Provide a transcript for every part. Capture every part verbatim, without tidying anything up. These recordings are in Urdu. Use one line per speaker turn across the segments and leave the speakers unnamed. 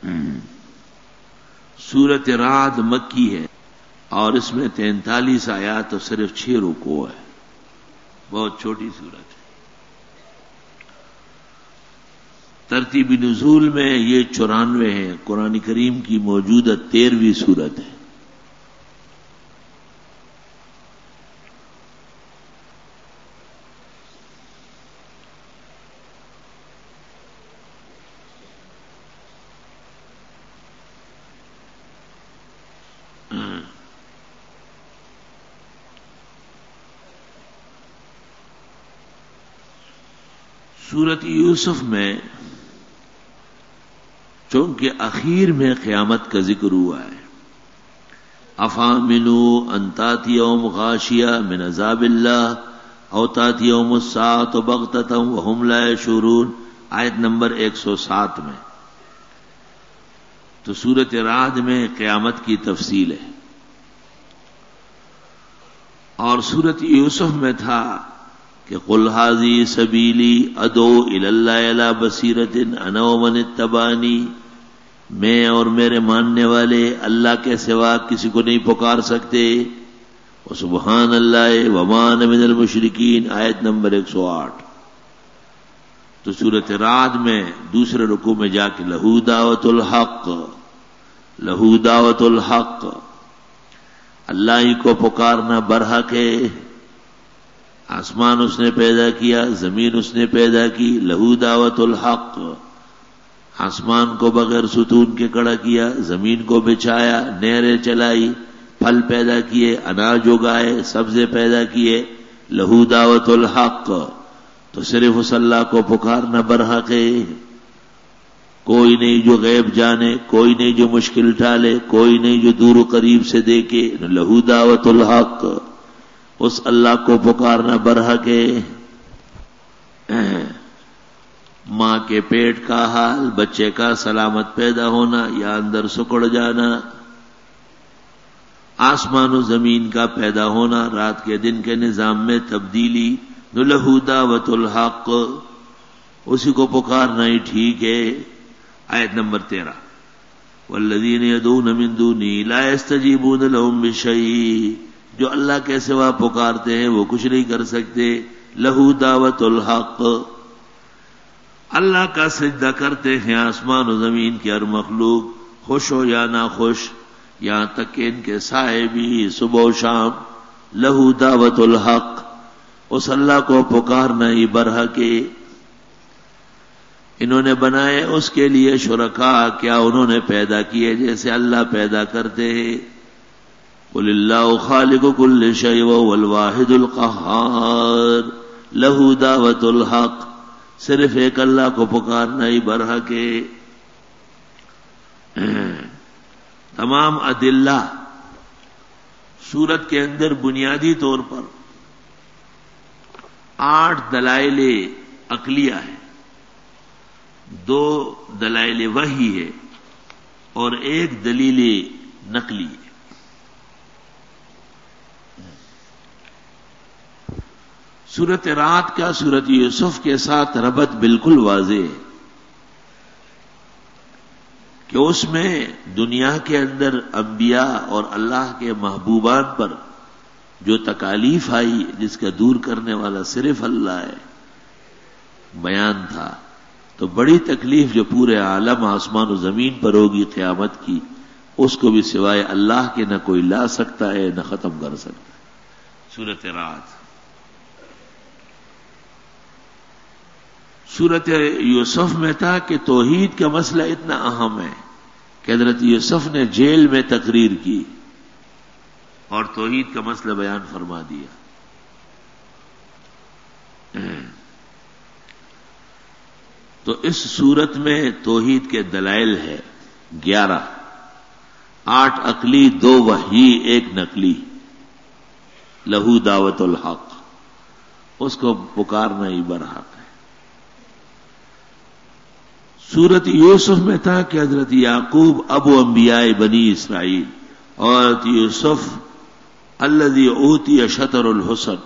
سورت رعد مکی ہے اور اس میں تینتالیس آیات اور صرف چھ رکوع ہے، بہت چھوٹی سورت ہے۔ ترتیب نزول میں یہ چورانوے ہے، قرآن کریم کی موجودہ تیرہویں سورت ہے۔ سورت یوسف میں چونکہ اخیر میں قیامت کا ذکر ہوا ہے، افامنوا ان تاتیہم غاشیہ من عذاب اللہ او تاتیہم الساعۃ بغتۃ وہم لا یشعرون، آیت نمبر ایک سو سات میں۔ تو سورت رعد میں قیامت کی تفصیل ہے، اور سورت یوسف میں تھا کہ قل ھذی سبیلی ادعو الی اللہ علی بصیرۃ انا ومن اتبعنی، میں اور میرے ماننے والے اللہ کے سوا کسی کو نہیں پکار سکتے، وسبحان اللہ وما انا من المشرکین، آیت نمبر ایک سو آٹھ۔ تو سورۃ رعد میں دوسرے رکوع میں جا کے لہو دعوت الحق، لہو دعوت الحق، اللہ ہی کو پکارنا برحق ہے، آسمان اس نے پیدا کیا، زمین اس نے پیدا کی، لہو دعوت الحق، آسمان کو بغیر ستون کے کھڑا کیا، زمین کو بچھایا، نہریں چلائی، پھل پیدا کیے، اناج اگائے، سبزے پیدا کیے، لہو دعوت الحق۔ تو صرف اس اللہ کو پکارنا برحق ہے، کوئی نہیں جو غیب جانے، کوئی نہیں جو مشکل ٹالے، کوئی نہیں جو دور و قریب سے دیکھے، لہو دعوت الحق، اس اللہ کو پکارنا برحق ہے۔ ماں کے پیٹ کا حال، بچے کا سلامت پیدا ہونا یا اندر سکڑ جانا، آسمان و زمین کا پیدا ہونا، رات کے دن کے نظام میں تبدیلی، لہو دعوت الحق، اسی کو پکارنا ہی ٹھیک ہے۔ آیت نمبر تیرہ، والذین یدعون من دونہ لا یستجیبون لهم بشیء، جو اللہ کے سوا پکارتے ہیں وہ کچھ نہیں کر سکتے، لہو دعوت الحق۔ اللہ کا سجدہ کرتے ہیں آسمان و زمین کی ہر مخلوق، خوش ہو یا نہ خوش، یہاں تک کہ ان کے سائے بھی صبح و شام، لہو دعوت الحق، اس اللہ کو پکارنا ہی برحق ہے۔ انہوں نے بنائے اس کے لیے شرکاء، کیا انہوں نے پیدا کیے جیسے اللہ پیدا کرتے ہیں؟ قل اللہ خالق کل شیء وهو الواحد القہار، لہو دعوت الحق، صرف ایک اللہ کو پکارنا ہی برحق ہے۔ تمام ادلہ سورت کے اندر بنیادی طور پر آٹھ دلائل عقلیہ ہیں، دو دلائل وحی ہے اور ایک دلیل نقلی ہے۔ سورت رعد کا سورت یوسف کے ساتھ ربط بالکل واضح ہے کہ اس میں دنیا کے اندر انبیاء اور اللہ کے محبوبان پر جو تکالیف آئی، جس کا دور کرنے والا صرف اللہ ہے، بیان تھا۔ تو بڑی تکلیف جو پورے عالم آسمان و زمین پر ہوگی قیامت کی، اس کو بھی سوائے اللہ کے نہ کوئی لا سکتا ہے نہ ختم کر سکتا ہے۔ سورت رعد۔ سورت یوسف میں تھا کہ توحید کا مسئلہ اتنا اہم ہے کہ حضرت یوسف نے جیل میں تقریر کی اور توحید کا مسئلہ بیان فرما دیا۔ تو اس صورت میں توحید کے دلائل ہے گیارہ، آٹھ عقلی، دو وحی، ایک نقلی، لہو دعوت الحق، اس کو پکارنا ہی برحق ہے۔ سورت یوسف میں تھا کہ حضرت یعقوب ابو انبیاء بنی اسرائیل اور حضرت یوسف الذی اوتی شطر الحسن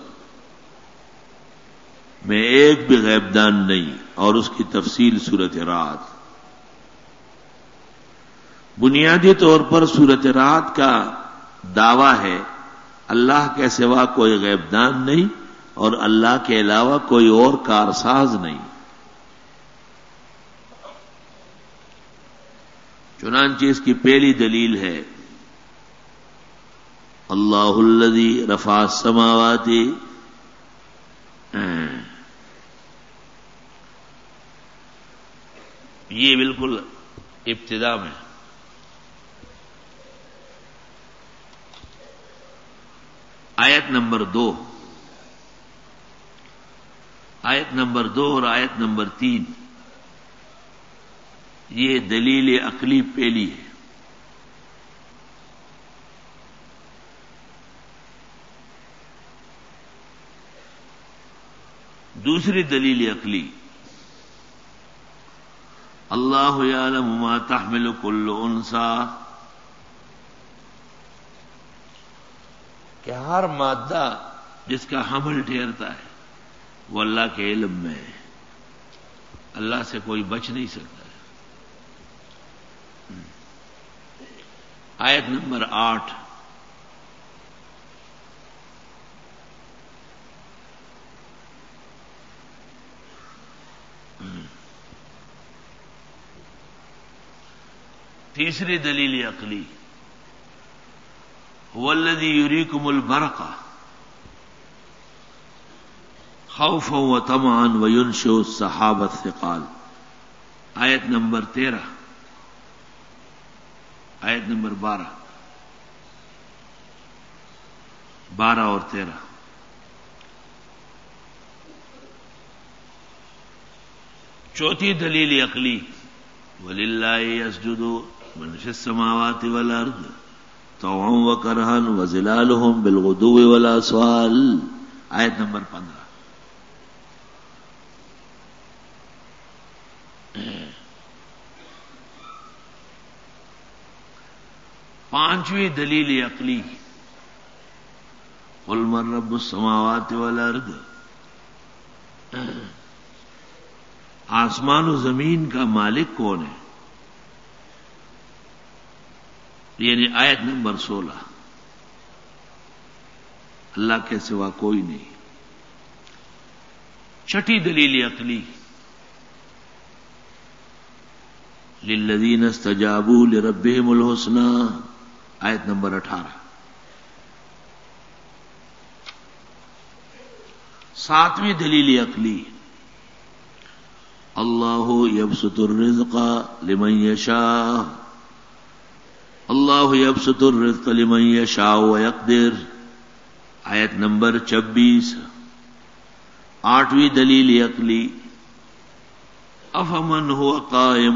میں ایک بھی غیب دان نہیں، اور اس کی تفصیل سورت رعد۔ بنیادی طور پر سورۃ رعد کا دعویٰ ہے اللہ کے سوا کوئی غیب دان نہیں اور اللہ کے علاوہ کوئی اور کارساز نہیں. چنانچہ اس کی پہلی دلیل ہے اللہ الذی رفع السماوات، یہ بالکل ابتدا میں آیت نمبر دو آیت نمبر دو اور آیت نمبر تین یہ دلیل عقلی پہلی ہے. دوسری دلیل عقلی اللہ یعلم ما تحمل کل انثی، کہ ہر مادہ جس کا حمل ٹھہرتا ہے وہ اللہ کے علم میں ہے، اللہ سے کوئی بچ نہیں سکتا. آیت نمبر آٹھ تیسری دلیل عقلی هو الذی یریکم البرق خوفا وطمعا وینشئ السحاب الثقال. آیت نمبر تیرہ آیت نمبر بارہ بارہ اور تیرہ. چوتھی دلیل عقلی وَلِلَّهِ يَسْجُدُ مَنْ فِي السَّمَاوَاتِ وَالْأَرْضِ طَوْعًا وَكَرْهًا وَظِلَالُهُمْ بِالْغُدُوِّ وَالْآصَالِ. آیت نمبر پندرہ. پانچویں دلیل عقلی قُلْ مَن رَّبُّ السَّمَاوَاتِ وَالْأَرْضِ، آسمان و زمین کا مالک کون ہے؟ یعنی آیت نمبر سولہ. اللہ کے سوا کوئی نہیں. چھٹی دلیل عقلی للذین استجابوا لربهم الحسنى، آیت نمبر اٹھارہ. ساتویں دلیل عقلی اللہ یبسط الرزق لمن یشاء اللہ یبسط الرزق لمن یشاء ویقدر، آیت نمبر چبیس. آٹھویں دلیل عقلی افمن هو قائم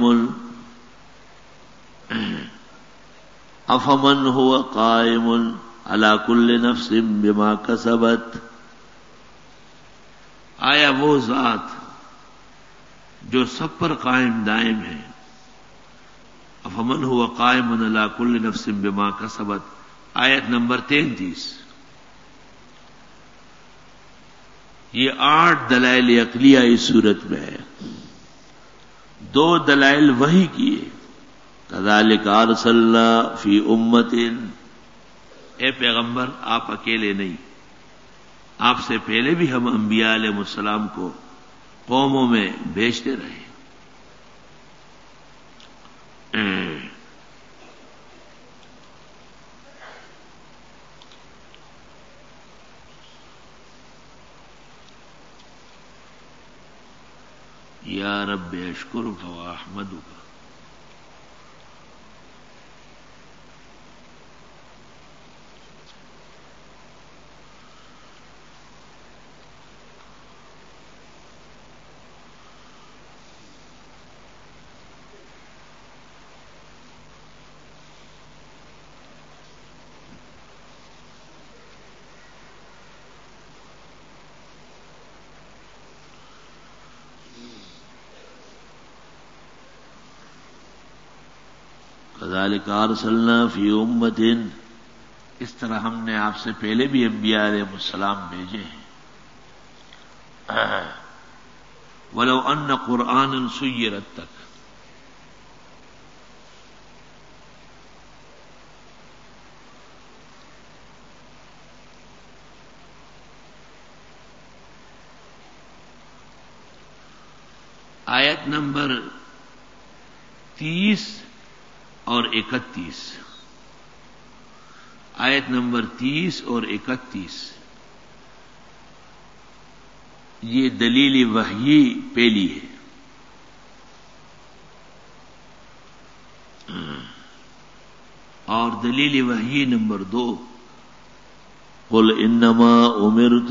افمن هو قائم على كل نفس بما كسبت، آیا وہ ذات جو سب پر قائم دائم ہے، افمن هو قائم على كل نفس بما كسبت، آیت نمبر تینتیس. یہ آٹھ دلائل عقلیہ اس صورت میں ہے. دو دلائل وحی کیے کذالک ارسلنا فی امت، اے پیغمبر آپ اکیلے نہیں، آپ سے پہلے بھی ہم انبیاء علیہ السلام کو قوموں میں بھیجتے رہے. یا رب اشکرک و احمدک. کذالک ارسلنا فی امت، اس طرح ہم نے آپ سے پہلے بھی انبیاء علیہ السلام بھیجے ہیں. ولو ان قرآنا سیرت تک، آیت نمبر تیس اور اکتیس، آیت نمبر تیس اور اکتیس یہ دلیل وحی پہلی ہے. اور دلیل وحی نمبر دو، قل انما امرت،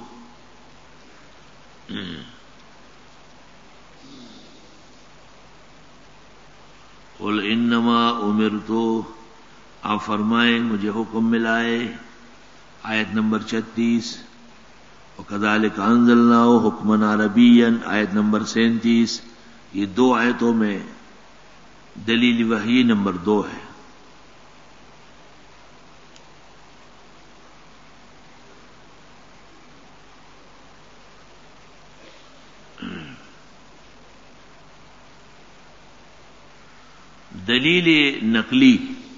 قل انما امرت، آپ فرمائیں مجھے حکم ملائے. آیت نمبر چھتیس، وَكَذَلِكَ أَنزَلْنَاهُ حُكْمًا عَرَبِيًّا، آیت نمبر سینتیس. یہ دو آیتوں میں دلیل وحی نمبر دو ہے. دلیل نقلی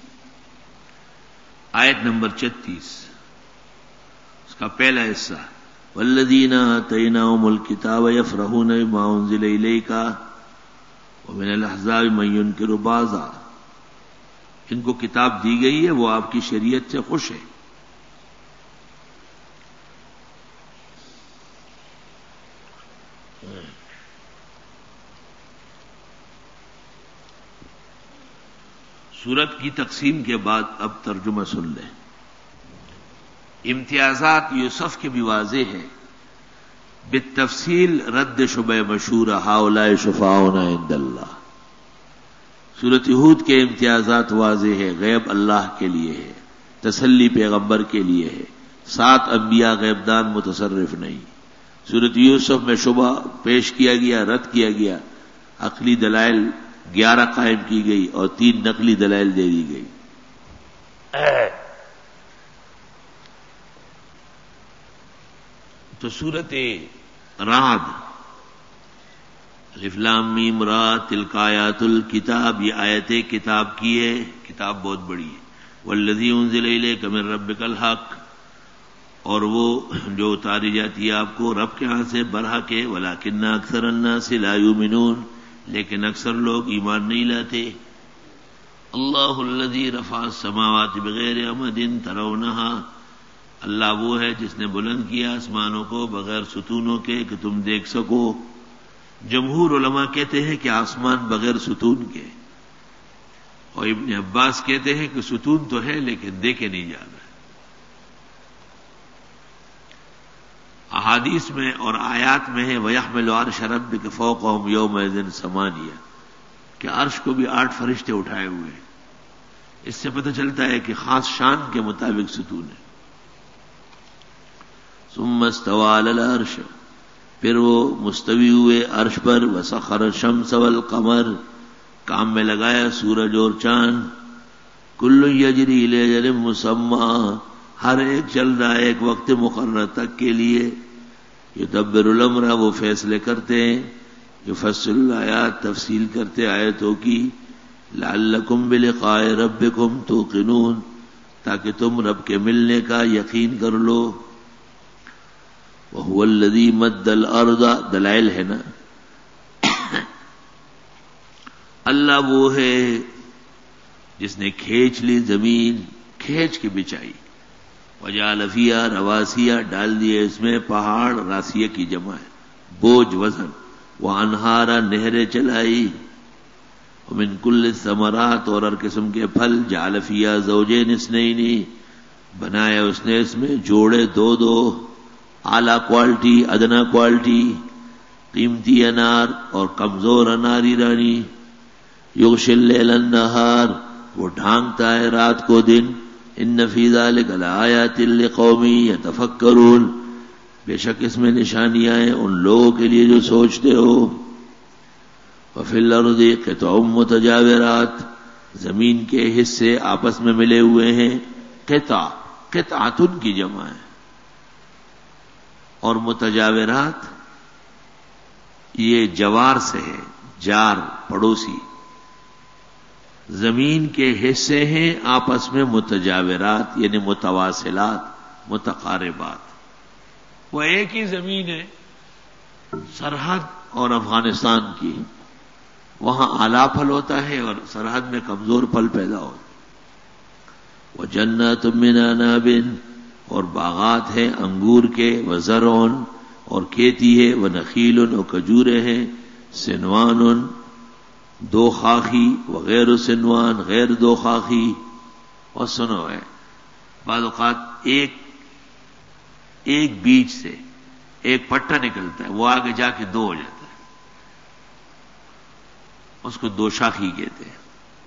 آیت نمبر چھتیس، اس کا پہلا حصہ، والذین آتیناہم الکتاب یفرحون بما انزل الیک ومن الاحزاب من ینکر بعضا، ان کو کتاب دی گئی ہے وہ آپ کی شریعت سے خوش ہے. سورت کی تقسیم کے بعد اب ترجمہ سن لیں. امتیازات یوسف کے بھی واضح ہیں، بالتفصیل رد شبہ مشہور ہؤلاء شفاعؤنا عند اللہ. سورت ہود کے امتیازات واضح ہے، غیب اللہ کے لیے ہے، تسلی پیغمبر کے لیے ہے، سات انبیاء غیب دان متصرف نہیں. سورت یوسف میں شبہ پیش کیا گیا، رد کیا گیا، عقلی دلائل گیارہ قائم کی گئی اور تین نقلی دلائل دے دی گئی. تو سورت رعد، الف لام میم را تلک آیات الکتاب، یہ آیت کتاب کی ہے، کتاب بہت بڑی ہے. والذی انزل الیک من ربک الحق، اور وہ جو اتاری جاتی ہے آپ کو رب کے ہاں سے برحق ہے. ولکن اکثر الناس لا یؤمنون، لیکن اکثر لوگ ایمان نہیں لاتے. اللہ الذی رفع السماوات بغیر عمد ترونها، اللہ وہ ہے جس نے بلند کیا آسمانوں کو بغیر ستونوں کے کہ تم دیکھ سکو. جمہور علماء کہتے ہیں کہ آسمان بغیر ستون کے، اور ابن عباس کہتے ہیں کہ ستون تو ہے لیکن دیکھے نہیں جا رہا. احادیث میں اور آیات میں ہے وَيَحْمِلُ عَرْشَ رَبِّكَ فَوْقَهُمْ يَوْمَئِذٍ ثَمَانِيَةٌ، کہ عرش کو بھی آٹھ فرشتے اٹھائے ہوئے ہیں. اس سے پتہ چلتا ہے کہ خاص شان کے مطابق ستون ہے. ثُمَّ اسْتَوَىٰ عَلَى الْعَرْشِ، پھر وہ مستوی ہوئے عرش پر. وَسَخَّرَ الشَّمْسَ وَالْقَمَرَ، کام میں لگایا سورج اور چاند. كُلٌّ يَجْرِي لِأَجَلٍ مُّسَمًّى، ہر ایک چل رہا ہے ایک وقت مقرر تک کے لیے. یدبر الامر، وہ فیصلے کرتے ہیں. یفصل الآیات، تفصیل کرتے آیتوں کی. لعلکم بلقاء ربکم توقنون، تاکہ تم رب کے ملنے کا یقین کر لو. وہو الذی مد الارض، دلائل ہے نا. اللہ وہ ہے جس نے کھینچ لی زمین، کھینچ کے بچائی. وجعل فیہا رواسیہ، ڈال دیے اس میں پہاڑ، راسیہ کی جمع ہے بوجھ وزن. وانہارا، نہریں چلائی. ومن کل الثمرات، اور ہر قسم کے پھل. جعل فیہا زوجین اثنین، بنایا اس نے اس میں جوڑے دو دو، اعلیٰ کوالٹی ادنا کوالٹی. قیمتی انار اور کمزور اناری رانی. یغشی اللیل النہار، وہ ڈھانکتا ہے رات کو دن. ان فی ذلک لآیات لقوم یتفکرون، بے شک اس میں نشانیاں ہیں ان لوگوں کے لیے جو سوچتے ہو. وفی الارض قطع متجاورات، زمین کے حصے آپس میں ملے ہوئے ہیں. قطع، قطعۃ کی جمع ہے. اور متجاورات یہ جوار سے ہے، جار پڑوسی. زمین کے حصے ہیں آپس میں متجاورات، یعنی متواصلات، متقاربات. وہ ایک ہی زمین ہے، سرحد اور افغانستان کی، وہاں اعلیٰ پھل ہوتا ہے اور سرحد میں کمزور پھل پیدا ہوتا ہے۔ وَجَنَّاتٌ مِّنْ أَعْنَابٍ، اور باغات ہیں انگور کے، وَزَرْعٌ، اور کھیتی ہے، وَنَخِيلٌ، اور کھجورے ہیں، سنوان، دو خاخی، وغیر سنوان، غیر دو خاخی۔ اور سنو ہے بعض اوقات ایک ایک بیج سے ایک پٹا نکلتا ہے، وہ آگے جا کے دو ہو جاتا ہے، اس کو دو شاخی کہتے ہیں۔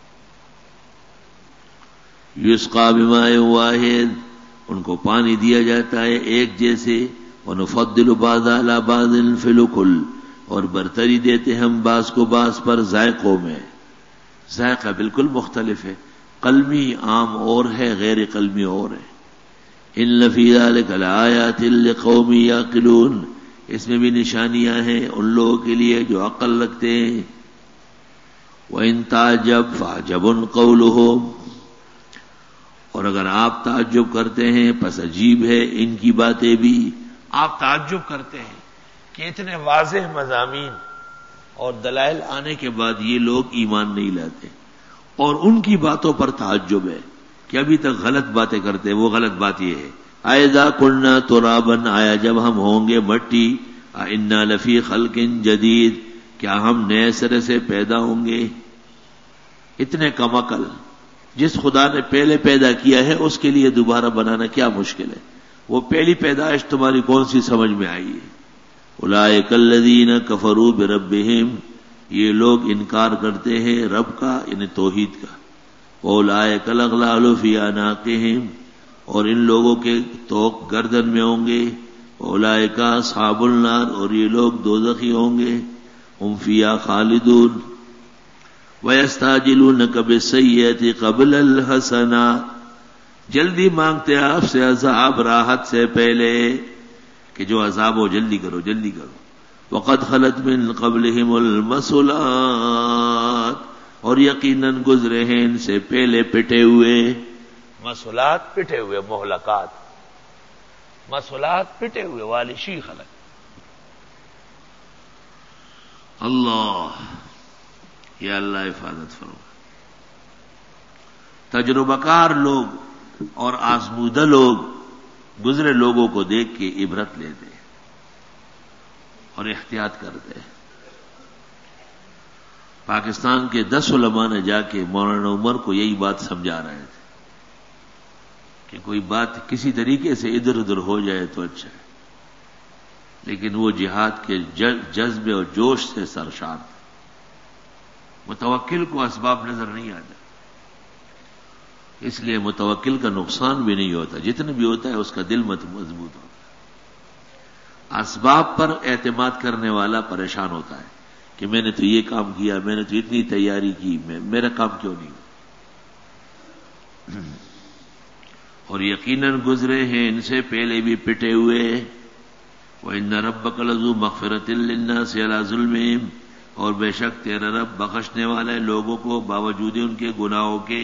یسقا بماء واحد، ان کو پانی دیا جاتا ہے ایک جیسے، ونفضل بعض علی بعض فی الأکل، اور برتری دیتے ہم بعض کو بعض پر ذائقوں میں۔ ذائقہ بالکل مختلف ہے، قلمی عام اور ہے، غیر قلمی اور ہے۔ ان فی ذلک لآیات لقوم یعقلون، اس میں بھی نشانیاں ہیں ان لوگوں کے لیے جو عقل رکھتے ہیں۔ وَإِن تَعْجَبْ فَعَجَبٌ قَوْلُهُمْ، اور اگر آپ تعجب کرتے ہیں پس عجیب ہے ان کی باتیں بھی۔ آپ تعجب کرتے ہیں کہ اتنے واضح مضامین اور دلائل آنے کے بعد یہ لوگ ایمان نہیں لاتے، اور ان کی باتوں پر تعجب ہے کہ ابھی تک غلط باتیں کرتے ہیں۔ وہ غلط بات یہ ہے، اَإِذَا كُنَّا تُرَابًا، آیا جب ہم ہوں گے مٹی، اِنَّا لَفِي خَلْقٍ جَدِيدٍ، کیا ہم نئے سرے سے پیدا ہوں گے؟ اتنے کم عقل، جس خدا نے پہلے پیدا کیا ہے اس کے لیے دوبارہ بنانا کیا مشکل ہے؟ وہ پہلی پیدائش تمہاری کون سی سمجھ میں آئی ہے؟ اولئک الذین کفروا بربہم، یہ لوگ انکار کرتے ہیں رب کا، یعنی توحید کا۔ اولئک الاغلال فی اعناقہم، اور ان لوگوں کے توق گردن میں ہوں گے۔ اولئک اصحاب النار، اور یہ لوگ دوزخی ہوں گے۔ ہم فیہا خالدون۔ وَيَسْتَعْجِلُونَكَ بِالسَّيِّئَةِ قَبْلَ الْحَسَنَةِ، جلدی مانگتے آپ سے عذاب راحت سے پہلے، کہ جو عذاب ہو جلدی کرو جلدی کرو۔ وَقَدْ خَلَتْ مِن قَبْلِهِمُ الْمَثُلَاتُ، اور یقیناً گزرے ہیں ان سے پہلے پٹے ہوئے۔ مسلات پٹے ہوئے، مہلکات، مسلات پٹے ہوئے، والشی خلق۔ اللہ، یا اللہ حفاظت فرما۔ تجربہ کار لوگ اور آزمودہ لوگ گزرے لوگوں کو دیکھ کے عبرت لیتے اور احتیاط کرتے۔ پاکستان کے دس علماء نے جا کے مولانا عمر کو یہی بات سمجھا رہے تھے کہ کوئی بات کسی طریقے سے ادھر ادھر ہو جائے تو اچھا ہے، لیکن وہ جہاد کے جذبے اور جوش سے سرشار تھے۔ متوکل کو اسباب نظر نہیں آتا، اس لیے متوکل کا نقصان بھی نہیں ہوتا، جتنا بھی ہوتا ہے اس کا دل مضبوط ہوتا ہے۔ اسباب پر اعتماد کرنے والا پریشان ہوتا ہے کہ میں نے تو یہ کام کیا، میں نے تو اتنی تیاری کی، میں میرا کام کیوں نہیں ہوا؟ اور یقیناً گزرے ہیں ان سے پہلے بھی پٹے ہوئے۔ وَإِنَّ رَبَّكَ لَذُو مَغْفِرَةٍ لِلنَّاسِ عَلَىٰ ظُلْمِهِمْ، اور بے شک تیرا رب بخشنے والا ہے لوگوں کو باوجود ان کے گناہوں کے۔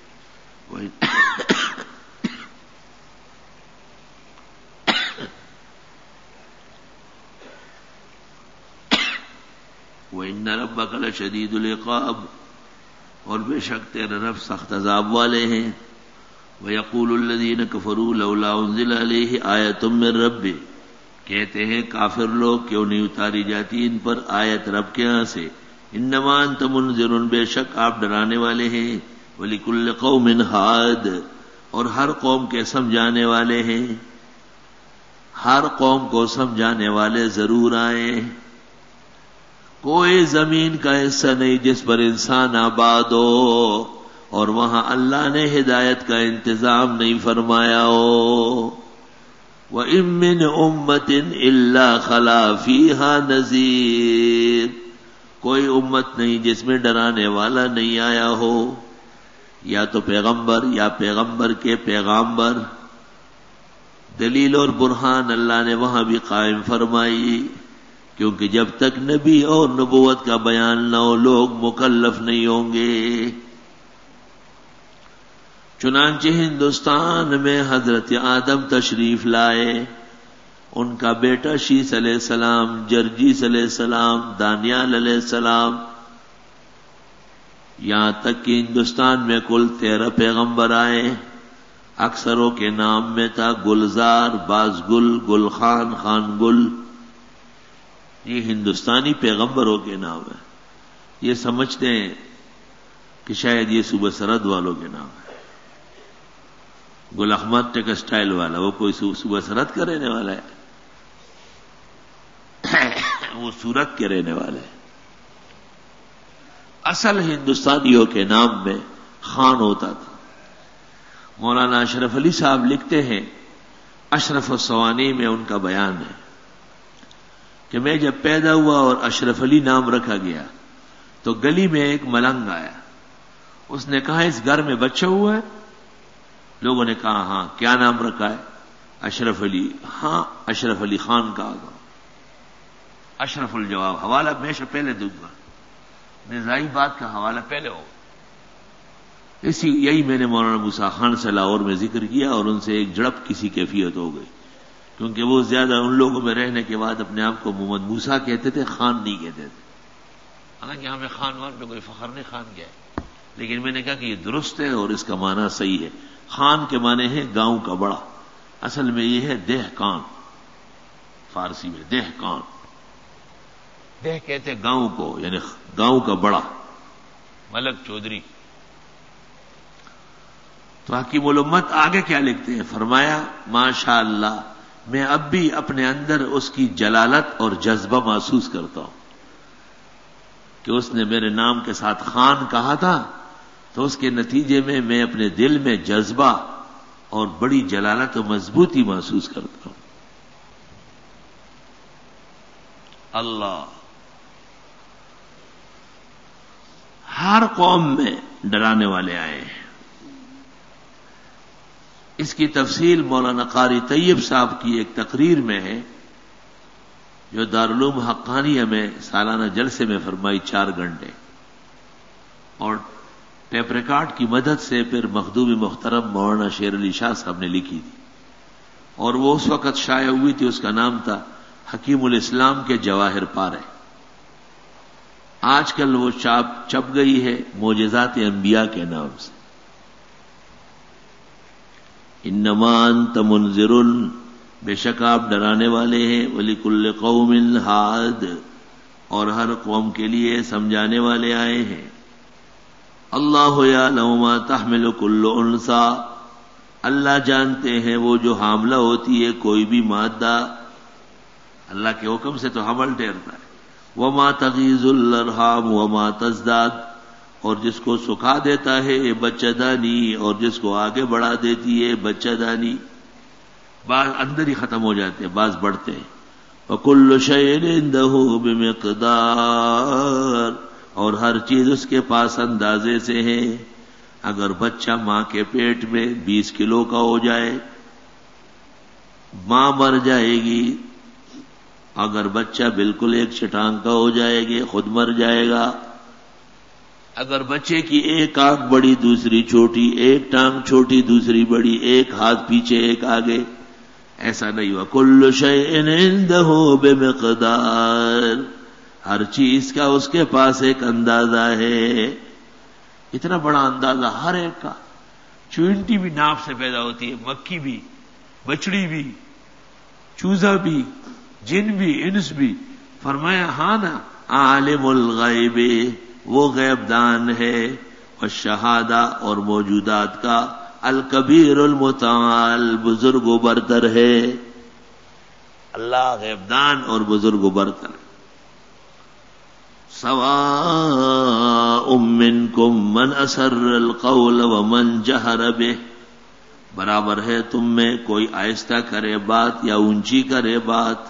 وَإِنَّ رَبَّكَ لَشَدِيدُ الْعِقَابِ، اور بے شک تیرا رب سخت عذاب والے ہیں۔ وَيَقُولُ الَّذِينَ كَفَرُوا لَوْلَا أُنزِلَ عَلَيْهِ آيَةٌ مِّن رَّبِّهِ، کہتے ہیں کافر لوگ کیوں نہیں اتاری جاتی ان پر آیت رب کے ہاں سے۔ انما انت منذر، بے شک آپ ڈرانے والے ہیں۔ وَلِكُلِّ قَوْمٍ ہاد، اور ہر قوم کے سمجھانے والے ہیں، ہر قوم کو سمجھانے والے ضرور آئے۔ کوئی زمین کا حصہ نہیں جس پر انسان آباد ہو اور وہاں اللہ نے ہدایت کا انتظام نہیں فرمایا ہو۔ وَإِن مِّنْ أُمَّةٍ إِلَّا خَلَا فِيهَا نَذِيرٌ، کوئی امت نہیں جس میں ڈرانے والا نہیں آیا ہو، یا تو پیغمبر یا پیغمبر کے پیغامبر۔ دلیل اور برہان اللہ نے وہاں بھی قائم فرمائی، کیونکہ جب تک نبی اور نبوت کا بیان نہ ہو لوگ مکلف نہیں ہوں گے۔ چنانچہ ہندوستان میں حضرت آدم تشریف لائے ان کا بیٹا شیس علیہ السلام، جرجیس علیہ السلام، دانیال علیہ السلام، یہاں تک کہ ہندوستان میں کل تیرہ پیغمبر آئے، اکثروں کے نام میں تھا گلزار، باز گل، گل خان، خان گل. یہ ہندوستانی پیغمبروں کے نام ہیں. یہ سمجھتے ہیں کہ شاید یہ صوبہ سرحد والوں کے نام ہے. گل احمد ٹیکسٹائل والا وہ کوئی صوبہ سرحد کا رہنے والا ہے؟ وہ سورت کے رہنے والے ہیں. اصل ہندوستانیوں کے نام میں خان ہوتا تھا. مولانا اشرف علی صاحب لکھتے ہیں، اشرف السوانی میں ان کا بیان ہے کہ میں جب پیدا ہوا اور اشرف علی نام رکھا گیا تو گلی میں ایک ملنگ آیا. اس نے کہا اس گھر میں بچہ ہوا ہے؟ لوگوں نے کہا ہاں. کیا نام رکھا ہے؟ اشرف علی. ہاں اشرف علی خان کہا گا. اشرف الجواب حوالہ ہمیشہ پہلے دوں گا، نزائی بات کا حوالہ پہلے ہو. اسی یہی میں نے مولانا موسیٰ خان سے لاہور میں ذکر کیا اور ان سے ایک جڑپ کسی کیفیت ہو گئی، کیونکہ وہ زیادہ ان لوگوں میں رہنے کے بعد اپنے آپ کو محمد موسیٰ کہتے تھے، خان نہیں کہتے تھے. حالانکہ ہمیں خان وان پہ کوئی فخر نہیں، خان کیا ہے، لیکن میں نے کہا کہ یہ درست ہے اور اس کا معنی صحیح ہے. خان کے معنی ہے گاؤں کا بڑا، اصل میں یہ ہے دہقان. فارسی میں دہقان، دہ کہتے گاؤں کو، یعنی گاؤں کا بڑا. ملک چودھری. تو حکیم الامت آگے کیا لکھتے ہیں؟ فرمایا ماشاء اللہ میں اب بھی اپنے اندر اس کی جلالت اور جذبہ محسوس کرتا ہوں کہ اس نے میرے نام کے ساتھ خان کہا تھا، تو اس کے نتیجے میں میں اپنے دل میں جذبہ اور بڑی جلالت و مضبوطی محسوس کرتا ہوں. اللہ ہر قوم میں ڈرانے والے آئے ہیں. اس کی تفصیل مولانا قاری طیب صاحب کی ایک تقریر میں ہے جو دارالعلوم حقانیہ میں سالانہ جلسے میں فرمائی، چار گھنٹے، اور ٹیپ ریکارڈ کی مدد سے پھر مخدوم محترم مولانا شیر علی شاہ صاحب نے لکھی تھی، اور وہ اس وقت شائع ہوئی تھی. اس کا نام تھا حکیم الاسلام کے جواہر پارے. آج کل وہ چاپ چپ گئی ہے معجزات انبیاء کے نام سے. انما انت منذر، بے شک آپ ڈرانے والے ہیں. وَلِكُلِّ قَوْمٍ ہاد، اور ہر قوم کے لیے سمجھانے والے آئے ہیں. اللہ یعلم ما تحمل کل انثی، اللہ جانتے ہیں وہ جو حاملہ ہوتی ہے کوئی بھی مادہ، اللہ کے حکم سے تو حمل ٹھہرتا ہے. وما تغیض الارحام وما تزداد، اور جس کو سکھا دیتا ہے بچہ دانی اور جس کو آگے بڑھا دیتی ہے بچہ دانی. بعض اندر ہی ختم ہو جاتے ہیں، بعض بڑھتے ہیں. وَكُلُّ شَيْءٍ عِندَهُ بِمِقْدَارٍ، اور ہر چیز اس کے پاس اندازے سے ہے. اگر بچہ ماں کے پیٹ میں بیس کلو کا ہو جائے ماں مر جائے گی. اگر بچہ بالکل ایک چٹان کا ہو جائے گی خود مر جائے گا. اگر بچے کی ایک آنکھ بڑی دوسری چھوٹی، ایک ٹانگ چھوٹی دوسری بڑی، ایک ہاتھ پیچھے ایک آگے، ایسا نہیں ہوا. کل شیء عنده بمقدار، ہر چیز کا اس کے پاس ایک اندازہ ہے. اتنا بڑا اندازہ ہر ایک کا. چونٹی بھی ناپ سے پیدا ہوتی ہے، مکھی بھی، بچڑی بھی، چوزا بھی، جن بھی، انس بھی. فرمایا ہاں نا، عالم الغیب، وہ غیب دان ہے، والشہادہ، اور موجودات کا، الکبیر المتعال، بزرگ و برتر ہے. اللہ غیب دان اور بزرگ و برتر. سواء منکم من اسر القول ومن جہر بہ، برابر ہے تم میں کوئی آہستہ کرے بات یا اونچی کرے بات.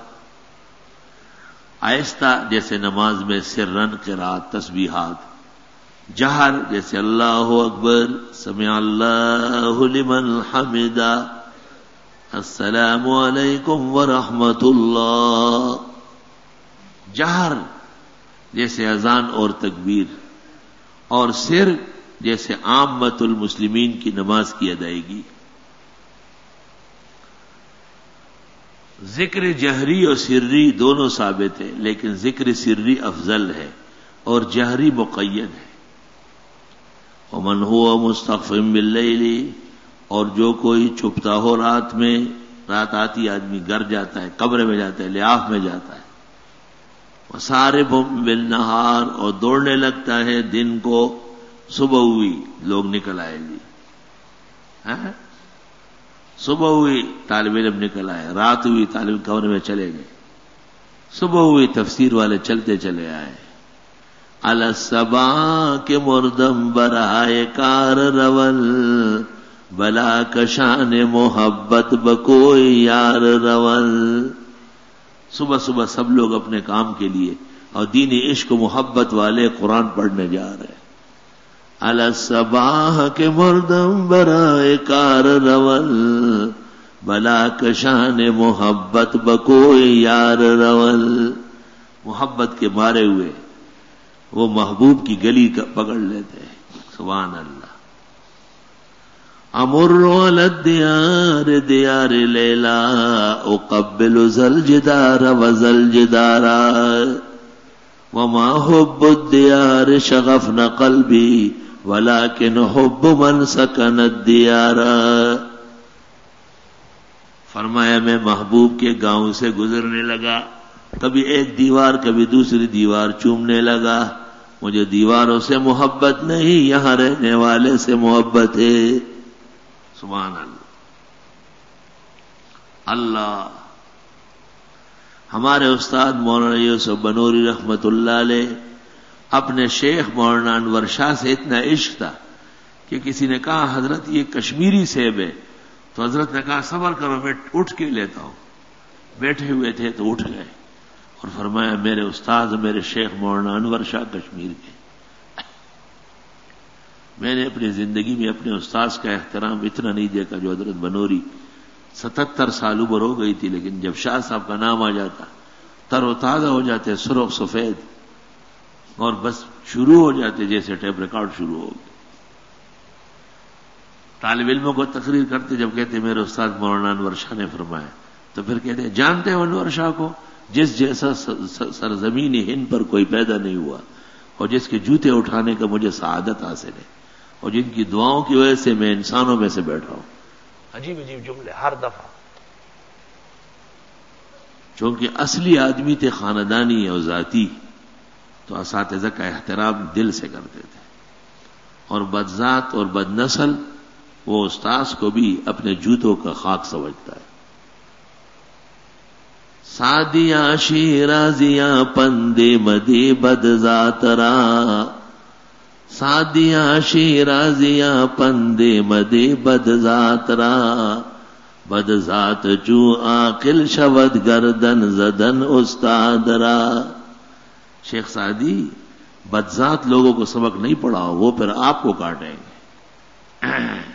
آہستہ جیسے نماز میں سرن قرات تسبیحات، جہر جیسے اللہ اکبر، سمع اللہ لمن حمدہ، السلام علیکم ورحمۃ اللہ. جہر جیسے اذان اور تکبیر، اور سر جیسے عامت المسلمین کی نماز کی ادائیگی. ذکر جہری اور سری دونوں ثابت ہے، لیکن ذکر سری افضل ہے اور جہری مقید ہے۔ ومن هو مستخف باللیل، اور جو کوئی چھپتا ہو رات میں، رات آتی آدمی گھر جاتا ہے، قبر میں جاتا ہے، لیاف میں جاتا ہے، وسارب بالنہار، اور دوڑنے لگتا ہے دن کو، صبح ہوئی لوگ نکل آئے جی، ہاں؟ صبح ہوئی طالب علم نکل آئے، رات ہوئی طالب قبر میں چلے گئے، صبح ہوئی تفسیر والے چلتے چلے آئے، الصبا کے مردم برائے کار رول، بلا کشان محبت بکوئی یار رول۔ صبح صبح سب لوگ اپنے کام کے لیے اور دین عشق و محبت والے قرآن پڑھنے جا رہے ہیں۔ الصباح کے مردم برائے کار رول، بلا کشان محبت بکوئی یار رول۔ محبت کے مارے ہوئے وہ محبوب کی گلی کا پکڑ لیتے ہیں، سبحان اللہ۔ امر علی الدیار دیار لیلا، اقبل ذل جدار وذل جدارا، وما حب الدیار شغفن قلبی ولكن حب من سکن الدیار۔ فرمایا میں محبوب کے گاؤں سے گزرنے لگا، کبھی ایک دیوار کبھی دوسری دیوار چومنے لگا، مجھے دیواروں سے محبت نہیں، یہاں رہنے والے سے محبت ہے، سبحان اللہ۔ اللہ ہمارے استاد مولانا یوسف بنوری رحمت اللہ علیہ، اپنے شیخ مولانا انور شاہ سے اتنا عشق تھا کہ کسی نے کہا حضرت یہ کشمیری سیب ہے، تو حضرت نے کہا صبر کرو میں اٹھ کے لیتا ہوں، بیٹھے ہوئے تھے تو اٹھ گئے اور فرمایا میرے استاد میرے شیخ مولانا انور شاہ کشمیر کے، میں نے اپنی زندگی میں اپنے استاذ کا احترام اتنا نہیں دیکھا جو حضرت بنوری، ستتر سال عمر ہو گئی تھی، لیکن جب شاہ صاحب کا نام آ جاتا تر و تازہ ہو جاتے، سرخ سفید، اور بس شروع ہو جاتے جیسے ٹیپ ریکارڈ شروع ہو گئے۔ طالب علموں کو تقریر کرتے جب کہتے میرے استاد مولانا انور شاہ نے فرمایا، تو پھر کہتے جانتے ہو انور شاہ کو، جس جیسا سرزمین ہند پر کوئی پیدا نہیں ہوا، اور جس کے جوتے اٹھانے کا مجھے سعادت حاصل ہے، اور جن کی دعاؤں کی وجہ سے میں انسانوں میں سے بیٹھا ہوں۔ عجیب عجیب جملے ہر دفعہ، چونکہ اصلی آدمی تھے خاندانی اور ذاتی، تو اساتذہ کا احترام دل سے کرتے تھے، اور بدذات اور بد نسل وہ استاذ کو بھی اپنے جوتوں کا خاک سمجھتا ہے۔ سادیاں شیرازیاں پندے مدی بد ذات را، سادیاں شیرازیاں پندے مدی بد ذات را، بد ذات جو عاقل شود گردن زدن استاد را۔ شیخ سعدی بدذات لوگوں کو سبق نہیں پڑھاؤ، وہ پھر آپ کو کاٹیں گے۔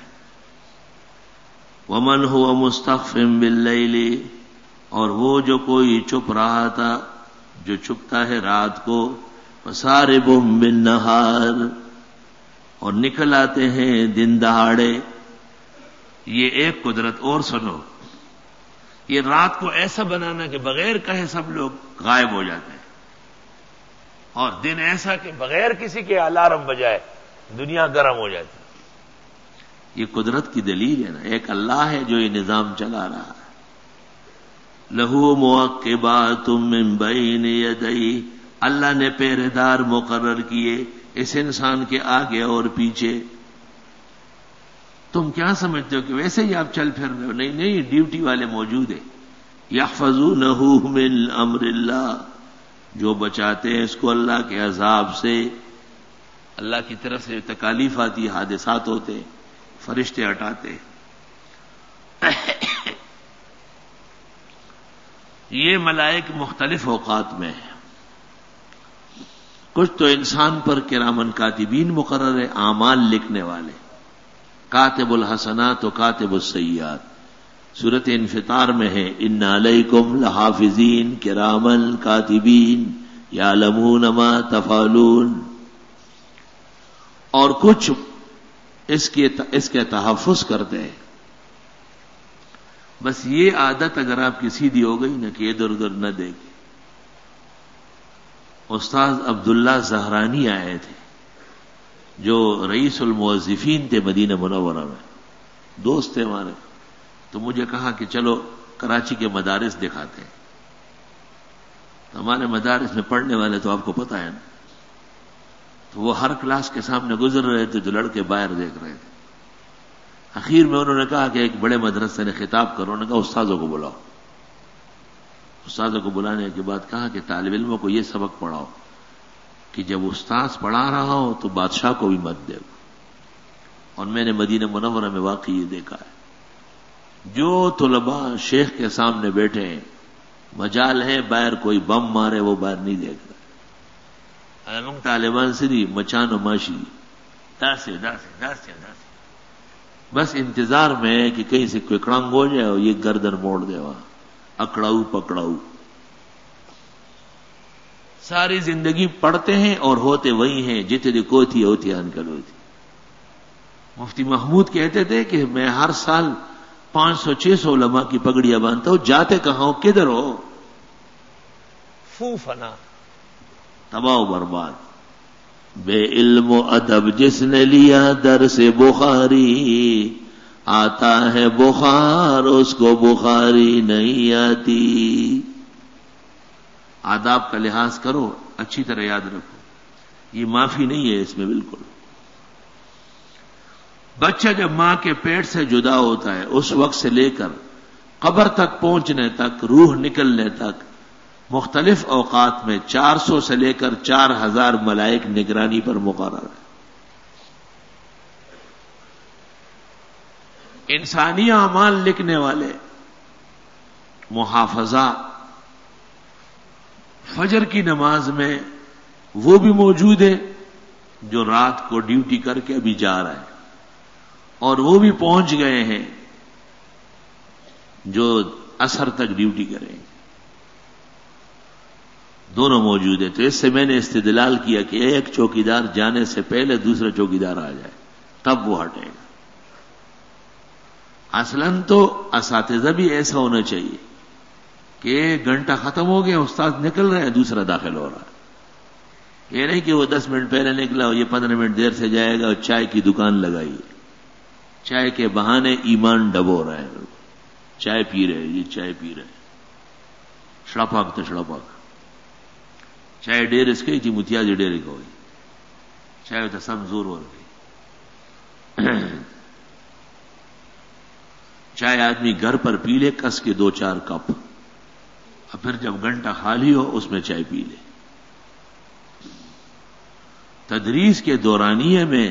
ومن هو مستخف باللیل، اور وہ جو کوئی چھپ رہا تھا، جو چھپتا ہے رات کو، وسارب بالنہار، اور نکل آتے ہیں دن دہاڑے۔ یہ ایک قدرت اور سنو، یہ رات کو ایسا بنانا کہ بغیر کہے سب لوگ غائب ہو جاتے ہیں، اور دن ایسا کہ بغیر کسی کے الارم بجائے دنیا گرم ہو جاتی ہے۔ یہ قدرت کی دلیل ہے نا، ایک اللہ ہے جو یہ نظام چلا رہا ہے۔ لہو معقبات من بین یدیہ، اللہ نے پہرے دار مقرر کیے اس انسان کے آگے اور پیچھے۔ تم کیا سمجھتے ہو کہ ویسے ہی آپ چل پھر رہے ہو؟ نہیں نہیں، ڈیوٹی والے موجود ہیں۔ یحفظونہ من امر اللہ، جو بچاتے ہیں اس کو اللہ کے عذاب سے، اللہ کی طرف سے تکالیف آتی، حادثات ہوتے، فرشتے ہٹاتے۔ یہ ملائک مختلف اوقات میں ہیں، کچھ تو انسان پر کرامن کاتبین مقرر ہے، اعمال لکھنے والے، کاتب الحسنات و کاتب السیئات۔ سورۃ انفطار میں ہے ان علیکم لحافظین کرامن کاتبین یعلمون ما تفعلون، اور کچھ اس کے اس کے تحفظ کرتے ہیں، بس یہ عادت اگر آپ کی سیدھی ہو گئی نا کہ ادھر ادھر نہ دیکھے. استاد عبداللہ زہرانی آئے تھے جو رئیس الموظفین تھے مدینہ منورہ میں، دوست تھے ہمارے. تو مجھے کہا کہ چلو کراچی کے مدارس دکھاتے ہیں. تو ہمارے مدارس میں پڑھنے والے تو آپ کو پتہ ہے نا، تو وہ ہر کلاس کے سامنے گزر رہے تھے تو لڑکے باہر دیکھ رہے تھے. اخیر میں انہوں نے کہا کہ ایک بڑے مدرسے نے خطاب کرو، انہوں نے کہا استاذوں کو بلاؤ. استاذوں کو بلانے کے بعد کہا کہ طالب علموں کو یہ سبق پڑھاؤ کہ جب استاذ پڑھا رہا ہو تو بادشاہ کو بھی مت دے. اور میں نے مدینہ منورہ میں واقعی یہ دیکھا ہے، جو طلباء شیخ کے سامنے بیٹھے ہیں مجال ہے باہر کوئی بم مارے وہ باہر نہیں دیکھ رہا. اگر طالبان سری مچان و ماشی داسے داسے داسے داسے بس انتظار میں ہے کہ کہیں سے کوئی کڑنگ ہو جائے اور یہ گردن موڑ دے، وہاں اکڑاؤ پکڑاؤ. ساری زندگی پڑھتے ہیں اور ہوتے وہی ہیں جتنی کوتھی ہوتی انکل ہوتی. مفتی محمود کہتے تھے کہ میں ہر سال پانچ سو چھ سو علماء کی پگڑیاں باندھتا ہوں، جاتے کہاں ہو، کدھر ہو؟ فو فنا، تباہ و برباد. بے علم و ادب جس نے لیا در سے بخاری، آتا ہے بخار اس کو بخاری نہیں آتی. آداب کا لحاظ کرو، اچھی طرح یاد رکھو، یہ معافی نہیں ہے اس میں بالکل. بچہ جب ماں کے پیٹ سے جدا ہوتا ہے اس وقت سے لے کر قبر تک پہنچنے تک، روح نکلنے تک، مختلف اوقات میں چار سو سے لے کر چار ہزار ملائک نگرانی پر مقرر ہے. انسانی اعمال لکھنے والے محافظہ فجر کی نماز میں وہ بھی موجود ہے جو رات کو ڈیوٹی کر کے ابھی جا رہا ہے، اور وہ بھی پہنچ گئے ہیں جو عصر تک ڈیوٹی کریں. دونوں موجود ہیں. تو اس سے میں نے استدلال کیا کہ ایک چوکیدار جانے سے پہلے دوسرا چوکیدار آ جائے تب وہ ہٹے گا. اصلاً تو اساتذہ بھی ایسا ہونا چاہیے کہ ایک گھنٹہ ختم ہو گیا، استاد نکل رہے ہیں، دوسرا داخل ہو رہا ہے. یہ نہیں کہ وہ دس منٹ پہلے نکلا اور یہ پندرہ منٹ دیر سے جائے گا اور چائے کی دکان لگائی ہے. چائے کے بہانے ایمان ڈبو رہے ہیں، چائے پی رہے یہ چائے پی رہے شڑپاک تو شڑپاک. چائے ڈیر اس کی تھی متیازی ڈیرے کو ہوئی چائے تو سب زور ہو گئی. چائے آدمی گھر پر پی لے کس کے دو چار کپ، اور پھر جب گھنٹہ خالی ہو اس میں چائے پی لے. تدریس کے دورانیے میں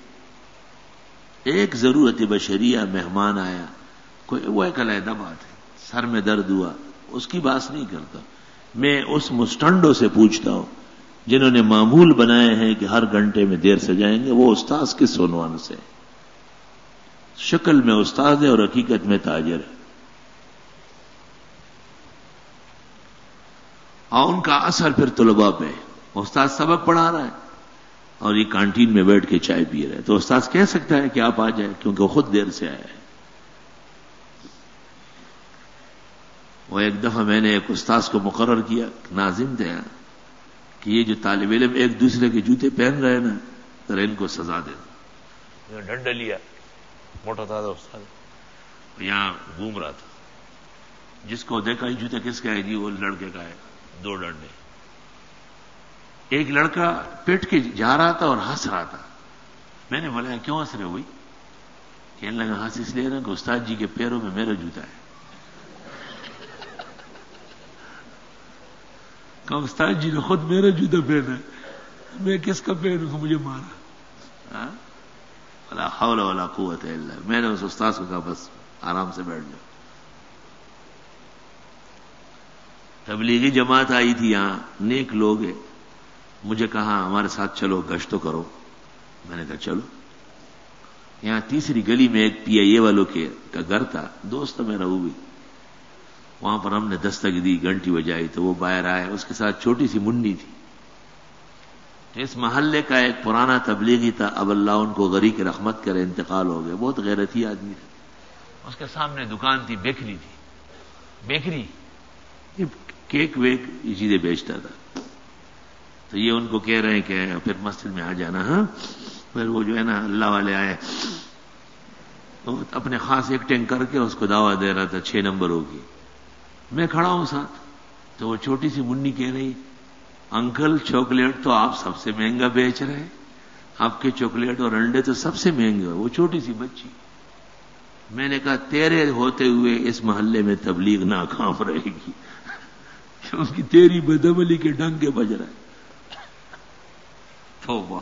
ایک ضرورت بشریہ مہمان آیا، کوئی وہ ایک علیحدہ بات ہے، سر میں درد ہوا اس کی بات نہیں کرتا. میں اس مسٹنڈوں سے پوچھتا ہوں جنہوں نے معمول بنائے ہیں کہ ہر گھنٹے میں دیر سے جائیں گے، وہ استاذ کس عنوان سے؟ شکل میں استاذ ہے اور حقیقت میں تاجر ہے. اور ان کا اثر پھر طلباء پہ. استاد سبق پڑھا رہا ہے اور یہ کانٹین میں بیٹھ کے چائے پی رہے ہیں، تو استاد کہہ سکتا ہے کہ آپ آ جائیں کیونکہ وہ خود دیر سے آئے ہیں. وہ ایک دفعہ میں نے ایک استاذ کو مقرر کیا، ناظم تھے کہ یہ جو طالب علم ایک دوسرے کے جوتے پہن رہے ہیں نا، ذرا ان کو سزا دے دو. ڈنڈا لیا، موٹا تھا استاد، یہاں گھوم رہا تھا، جس کو دیکھا یہ جوتے کس کا ہے جی، وہ لڑکے کا ہے. دو ڈنڈے. ایک لڑکا پیٹ کے جا رہا تھا اور ہنس رہا تھا. میں نے بولا کیوں ہنس رہے ہوئی؟ کہنے لگا ہنس اس لیے نا کہ استاد جی کے پیروں میں میرا جوتا ہے. کہ استاد جی نے خود میرا جوتا پہنا ہے، میں کس کا پہنوں گا، مجھے مارا. ولا حول ولا قوت الا باللہ. میں نے اس استاد کو کہا بس آرام سے بیٹھ جاؤ. تبلیغی جماعت آئی تھی یہاں، نیک لوگ ہیں، مجھے کہا ہمارے ساتھ چلو گشت تو کرو. میں نے کہا چلو. یہاں تیسری گلی میں ایک پی آئی اے والوں کے کا گھر تھا، دوست میرا وہ بھی. وہاں پر ہم نے دستک دی، گھنٹی بجائی تو وہ باہر آئے، اس کے ساتھ چھوٹی سی منڈی تھی. اس محلے کا ایک پرانا تبلیغی تھا، اب اللہ ان کو غریق رحمت کرے، انتقال ہو گئے. بہت غیرتی آدمی تھے. اس کے سامنے دکان تھی، بیکری تھی، بیکری کیک ویک یہ چیزیں بیچتا تھا. تو یہ ان کو کہہ رہے ہیں کہ پھر مسجد میں آ جانا. ہاں پھر وہ جو ہے نا اللہ والے آئے تو اپنے خاص ایک ٹینک کر کے اس کو دعویٰ دے رہا تھا چھ نمبر ہوگی. میں کھڑا ہوں ساتھ. تو وہ چھوٹی سی منی کہہ رہی انکل چاکلیٹ تو آپ سب سے مہنگا بیچ رہے ہیں، آپ کے چاکلیٹ اور انڈے تو سب سے مہنگے. وہ چھوٹی سی بچی. میں نے کہا تیرے ہوتے ہوئے اس محلے میں تبلیغ ناکام رہے گی کیونکہ تیری بدعملی کے ڈنکے بج رہے. توبہ.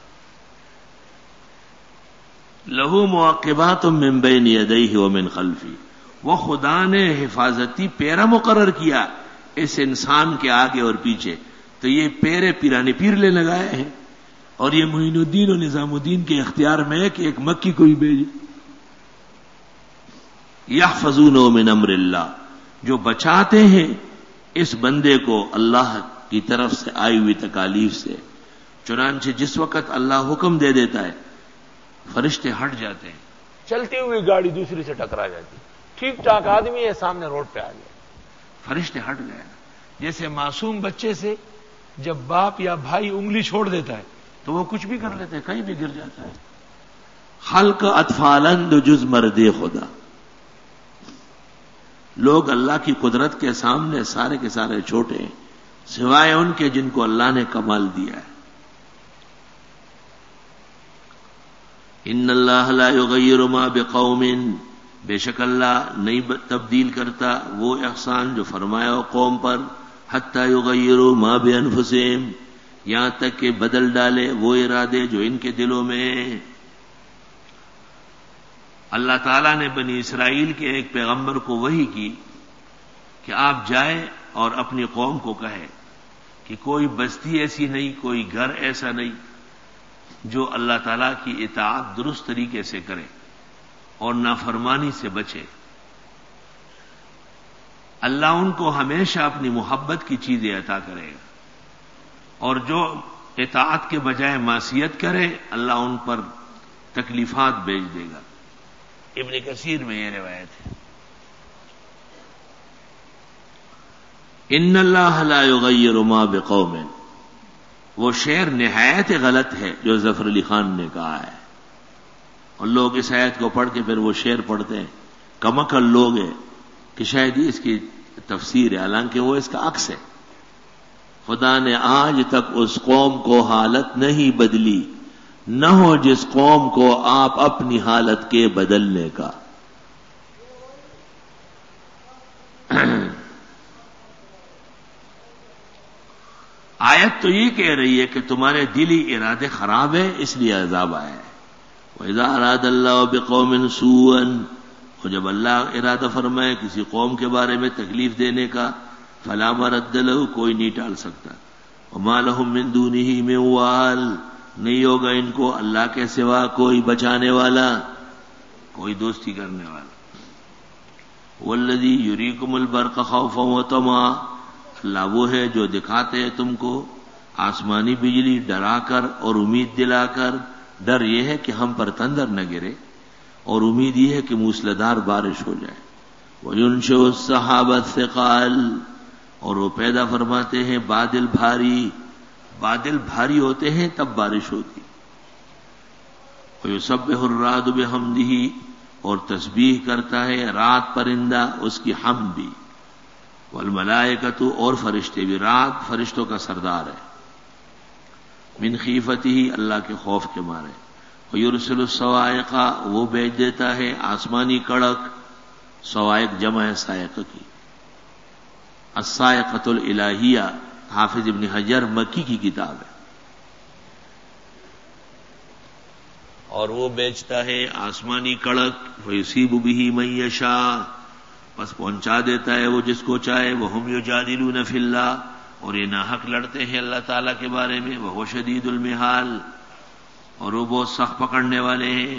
لہو معقبات من بین یدیہ ومن خلفی. وہ خدا نے حفاظتی پیرا مقرر کیا اس انسان کے آگے اور پیچھے. تو یہ پیرے پیرانے پیر لے لگائے ہیں، اور یہ معین الدین اور نظام الدین کے اختیار میں ہے کہ ایک مکی کو ہی بھیجے. یحفظون من امر اللہ، جو بچاتے ہیں اس بندے کو اللہ کی طرف سے آئی ہوئی تکالیف سے. چنانچہ جس وقت اللہ حکم دے دیتا ہے فرشتے ہٹ جاتے ہیں، چلتی ہوئی گاڑی دوسری سے ٹکرا جاتی، ٹھیک ٹھاک آدمی ہے سامنے روڈ پہ آ گیا، فرشتے ہٹ گئے. جیسے معصوم بچے سے جب باپ یا بھائی انگلی چھوڑ دیتا ہے تو وہ کچھ بھی کر لیتے ہیں، کہیں بھی گر جاتا ہے. خلق اطفالند جز مرد خدا. لوگ اللہ کی قدرت کے سامنے سارے کے سارے چھوٹے ہیں سوائے ان کے جن کو اللہ نے کمال دیا ہے. ان اللہ لا یغیر ما بقوم، بے شک اللہ نہیں تبدیل کرتا وہ احسان جو فرمایا ہو قوم پر، حتی یغیروا ما بانفسہم، یہاں تک کہ بدل ڈالے وہ ارادے جو ان کے دلوں میں ہیں. اللہ تعالیٰ نے بنی اسرائیل کے ایک پیغمبر کو وحی کی کہ آپ جائیں اور اپنی قوم کو کہیں کہ کوئی بستی ایسی نہیں، کوئی گھر ایسا نہیں جو اللہ تعالیٰ کی اطاعت درست طریقے سے کرے اور نافرمانی سے بچے. اللہ ان کو ہمیشہ اپنی محبت کی چیزیں عطا کرے گا، اور جو اطاعت کے بجائے معصیت کرے اللہ ان پر تکلیفات بھیج دے گا. ابن کثیر میں یہ روایت ہے. ان اللہ لا یغیر ما بقوم، وہ شعر نہایت غلط ہے جو ظفر علی خان نے کہا ہے، اور لوگ اس آیت کو پڑھ کے پھر وہ شعر پڑھتے ہیں. کمکل لوگ ہیں کہ شاید اس کی تفسیر ہے، حالانکہ وہ اس کا عکس ہے. خدا نے آج تک اس قوم کو حالت نہیں بدلی، نہ ہو جس قوم کو آپ اپنی حالت کے بدلنے کا. آیت تو یہ کہہ رہی ہے کہ تمہارے دلی ارادے خراب ہیں اس لیے عذاب آیا ہے. وَإِذَا أَرَادَ اللَّهُ بِقَوْمٍ سُوءًا، اور جب اللہ ارادہ فرمائے کسی قوم کے بارے میں تکلیف دینے کا، فَلَا مَرَدَّ لَهُ، کوئی نہیں ٹال سکتا. وَمَا لَهُم مِّن دُونِهِ مِن وَالٍ، نہیں ہوگا ان کو اللہ کے سوا کوئی بچانے والا، کوئی دوستی کرنے والا. وَالَّذِي يُرِيكُمُ الْبَرْقَ خَوْفًا وَطَمَعًا، اللہ وہ ہے جو دکھاتے ہیں تم کو آسمانی بجلی ڈرا کر اور امید دلا کر. ڈر یہ ہے کہ ہم پر تندر نہ گرے، اور امید یہ ہے کہ موسلادھار بارش ہو جائے. وَيُنشِئُ السَّحَابَ الثِّقَالَ، اور وہ پیدا فرماتے ہیں بادل بھاری. بادل بھاری ہوتے ہیں تب بارش ہوتی. وَيُسَبِّحُ الرَّعْدُ بِحَمْدِهِ، اور تسبیح کرتا ہے رات پرندہ اس کی حمد بھی. والملائکۃ، اور فرشتے بھی. رات فرشتوں کا سردار ہے. من خیفتہ، اللہ کے خوف کے مارے. ویرسل الصواعق، وہ بھیج دیتا ہے آسمانی کڑک. صواعق جمع ہے صاعقہ کی. الصاعقۃ الالہیہ، حافظ ابن حجر مکی کی کتاب ہے. اور وہ بیچتا ہے آسمانی کڑک. ویصیب بہ من یشاء، بس پہنچا دیتا ہے وہ جس کو چاہے. وہم یجادلون فی اللہ، اور یہ ناحق لڑتے ہیں اللہ تعالیٰ کے بارے میں. وہو شدید المحال، اور وہ بہت سخت پکڑنے والے ہیں.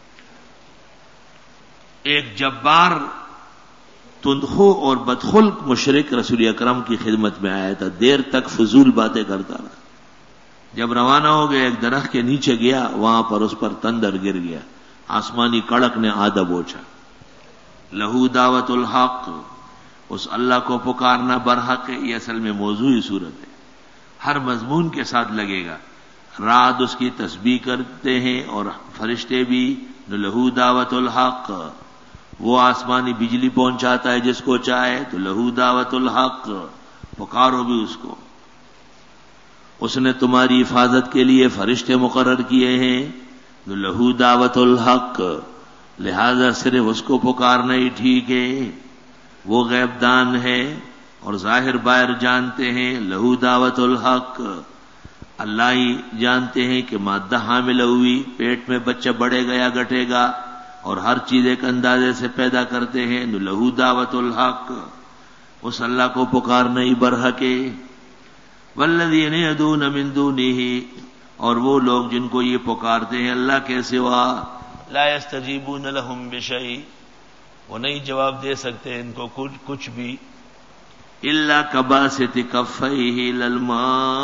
ایک جبار تندخو اور بدخلق مشرک رسول اکرم کی خدمت میں آیا تھا. دیر تک فضول باتیں کرتا رہا. جب روانہ ہو گیا ایک درخت کے نیچے گیا، وہاں پر اس پر تندر گر گیا. آسمانی کڑک نے آدھا بوچھا. لہو دعوت الحق، اس اللہ کو پکارنا برحق ہے. یہ اصل میں موضوعی صورت ہے، ہر مضمون کے ساتھ لگے گا. رات اس کی تسبیح کرتے ہیں اور فرشتے بھی. لہو دعوت الحق، وہ آسمانی بجلی پہنچاتا ہے جس کو چاہے، تو لہو دعوت الحق، پکارو بھی اس کو. اس نے تمہاری حفاظت کے لیے فرشتے مقرر کیے ہیں، تو لہو دعوت الحق، لہذا صرف اس کو پکارنا ہی ٹھیک ہے. وہ غیب دان ہے اور ظاہر باہر جانتے ہیں. لہو دعوت الحق، اللہ ہی جانتے ہیں کہ مادہ حامل ہوئی، پیٹ میں بچہ بڑھے گا یا گھٹے گا، اور ہر چیز ایک اندازے سے پیدا کرتے ہیں. لہو دعوت الحق، اس اللہ کو پکارنا ہی برحق ہے. والذین یدعون من دونہ، اور وہ لوگ جن کو یہ پکارتے ہیں اللہ کے سوا، لا یستجیبون لہم بشیء، وہ نہیں جواب دے سکتے ان کو کچھ کچھ بھی، الا کباسط کفیہ الی الماء،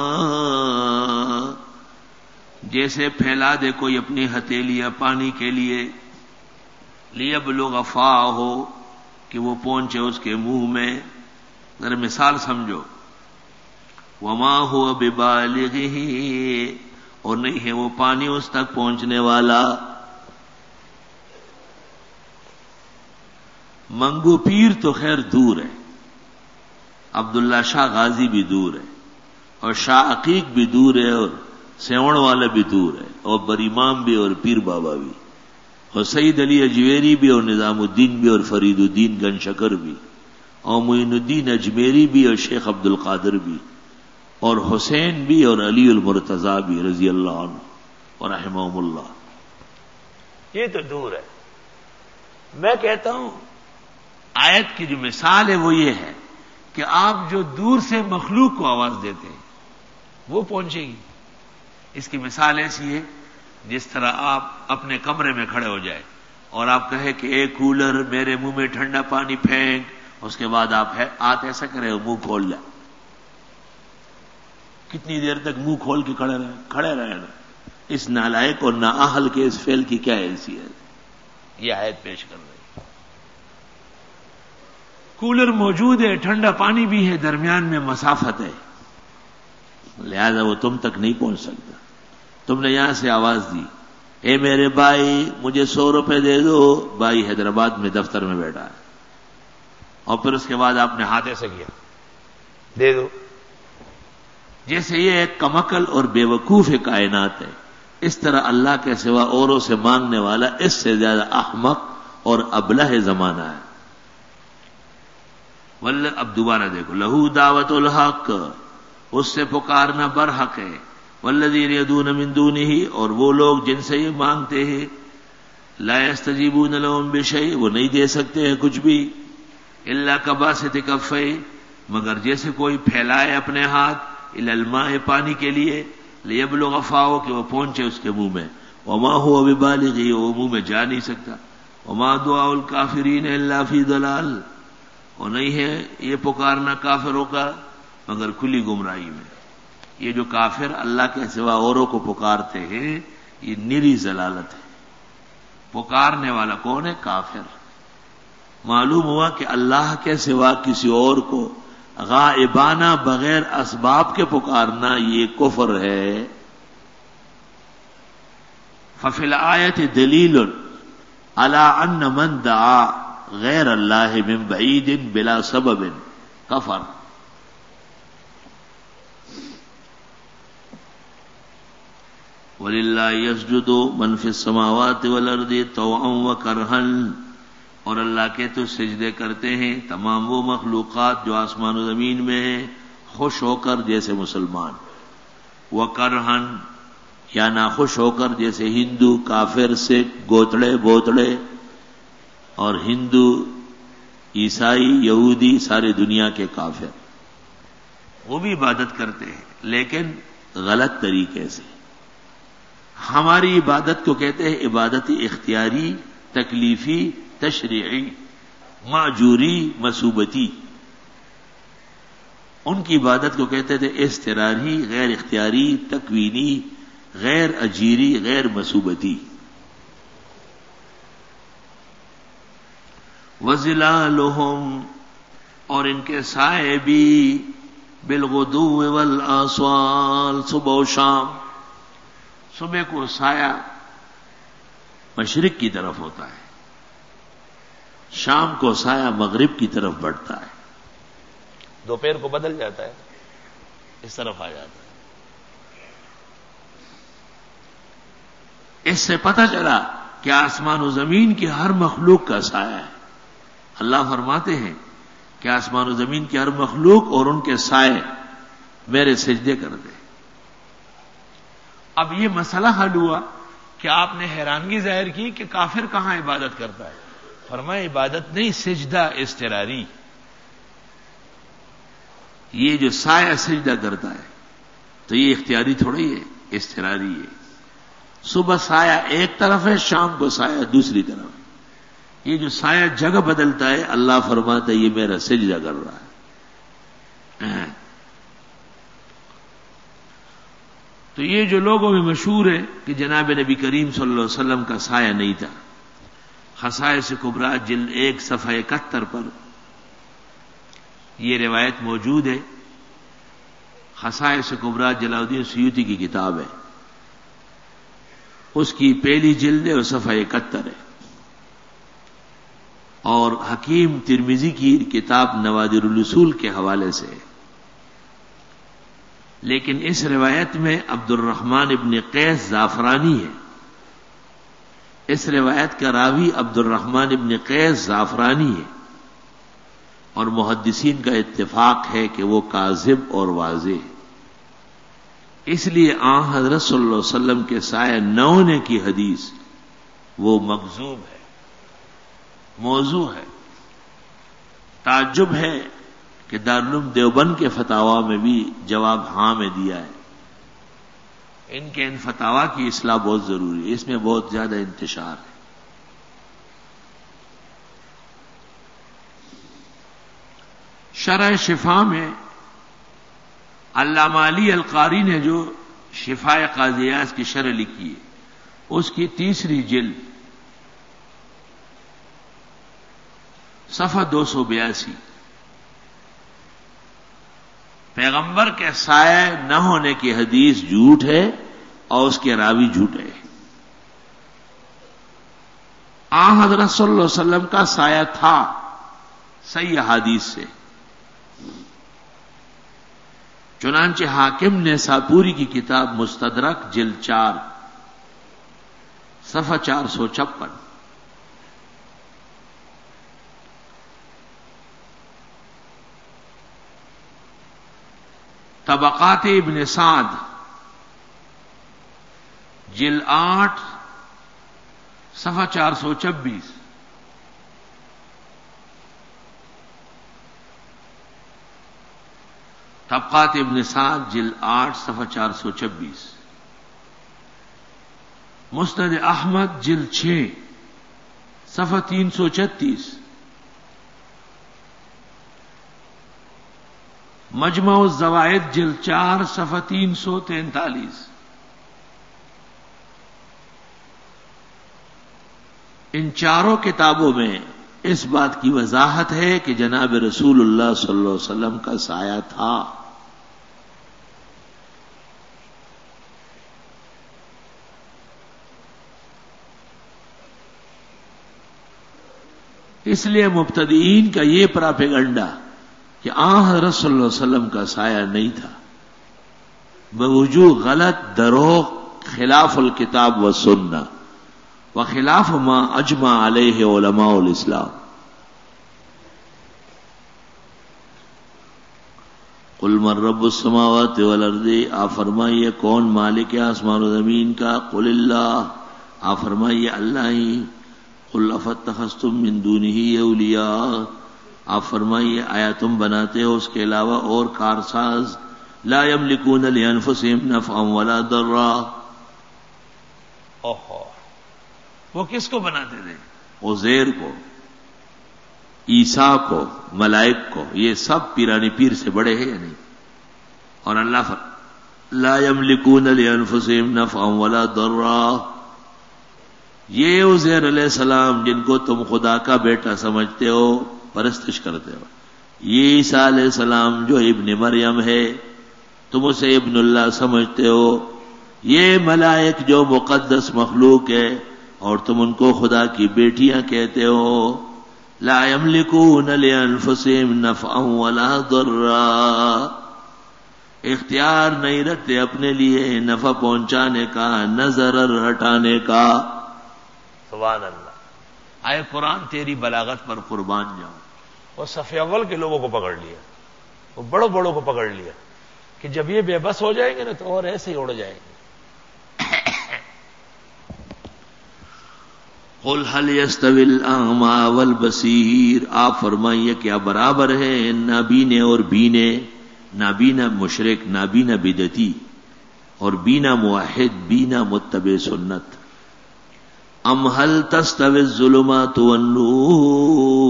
جیسے پھیلا دے کوئی اپنی ہتھیلیاں پانی کے لیے، لیبلغ فاہ، کہ وہ پہنچے اس کے منہ میں. ذرا مثال سمجھو. وما هو ببالغہ، اور نہیں ہے وہ پانی اس تک پہنچنے والا. منگو پیر تو خیر دور ہے، عبداللہ شاہ غازی بھی دور ہے، اور شاہ عقیق بھی دور ہے، اور سیوڑ والا بھی دور ہے، اور بریمام بھی، اور پیر بابا بھی، اور سید علی اجویری بھی، اور نظام الدین بھی، اور فرید الدین گن شکر بھی، اور معین الدین اجمیری بھی، اور شیخ عبد القادر بھی، اور حسین بھی، اور علی المرتضیٰ بھی رضی اللہ عنہ اور رحمہم اللہ. یہ تو دور ہے. میں کہتا ہوں آیت کی جو مثال ہے وہ یہ ہے کہ آپ جو دور سے مخلوق کو آواز دیتے ہیں وہ پہنچے گی. اس کی مثال ایسی ہے جس طرح آپ اپنے کمرے میں کھڑے ہو جائے اور آپ کہے کہ اے کولر میرے منہ میں ٹھنڈا پانی پھینک، اس کے بعد آپ آت ایسا کرے منہ کھول جائے. کتنی دیر تک منہ کھول کے کھڑے رہے کھڑے رہے نا. اس نالائق اور نااہل کے اس فعل کی کیا حیثیت؟ یہ آیت پیش کر رہے. کولر موجود ہے، ٹھنڈا پانی بھی ہے، درمیان میں مسافت ہے، لہذا وہ تم تک نہیں پہنچ سکتا. تم نے یہاں سے آواز دی اے میرے بھائی مجھے سو روپے دے دو، بھائی حیدرآباد میں دفتر میں بیٹھا ہے، اور پھر اس کے بعد آپ نے ہاتھ ایسے کیا دے دو. جیسے یہ ایک کمکل اور بے وقوف کائنات ہے، اس طرح اللہ کے سوا اوروں سے مانگنے والا اس سے زیادہ احمق اور ابلہ زمانہ ہے. ول اب دوبارہ دیکھو، لہو دعوت الحق، اس سے پکارنا برحق ہے. والذین یدعون من دونہ، اور وہ لوگ جن سے یہ مانگتے ہیں، لا یستجیبون لہم بشیء، وہ نہیں دے سکتے ہیں کچھ بھی، الا کباسط کفیہ، مگر جیسے کوئی پھیلائے اپنے ہاتھ، الی الماء، پانی کے لیے، لیبلغ فاہ، کہ وہ پہنچے اس کے منہ میں. وما هو ببالغہ، وہ منہ میں جا نہیں سکتا. وما دعاء الکافرین الا فی ضلال، اور نہیں ہے یہ پکارنا کافروں کا مگر کھلی گمراہی میں. یہ جو کافر اللہ کے سوا اوروں کو پکارتے ہیں یہ نری ضلالت ہے. پکارنے والا کون ہے؟ کافر. معلوم ہوا کہ اللہ کے سوا کسی اور کو غائبانہ بغیر اسباب کے پکارنا یہ کفر ہے. ففی الآیت دلیل علی ان من دعا غیر اللہ من بعید بلا سبب کفر. وَلِلَّهِ يَسْجُدُ مَنْ فِي السَّمَاوَاتِ وَالْأَرْضِ طَوْعًا وَكَرْهًا، اور اللہ کے تو سجدے کرتے ہیں تمام وہ مخلوقات جو آسمان و زمین میں ہیں، خوش ہو کر جیسے مسلمان، وَكَرْهًا، یا ناخوش ہو کر جیسے ہندو، کافر، سکھ، گوتڑے بوتڑے، اور ہندو، عیسائی، یہودی، ساری دنیا کے کافر وہ بھی عبادت کرتے ہیں لیکن غلط طریقے سے. ہماری عبادت کو کہتے ہیں عبادت اختیاری، تکلیفی، تشریعی، معجوری، مصوبتی. ان کی عبادت کو کہتے تھے اضطراری، غیر اختیاری، تکوینی، غیر اجیری، غیر مصوبتی. وظلالہم، اور ان کے سائے بھی بالغدو والآصال، صبح و شام. صبح کو سایہ مشرق کی طرف ہوتا ہے، شام کو سایہ مغرب کی طرف بڑھتا ہے، دوپہر کو بدل جاتا ہے، اس طرف آ جاتا ہے. اس سے پتہ چلا کہ آسمان و زمین کی ہر مخلوق کا سایہ ہے. اللہ فرماتے ہیں کہ آسمان و زمین کی ہر مخلوق اور ان کے سائے میرے سجدے کر دے. اب یہ مسئلہ حل ہوا کہ آپ نے حیرانگی ظاہر کی کہ کافر کہاں عبادت کرتا ہے. فرمایا عبادت نہیں، سجدہ اضطراری. یہ جو سایہ سجدہ کرتا ہے تو یہ اختیاری تھوڑی ہے، اضطراری ہے. صبح سایہ ایک طرف ہے، شام کو سایہ دوسری طرف. یہ جو سایہ جگہ بدلتا ہے، اللہ فرماتا ہے یہ میرا سجدہ کر رہا ہے. تو یہ جو لوگوں میں مشہور ہے کہ جناب نبی کریم صلی اللہ علیہ وسلم کا سایہ نہیں تھا، خصائص کبریٰ جلد ایک صفحہ اکہتر پر یہ روایت موجود ہے. خصائص کبریٰ جلال الدین سیوطی کی کتاب ہے، اس کی پہلی جلد ہے اور صفحہ اکہتر ہے. اور حکیم ترمذی کی کتاب نوادر الاصول کے حوالے سے. لیکن اس روایت میں عبد الرحمن ابن قیس زعفرانی ہے. اس روایت کا راوی عبد الرحمن ابن قیس زعفرانی ہے، اور محدثین کا اتفاق ہے کہ وہ کاذب اور واضح ہے. اس لیے آن حضرت صلی اللہ علیہ وسلم کے سایہ نہ ہونے کی حدیث وہ مکذوب ہے، موضوع ہے. تعجب ہے کہ دارالعلوم دیوبند کے فتاوا میں بھی جواب ہاں میں دیا ہے. ان کے ان فتاوا کی اصلاح بہت ضروری ہے، اس میں بہت زیادہ انتشار ہے. شرح شفا میں علامہ علی القاری نے جو شفاء قاضی اعاز کی شرح لکھی ہے، اس کی تیسری جلد صفحہ دو سو بیاسی، پیغمبر کے سائے نہ ہونے کی حدیث جھوٹ ہے اور اس کے راوی جھوٹے. آن حضرت صلی اللہ علیہ وسلم کا سایہ تھا صحیح حدیث سے. چنانچہ حاکم نے ساپوری کی کتاب مستدرک جلد چار صفحہ چار سو چھپن طبقات ابن سعد جلد آٹھ صفحہ چار سو چھبیس طبقات ابن سعد جلد آٹھ صفحہ چار سو چھبیس مسند احمد جلد چھ صفحہ تین سو چھتیس مجمع الزوائد جلد چار صفحہ تین سو تینتالیس. ان چاروں کتابوں میں اس بات کی وضاحت ہے کہ جناب رسول اللہ صلی اللہ علیہ وسلم کا سایہ تھا. اس لیے مبتدئین کا یہ پراپیگنڈا کہ آن حضرت صلی اللہ علیہ وسلم کا سایہ نہیں تھا، بوجوہ غلط، دروغ، خلاف الکتاب و سنہ وخلاف ما اجمع علیہ علماء الاسلام. قل من رب السماوات والارض، آپ فرمائیے کون مالک ہے آسمان و زمین کا؟ قل اللہ، آپ فرمائیے اللہ ہی. قل افاتخذتم من دونہ اولیاء، آپ فرمائیے آیا تم بناتے ہو اس کے علاوہ اور کارساز؟ لا یملکون لانفسہم نفعا ولا ضرا. اوہو، وہ کس کو بناتے تھے؟ عزیر کو، عیسیٰ کو، ملائک کو. یہ سب پیرانی پیر سے بڑے ہیں یا نہیں؟ اور اللہ فرماتا لا یملکون لانفسہم نفعا ولا ضرا. یہ عزیر علیہ السلام جن کو تم خدا کا بیٹا سمجھتے ہو، پرستش کرتے ہو، یہ عیسیٰ علیہ السلام جو ابن مریم ہے تم اسے ابن اللہ سمجھتے ہو، یہ ملائک جو مقدس مخلوق ہے اور تم ان کو خدا کی بیٹیاں کہتے ہو، لا یملکون لانفسہم نفعا ولا ضرا، اختیار نہیں رکھتے اپنے لیے نفع پہنچانے کا نہ ضرر ہٹانے کا۔ سبحان اللہ، آئے قرآن تیری بلاغت پر قربان جاؤں۔
وہ صف اول کے لوگوں کو پکڑ لیا، وہ بڑوں بڑوں کو پکڑ لیا کہ جب یہ بے بس ہو جائیں گے نا تو اور ایسے ہی اڑ جائیں گے۔
قل هل يستوي الاعمى والبصير، آپ فرمائیے کیا برابر ہے نابینے اور بینے، نابینا مشرک، نابینا بدعتی اور بینا موحد، بینا متبع سنت۔ ام هل تستوي الظلمات والنور،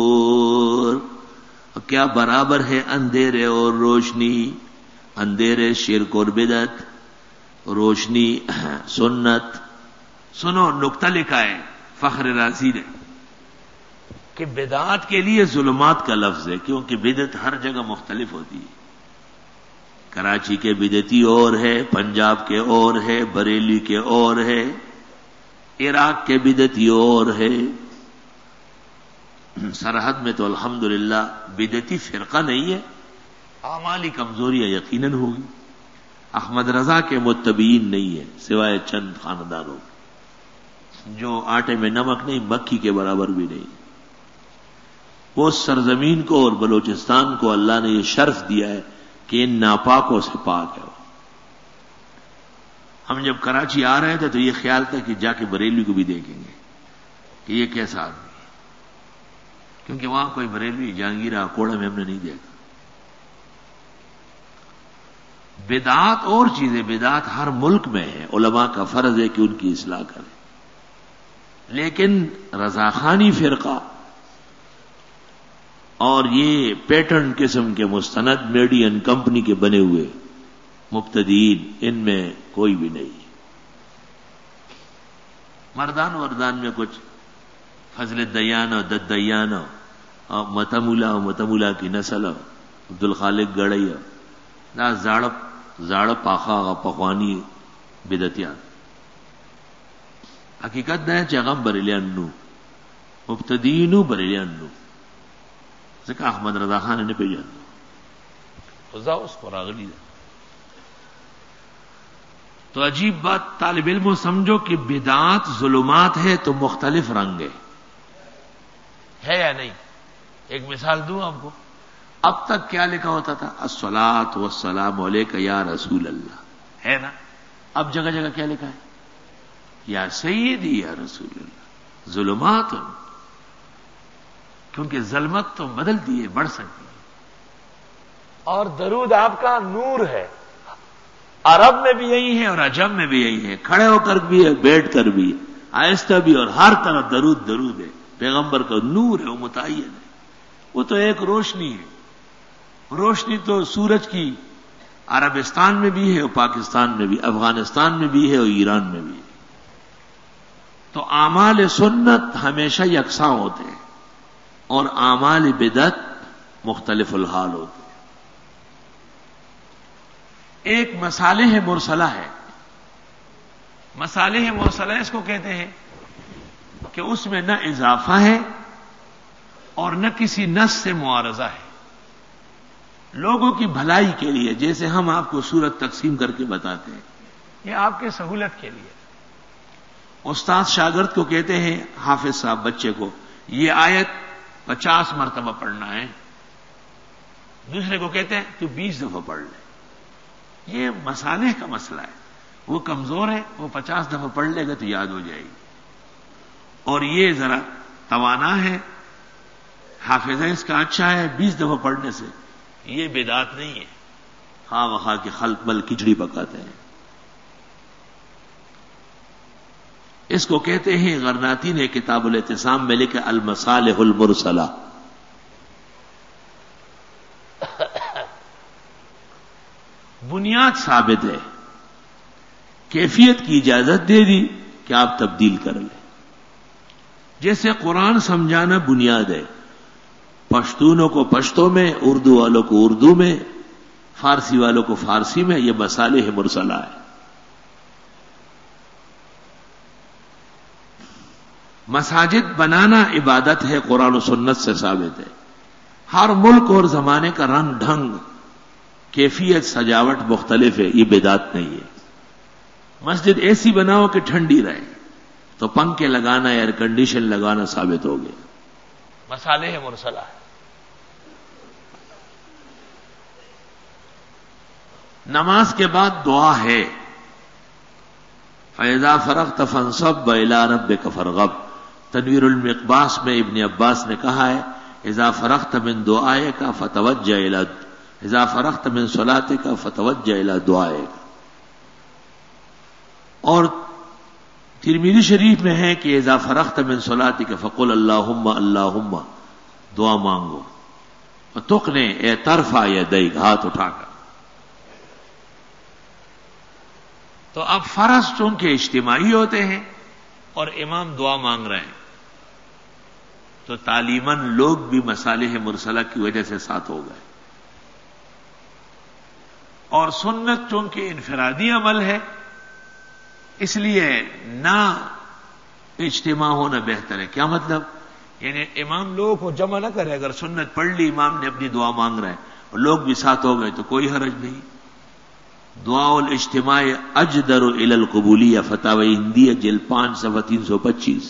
کیا برابر ہے اندھیرے اور روشنی، اندھیرے شرک اور بدعت، روشنی سنت۔ سنو نکتہ لکھا ہے فخر رازی نے کہ بدعات کے لیے ظلمات کا لفظ ہے، کیونکہ بدعت ہر جگہ مختلف ہوتی ہے۔ کراچی کے بدعتی اور ہے، پنجاب کے اور ہے، بریلی کے اور ہے، عراق کے بدعتی اور ہے۔ سرحد میں تو الحمدللہ بدعتی فرقہ نہیں ہے، اعمالی کمزوریاں یقیناً ہوگی۔ احمد رضا کے متبعین نہیں ہے سوائے چند خاندانوں جو آٹے میں نمک نہیں، مکھی کے برابر بھی نہیں۔ وہ سرزمین کو اور بلوچستان کو اللہ نے یہ شرف دیا ہے کہ ان ناپاکوں سے پاک ہے۔ ہم جب کراچی آ رہے تھے تو یہ خیال تھا کہ جا کے بریلوی کو بھی دیکھیں گے کہ یہ کیسا آدمی ہے، کیونکہ وہاں کوئی بریلوی جہانگیرہ اکوڑا میں ہم نے نہیں دیکھا۔ بدعات اور چیزیں، بدعات ہر ملک میں ہیں، علماء کا فرض ہے کہ ان کی اصلاح کریں، لیکن رضاخانی فرقہ اور یہ پیٹرن قسم کے مستند میڈین کمپنی کے بنے ہوئے مبتدئین، ان میں کوئی بھی نہیں۔ مردان وردان میں کچھ فضل دیان اور دد دیان اور متمولا اور متمولا کی نسل عبد الخالق گڑیا نہ زاڑپ زاڑپ پاخا پخوانی بدعتیان۔ حقیقت نہ چغم بریلیان نو مبتدئینو بریلیان نو ځکه احمد رضا خان نے پیژاند
خدا اس کو راغلی ده۔
تو عجیب بات طالب علموں سمجھو کہ بدعات ظلمات ہے تو مختلف رنگ ہے
ہے یا نہیں؟ ایک مثال دوں آپ کو۔
اب تک کیا لکھا ہوتا تھا؟ الصلاۃ والسلام علیک یا رسول اللہ، ہے نا؟ اب جگہ جگہ کیا لکھا ہے؟ یا سیدی یا رسول اللہ۔ ظلمات، کیونکہ ظلمت تو بدلتی ہے، بڑھ سکتی ہے۔
اور درود آپ کا نور ہے، عرب میں بھی یہی ہے اور
عجم میں بھی یہی ہے، کھڑے ہو کر بھی ہے، بیٹھ کر بھی ہے، آہستہ بھی، اور ہر طرف درود درود ہے۔ پیغمبر کا نور ہے، وہ متعین ہے، وہ تو ایک روشنی ہے۔ روشنی تو سورج کی عربستان میں بھی ہے اور پاکستان میں بھی، افغانستان میں بھی ہے اور ایران میں بھی ہے۔ تو اعمال سنت ہمیشہ یکساں ہوتے ہیں اور اعمال بدعت مختلف الحال ہوتے ہیں۔ ایک مصالح مرسلہ ہے، مصالح مرسلہ اس کو کہتے ہیں کہ اس میں نہ اضافہ ہے اور نہ کسی نص سے معارضہ ہے، لوگوں کی بھلائی کے لیے، جیسے ہم آپ کو سورت تقسیم کر کے بتاتے ہیں،
یہ آپ کے سہولت کے لیے۔
استاد شاگرد کو کہتے ہیں، حافظ صاحب بچے کو، یہ آیت پچاس مرتبہ پڑھنا ہے، دوسرے کو کہتے ہیں تو بیس دفعہ پڑھ لے۔ یہ مصالح کا مسئلہ ہے، وہ کمزور ہے، وہ پچاس دفعہ پڑھ لے گا تو یاد ہو جائے گی، اور یہ ذرا توانا ہے، حافظہ اس کا اچھا ہے، بیس دفعہ پڑھنے سے یہ بدعت نہیں ہے، خواہ وخواہ کے خلق مل کھچڑی پکاتے ہیں۔ اس کو کہتے ہیں، غرناطی نے کتاب الاعتصام میں لکھا المصالح المرسلہ۔ بنیاد ثابت ہے، کیفیت کی اجازت دے دی کہ آپ تبدیل کر لیں۔ جیسے قرآن سمجھانا بنیاد ہے، پشتونوں کو پشتو میں، اردو والوں کو اردو میں، فارسی والوں کو فارسی میں، یہ مصالح مرسلہ ہے۔ مساجد بنانا عبادت ہے، قرآن و سنت سے ثابت ہے۔ ہر ملک اور زمانے کا رنگ ڈھنگ، کیفیت، سجاوٹ مختلف ہے، یہ بدعت نہیں ہے۔ مسجد ایسی بناؤ کہ ٹھنڈی رہے، تو پنکھے لگانا، ایئر کنڈیشن لگانا ثابت ہو گیا،
مصالح مرسلہ ہے۔
نماز کے بعد دعا ہے، فَإِذَا فَرَغْتَ فَانصَبْ وَإِلَىٰ رَبِّكَ فَارْغَب۔ تنویر المقباس میں ابن عباس نے کہا ہے، اذا فرغت من دعائک فتوجہ الی اذا فرغت من صلاتک فتوجہ الی دعائک۔ اور ترمذی شریف میں ہے کہ اذا فرغت من صلاتک فقل اللہم اللہم، دعا مانگو، وتقنے اے ترفع یدیک، ہاتھ اٹھا کر۔ تو اب فرض چونکہ اجتماعی ہوتے ہیں اور امام دعا مانگ رہے ہیں، تو تعلیماً لوگ بھی مصالح مرسلہ کی وجہ سے ساتھ ہو گئے۔ اور سنت چونکہ انفرادی عمل ہے، اس لیے نہ اجتماع ہونا بہتر ہے۔ کیا مطلب؟ یعنی امام لوگوں کو جمع نہ کرے، اگر سنت پڑھ لی، امام نے اپنی دعا مانگ رہے ہیں اور لوگ بھی ساتھ ہو گئے تو کوئی حرج نہیں۔ دعاء الاجتماع اجدر الی القبولیہ، فتاوی ہندیہ جلد پانچ صفحہ تین سو پچیس۔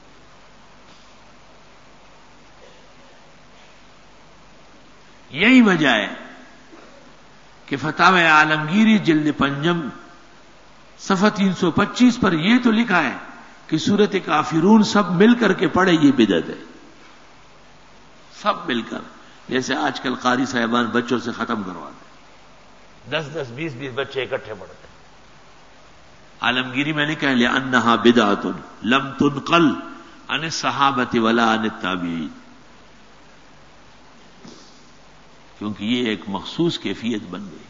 یہی وجہ ہے کہ فتاوی عالمگیری جلد پنجم صفحہ تین سو پچیس پر یہ تو لکھا ہے کہ سورۃ کافرون سب مل کر کے پڑھے، یہ بدعت ہے۔ سب مل کر، جیسے آج کل قاری صاحبان بچوں سے ختم کرواتے ہیں،
دس دس بیس بیس بچے اکٹھے پڑھتے ہیں۔
عالمگیری میں لکھا ہے لأنہا بدعۃ لم تنقل عن الصحابۃ ولا عن التابعین، کیونکہ یہ ایک مخصوص کیفیت بن گئی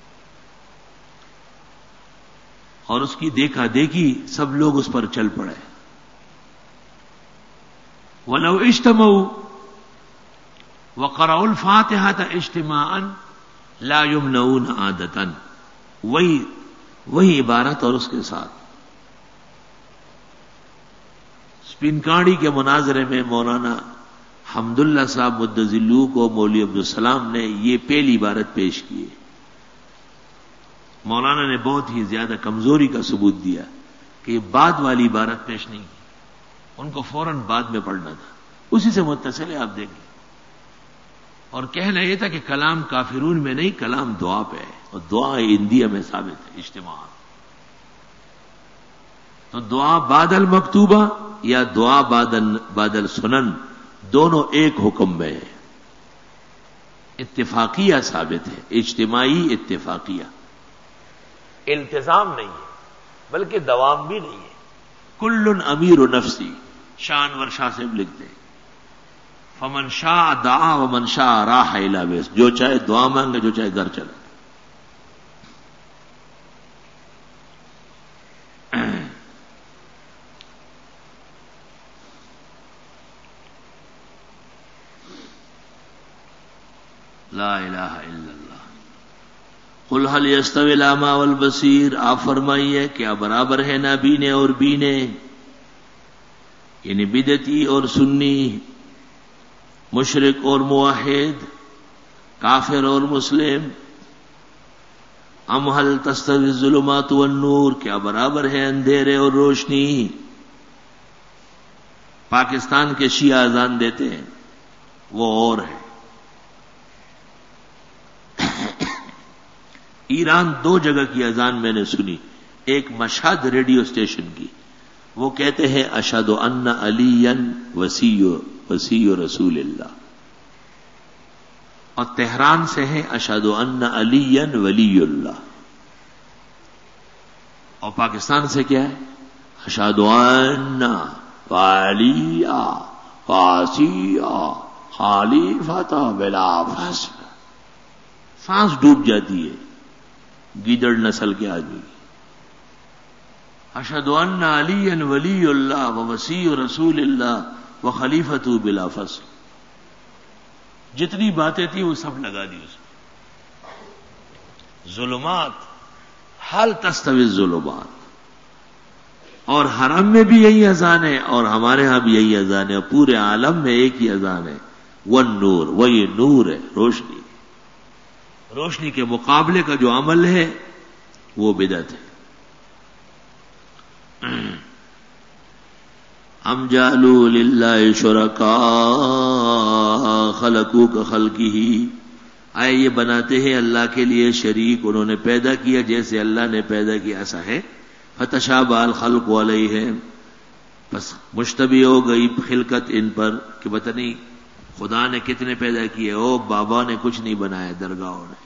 اور اس کی دیکھا دیکھی سب لوگ اس پر چل پڑے۔ وَلَوْ اجْتَمَعُوا وَقَرَأُوا الْفَاتِحَةَ اجْتِمَاعًا لَا يُمْنَعُونَ عَادَةً، وہی وہی عبارت اور اس کے ساتھ سپنکاڑی کے مناظرے میں مولانا حمداللہ صاحب مدظلو کو مولوی عبدالسلام نے یہ پہلی عبارت پیش کی ہے۔ مولانا نے بہت ہی زیادہ کمزوری کا ثبوت دیا کہ یہ بعد والی عبارت پیش نہیں کی، ان کو فوراً بعد میں پڑھنا تھا، اسی سے متصل ہے، آپ دیکھیں۔ اور کہنا یہ تھا کہ کلام کافرون میں نہیں، کلام دعا پہ ہے، اور دعا اندیہ میں ثابت ہے، اجتماع۔ تو دعا بعد المکتوبہ یا دعا بعد السنن، دونوں ایک حکم میں ہے، اتفاقیہ ثابت ہے، اجتماعی اتفاقیہ،
التزام نہیں ہے بلکہ دوام بھی نہیں ہے۔
کل امیر نفسی، شانور شاہ سے لکھتے ہیں، فمن شاء دعا ومن شاء راح الی بیت، جو چاہے دعا مانگے، جو چاہے گھر چلے۔ لا الہ الا اللہ۔ قل هل يستوي الاعمى والبصير، آپ فرمائیے کیا برابر ہے نابینے اور بینے، یعنی بدعتی اور سنی، مشرک اور موحد، کافر اور مسلم، ام هل تستوي الظلمات والنور، کیا برابر ہے اندھیرے اور روشنی۔ پاکستان کے شیعہ اذان دیتے ہیں، وہ اور ہے۔ ایران دو جگہ کی اذان میں نے سنی، ایک مشہد ریڈیو اسٹیشن کی، وہ کہتے ہیں اشہد ان علی وصی وصی رسول اللہ، اور تہران سے ہے اشہد ان علی ولی اللہ، اور پاکستان سے کیا ہے اشہد ان علی وصی خلیفۃ بلا فصل۔ سانس ڈوب جاتی ہے گیدڑ نسل کے آدمی، اشہد ان علی ولی اللہ و وصی رسول اللہ و خلیفۃ بلا فصل. جتنی باتیں تھیں وہ سب لگا دی اس میں. ظلمات حل تستوی الظلمات. اور حرم میں بھی یہی اذان ہے اور ہمارے ہاں بھی یہی اذان ہے. پورے عالم میں ایک ہی اذان ہے. والنور، وہ یہ نور ہے، روشنی. روشنی کے مقابلے کا جو عمل ہے وہ بدعت ہے. ام جعلوا للہ شرکاء خلقوا کخلقہ. آئے یہ بناتے ہیں اللہ کے لیے شریک، انہوں نے پیدا کیا جیسے اللہ نے پیدا کیا، ایسا ہے. فتشابہ الخلق علیہم، بس مشتبہ ہو گئی خلقت ان پر کہ پتہ نہیں خدا نے کتنے پیدا کیے، او بابا نے کچھ نہیں بنایا درگاہوں نے.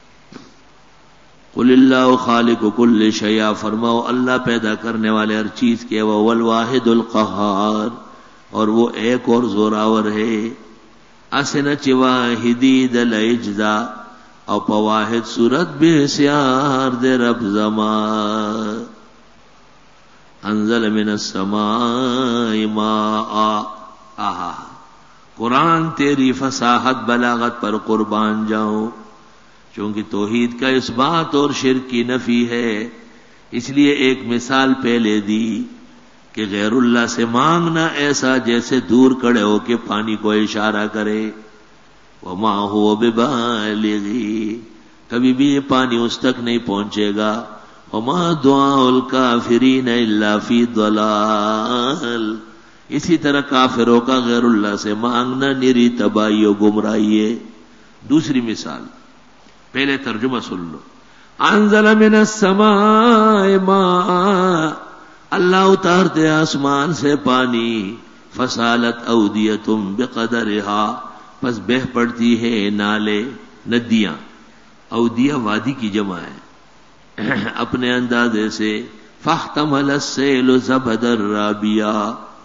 قل اللہ خالق کل شیء، فرماؤ اللہ پیدا کرنے والے ہر چیز کے، وہ الواحد القہار، اور وہ ایک اور زوراور ہے. اسنچ واحدی دل اجزا، او پواحد صورت بسیار دے رب زمان. انزل من السماء ماء. آہا، قرآن تیری فصاحت بلاغت پر قربان جاؤں. چونکہ توحید کا اس بات اور شرک کی نفی ہے، اس لیے ایک مثال پہلے دی کہ غیر اللہ سے مانگنا ایسا جیسے دور کھڑے ہو کے پانی کو اشارہ کرے. وما هو ببالغ، کبھی بھی یہ پانی اس تک نہیں پہنچے گا. وما دعاء الکافرین الا فی ضلال. اسی طرح کافروں کا غیر اللہ سے مانگنا نری تباہی و گمراہی ہے. دوسری مثال، پہلے ترجمہ سن لو. انزل من السماء ماء، اللہ اتارتے آسمان سے پانی. فسالت اودیتم بقدرها، پس بہ پڑتی ہے نالے ندیاں. اودیہ وادی کی جمع ہے، اپنے اندازے سے. فاحتمل السیل زبدا رابیا،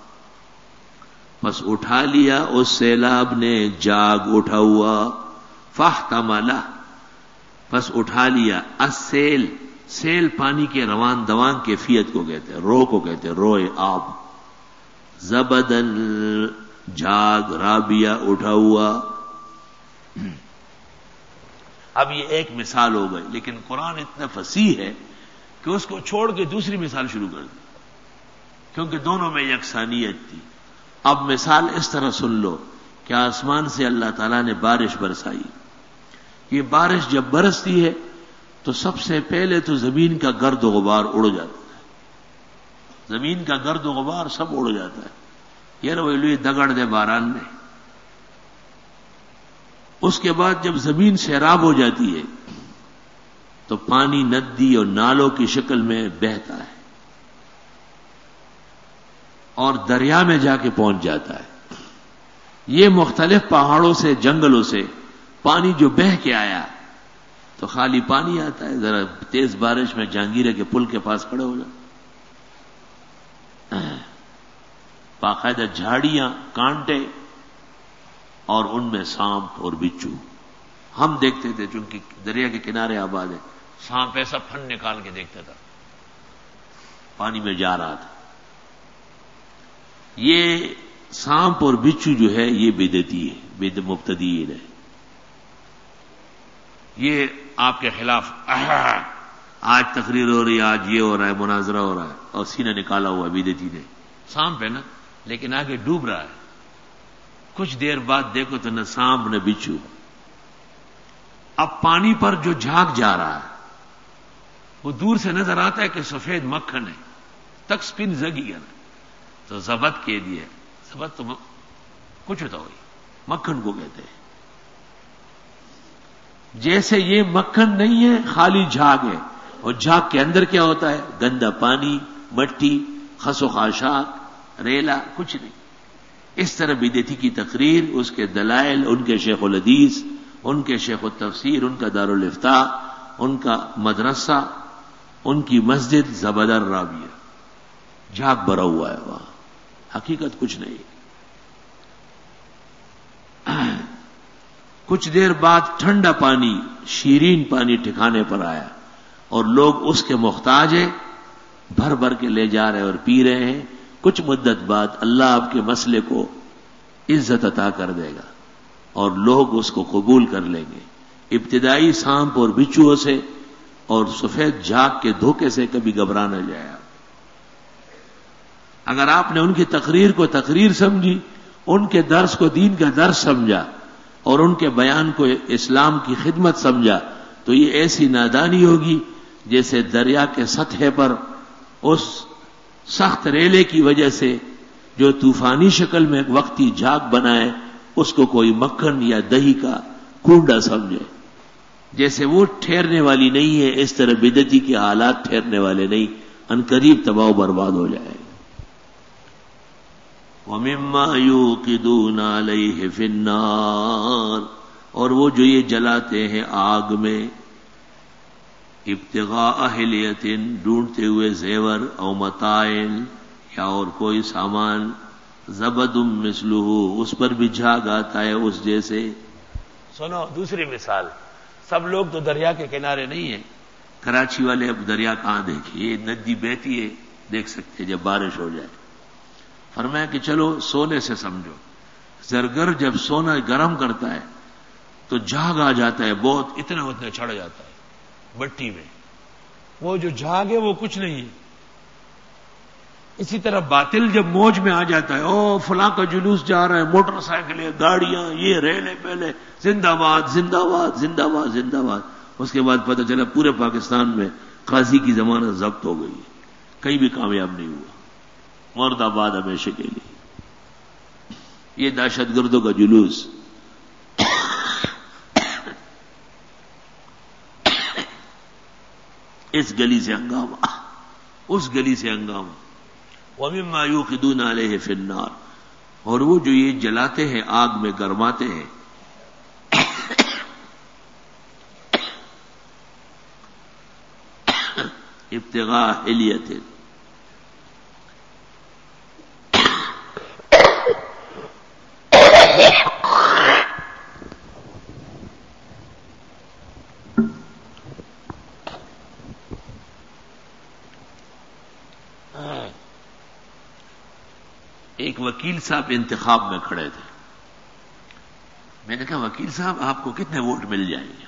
پس اٹھا لیا اس سیلاب نے جاگ اٹھا ہوا. فاحتمل، پس اٹھا لیا. السیل، سیل پانی کے روان دوان کیفیت کو کہتے ہیں، رو کو کہتے ہیں، روئے آب. زبدن جاگ، رابیا اٹھا ہوا. اب یہ ایک مثال ہو گئی، لیکن قرآن اتنا فصیح ہے کہ اس کو چھوڑ کے دوسری مثال شروع کر دی، کیونکہ دونوں میں یکسانیت تھی. اب مثال اس طرح سن لو کہ آسمان سے اللہ تعالیٰ نے بارش برسائی. یہ بارش جب برستی ہے تو سب سے پہلے تو زمین کا گرد و غبار اڑ جاتا ہے. زمین کا گرد و غبار سب اڑ جاتا ہے. یہ رویلوی دگڑ دے باران میں. اس کے بعد جب زمین سیراب ہو جاتی ہے تو پانی ندی اور نالوں کی شکل میں بہتا ہے اور دریا میں جا کے پہنچ جاتا ہے. یہ مختلف پہاڑوں سے، جنگلوں سے پانی جو بہہ کے آیا تو خالی پانی آتا ہے. ذرا تیز بارش میں جہانگیرہ کے پل کے پاس کھڑے ہو جاتے، باقاعدہ جھاڑیاں، کانٹے اور ان میں سانپ اور بچھو. ہم دیکھتے تھے چونکہ دریا کے کنارے آباد ہے، سانپ ایسا پھن نکال کے دیکھتا تھا، پانی میں جا رہا تھا. یہ سانپ اور بچھو جو ہے یہ بدعتی ہے، بد مبتدیین ہے. یہ آپ کے خلاف آج تقریر ہو رہی ہے، آج یہ ہو رہا ہے، مناظرہ ہو رہا ہے، اور سینہ نکالا ہوا بدعتی نے. سانپ ہے نا، لیکن آگے ڈوب رہا ہے. کچھ دیر بعد دیکھو تو نہ سانپ نہ بچھو. اب پانی پر جو جھاگ جا رہا ہے وہ دور سے نظر آتا ہے کہ سفید مکھن ہے، تک سپن زگی ہے نا، تو زبد کے لیے. زبد تو کچھ ہوتا ہوئی، مکھن کو کہتے ہیں. جیسے یہ مکھن نہیں ہے، خالی جھاگ ہے، اور جھاگ کے اندر کیا ہوتا ہے؟ گندا پانی، مٹی، خس و خاشاک، ریلا، کچھ نہیں. اس طرح بدعتی کی تقریر، اس کے دلائل، ان کے شیخ الحدیث، ان کے شیخ التفسیر، ان کا دارالافتاء، ان کا مدرسہ، ان کی مسجد زبدر رابیہ، جھاگ بھرا ہوا ہے وہاں، حقیقت کچھ نہیں. کچھ دیر بعد ٹھنڈا پانی، شیرین پانی ٹھکانے پر آیا اور لوگ اس کے محتاج ہیں بھر بھر کے لے جا رہے اور پی رہے ہیں. کچھ مدت بعد اللہ آپ کے مسئلے کو عزت عطا کر دے گا اور لوگ اس کو قبول کر لیں گے. ابتدائی سانپ اور بچھوؤں سے اور سفید جھاگ کے دھوکے سے کبھی گھبرا نہ جائے. اگر آپ نے ان کی تقریر کو تقریر سمجھی، ان کے درس کو دین کا درس سمجھا اور ان کے بیان کو اسلام کی خدمت سمجھا، تو یہ ایسی نادانی ہوگی جیسے دریا کے سطح پر اس سخت ریلے کی وجہ سے جو طوفانی شکل میں ایک وقتی جھاگ بنائے اس کو کوئی مکھن یا دہی کا کونڈا سمجھے. جیسے وہ ٹھہرنے والی نہیں ہے، اس طرح بدعتی کے حالات ٹھہرنے والے نہیں، ان قریب تباہ و برباد ہو جائے. وَمِمَّا يُوقِدُونَ عَلَيْهِ فِي النَّارِ، اور وہ جو یہ جلاتے ہیں آگ میں، ابتغاء حلیۃ، ڈھونڈتے ہوئے زیور، او متاع، یا اور کوئی سامان، زبد مثلہ، اس پر بھی جھاگ آتا ہے اس جیسے.
سنو دوسری مثال. سب لوگ تو دریا کے کنارے نہیں ہیں.
کراچی والے اب دریا کہاں دیکھیے، یہ ندی بہتی ہے، دیکھ سکتے جب بارش ہو جائے. فرمایا کہ چلو سونے سے سمجھو. زرگر جب سونا گرم کرتا ہے تو جھاگ آ جاتا ہے، بہت اتنا اتنا چڑھ جاتا ہے مٹی میں. وہ جو جھاگ ہے وہ کچھ نہیں ہے. اسی طرح باطل جب موج میں آ جاتا ہے، او فلاں کا جلوس جا رہا ہے، موٹر سائیکلیں، گاڑیاں، یہ ریلے پہلے، زندہ باد زندہ باد زندہ باد زندہ باد. اس کے بعد پتہ چلا پورے پاکستان میں قاضی کی ضمانت ضبط ہو گئی، کہیں بھی کامیاب نہیں ہوا، مرد آباد ہمیشہ کے لیے. یہ دہشت گردوں کا جلوس. اس گلی سے ہنگامہ، اس گلی سے ہنگامہ. وَمِمَّا يُوقِدُونَ عَلَيْهِ فِي النَّارِ، اور وہ جو یہ جلاتے ہیں آگ میں گرماتے ہیں، ابتغاء حلیۃ، ایک وکیل صاحب انتخاب میں کھڑے تھے. میں نے کہا وکیل صاحب آپ کو کتنے ووٹ مل جائیں گے؟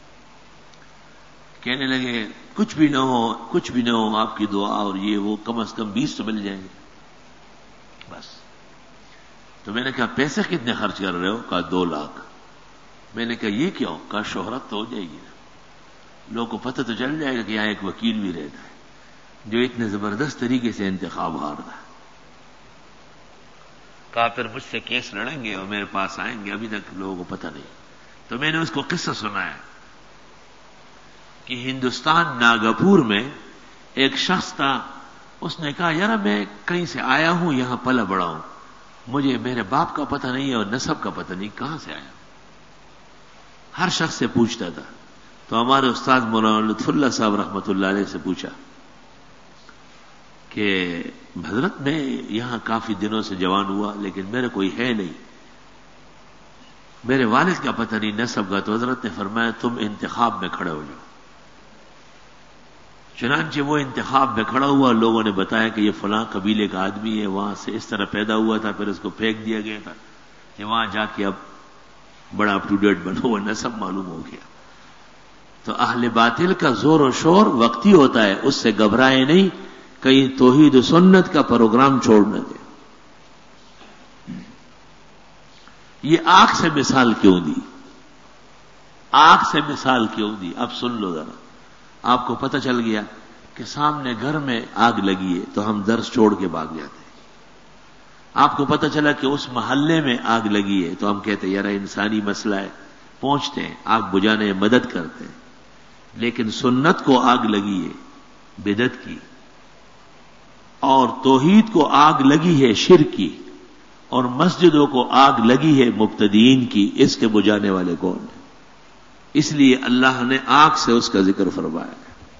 کہنے لگے کچھ بھی نہ ہو، کچھ بھی نہ ہو، آپ کی دعا اور یہ وہ، کم از کم بیس تو مل جائیں گے بس. تو میں نے کہا پیسے کتنے خرچ کر رہے ہو؟ کہا دو لاکھ. میں نے کہا یہ کیا ہو؟ کہا شہرت تو ہو جائے گی نا، لوگوں کو پتہ تو چل جائے گا کہ یہاں ایک وکیل بھی رہتا ہے جو اتنے زبردست طریقے سے انتخاب ہارتا ہے. کہا پھر مجھ سے کیس لڑیں گے اور میرے پاس آئیں گے، ابھی تک لوگوں کو پتہ نہیں. تو میں نے اس کو قصہ سنایا کہ ہندوستان ناگپور میں ایک شخص تھا، اس نے کہا یار میں کہیں سے آیا ہوں، یہاں پلا بڑا ہوں، مجھے میرے باپ کا پتہ نہیں ہے اور نسب کا پتہ نہیں، کہاں سے آیا. ہر شخص سے پوچھتا تھا. تو ہمارے استاد مولانا لطف اللہ صاحب رحمۃ اللہ علیہ سے پوچھا کہ حضرت میں یہاں کافی دنوں سے جوان ہوا لیکن میرے کوئی ہے نہیں، میرے والد کا پتہ نہیں، نسب کا. تو حضرت نے فرمایا تم انتخاب میں کھڑے ہو جاؤ. چنانچہ وہ انتخاب میں کھڑا ہوا. لوگوں نے بتایا کہ یہ فلاں قبیلے کا آدمی ہے، وہاں سے اس طرح پیدا ہوا تھا، پھر اس کو پھینک دیا گیا تھا کہ وہاں جا کے اب بڑا اپ ٹو ڈیٹ بنا ہوا نسب معلوم ہو گیا. تو اہل باطل کا زور و شور وقتی ہوتا ہے، اس سے گھبرائے نہیں، کہیں توحید و سنت کا پروگرام چھوڑ نہ دے. یہ آگ سے مثال کیوں دی؟ آگ سے مثال کیوں دی؟ اب سن لو ذرا. آپ کو پتہ چل گیا کہ سامنے گھر میں آگ لگی ہے تو ہم درس چھوڑ کے بھاگ جاتے ہیں. آپ کو پتہ چلا کہ اس محلے میں آگ لگی ہے تو ہم کہتے ہیں یار انسانی مسئلہ ہے، پہنچتے ہیں، آگ بجھانے میں مدد کرتے ہیں. لیکن سنت کو آگ لگی ہے بدعت کی، اور توحید کو آگ لگی ہے شرک کی، اور مسجدوں کو آگ لگی ہے مبتدئین کی. اس کے بجھانے والے کون ہیں؟ اس لیے اللہ نے آگ سے اس کا ذکر فرمایا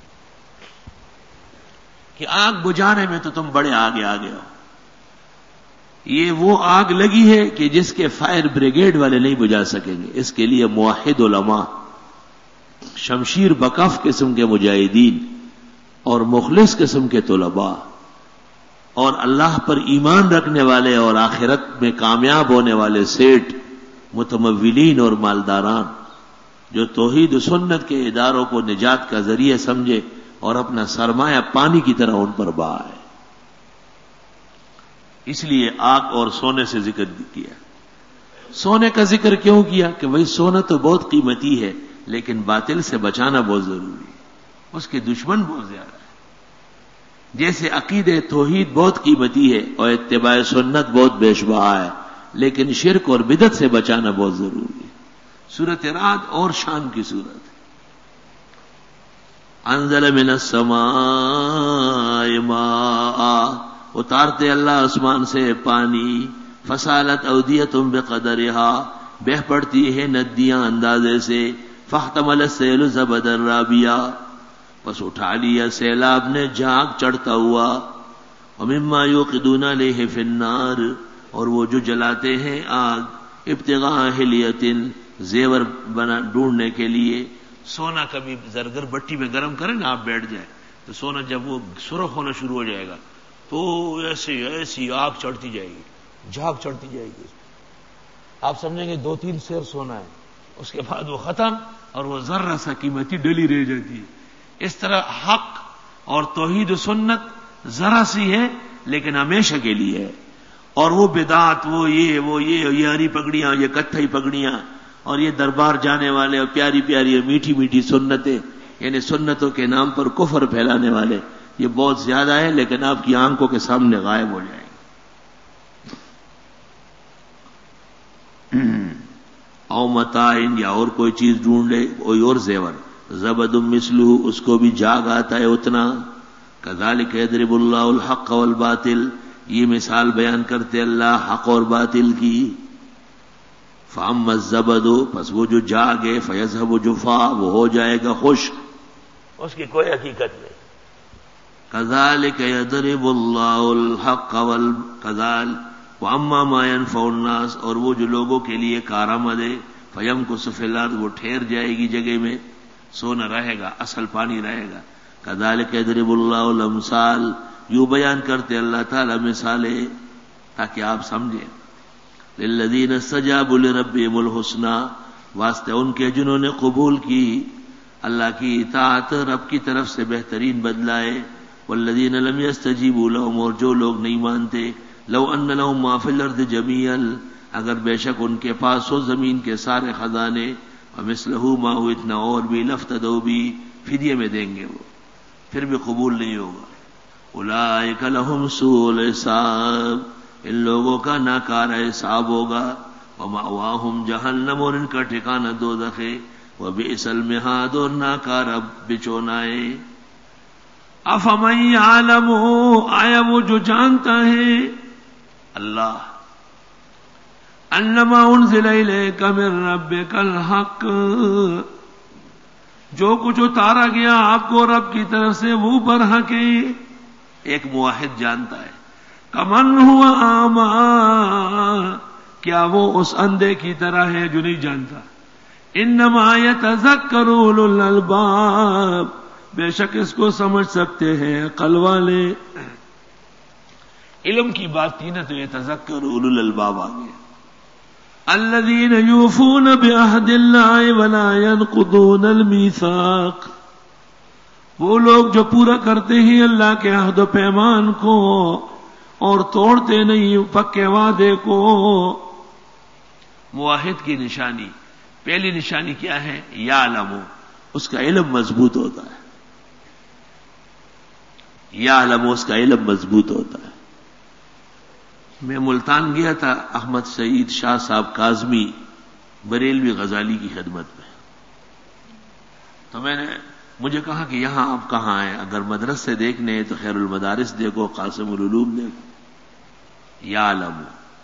کہ آگ بجھانے میں تو تم بڑے آگے آگے ہو. یہ وہ آگ لگی ہے کہ جس کے فائر بریگیڈ والے نہیں بجھا سکیں گے. اس کے لیے موحد علماء، شمشیر بکف قسم کے مجاہدین اور مخلص قسم کے طلباء اور اللہ پر ایمان رکھنے والے اور آخرت میں کامیاب ہونے والے سیٹ متمولین اور مالداران جو توحید و سنت کے اداروں کو نجات کا ذریعہ سمجھے اور اپنا سرمایہ پانی کی طرح ان پر بہائے. اس لیے آگ اور سونے سے ذکر کیا. سونے کا ذکر کیوں کیا؟ کہ وہی سونا تو بہت قیمتی ہے لیکن باطل سے بچانا بہت ضروری ہے، اس کے دشمن بہت زیادہ ہے. جیسے عقید توحید بہت قیمتی ہے اور اتباع سنت بہت بیش بہا ہے، لیکن شرک اور بدعت سے بچانا بہت ضروری ہے. سورۃ رعد اور شان کی صورت ہے. انزل من السماء ماء، اتارتے اللہ آسمان سے پانی. فسالت اودیۃ بقدرها، بہ پڑتی ہے ندیاں اندازے سے. فاحتمل السیل زبدا رابیا، پس اٹھا لیا سیلاب نے جھاگ چڑھتا ہوا. ومما یوقدون علیہ فی النار، اور وہ جو جلاتے ہیں آگ. ابتغاء حلیۃ، زیور بنا ڈھونڈنے کے لیے. سونا کبھی زرگر بٹی میں گرم کریں نا آپ بیٹھ جائیں تو سونا جب وہ سرخ ہونا شروع ہو جائے گا تو ایسی ایسی آگ چڑھتی جائے گی، جھاگ چڑھتی جائے گی. آپ سمجھیں گے دو تین سیر سونا ہے، اس کے بعد وہ ختم اور وہ ذرہ سا قیمتی ڈلی رہ جاتی ہے. اس طرح حق اور توحید و سنت ذرا سی ہے لیکن ہمیشہ کے لیے ہے، اور وہ بدعت وہ یہ وہ یہ یہ ہری پگڑیاں، یہ کتھئی پگڑیاں، اور یہ دربار جانے والے اور پیاری پیاری اور میٹھی میٹھی سنتیں، یعنی سنتوں کے نام پر کفر پھیلانے والے، یہ بہت زیادہ ہے لیکن آپ کی آنکھوں کے سامنے غائب ہو جائیں گے. او متاعن، یا اور کوئی چیز ڈھونڈ لے، کوئی اور زیور. زبد مثلہ، اس کو بھی جاگ آتا ہے اتنا. کذالک یضرب اللہ الحق والباطل، یہ مثال بیان کرتے اللہ حق اور باطل کی. فاما الزبد، پس وہ جو جاگے، فیذهب جفا، وہ ہو جائے گا خشک، اس کی کوئی حقیقت نہیں. کذالک یضرب اللہ الحق والکذال واما ما ينفع الناس، اور وہ جو لوگوں کے لیے کارآمد ہے. فیمکث فی الارض، وہ ٹھہر جائے گی جگہ میں، سونا رہے گا، اصل پانی رہے گا. کذالک یضرب اللہ الامثال، یوں بیان کرتے اللہ تعالی مثالیں تاکہ آپ سمجھیں. للذین استجابوا لربهم الحسنى، واسطے ان کے جنہوں نے قبول کی اللہ کی اطاعت، رب کی طرف سے بہترین بدلائے. والذین لم یستجیبوا لهم، اور جو لوگ نہیں مانتے. لو ان لهم ما فی الارض جميعا، اگر بے شک ان کے پاس ہو زمین کے سارے خزانے. ومثلہ ما ہو، اتنا اور بھی. لافتدوا بھی، فدیے میں دیں گے وہ، پھر بھی قبول نہیں ہوگا. اولئک لهم سوء الحساب، ان لوگوں کا ناکارہ حساب ہوگا. ومأواہم جہنم، اور ان کا ٹھکانہ دوزخ ہے. وبئس المہاد، اور ناکارہ بچونائے. افمن یعلم، آیا وہ جو جانتا ہے اللہ، انما انزل الیک من ربک الحق، جو کچھ اتارا گیا آپ کو رب کی طرف سے وہ برحق ہے. ایک موحد جانتا ہے. کمن ہوا اعمی، کیا وہ اس اندھے کی طرح ہے جو نہیں جانتا. انما یتذکر اولو الالباب، بے شک اس کو سمجھ سکتے ہیں عقل والے. علم کی بات تھی نا تو یتذکر اولو الالباب آ گیا. الذین یوفون بعہد اللہ ولا ینقضون المیثاق، وہ لوگ جو پورا کرتے ہیں اللہ کے عہد و پیمان کو اور توڑتے نہیں پکے وعدے کو. موحد کی نشانی، پہلی نشانی کیا ہے؟ یعلم، اس کا علم مضبوط ہوتا ہے. یعلم، اس کا علم مضبوط ہوتا ہے. میں ملتان گیا تھا احمد سعید شاہ صاحب کاظمی بریلوی غزالی کی خدمت میں، تو میں نے مجھے کہا کہ یہاں آپ کہاں ہیں؟ اگر مدرسے دیکھنے ہیں تو خیر المدارس دیکھو، قاسم العلوم دیکھو. یعلم.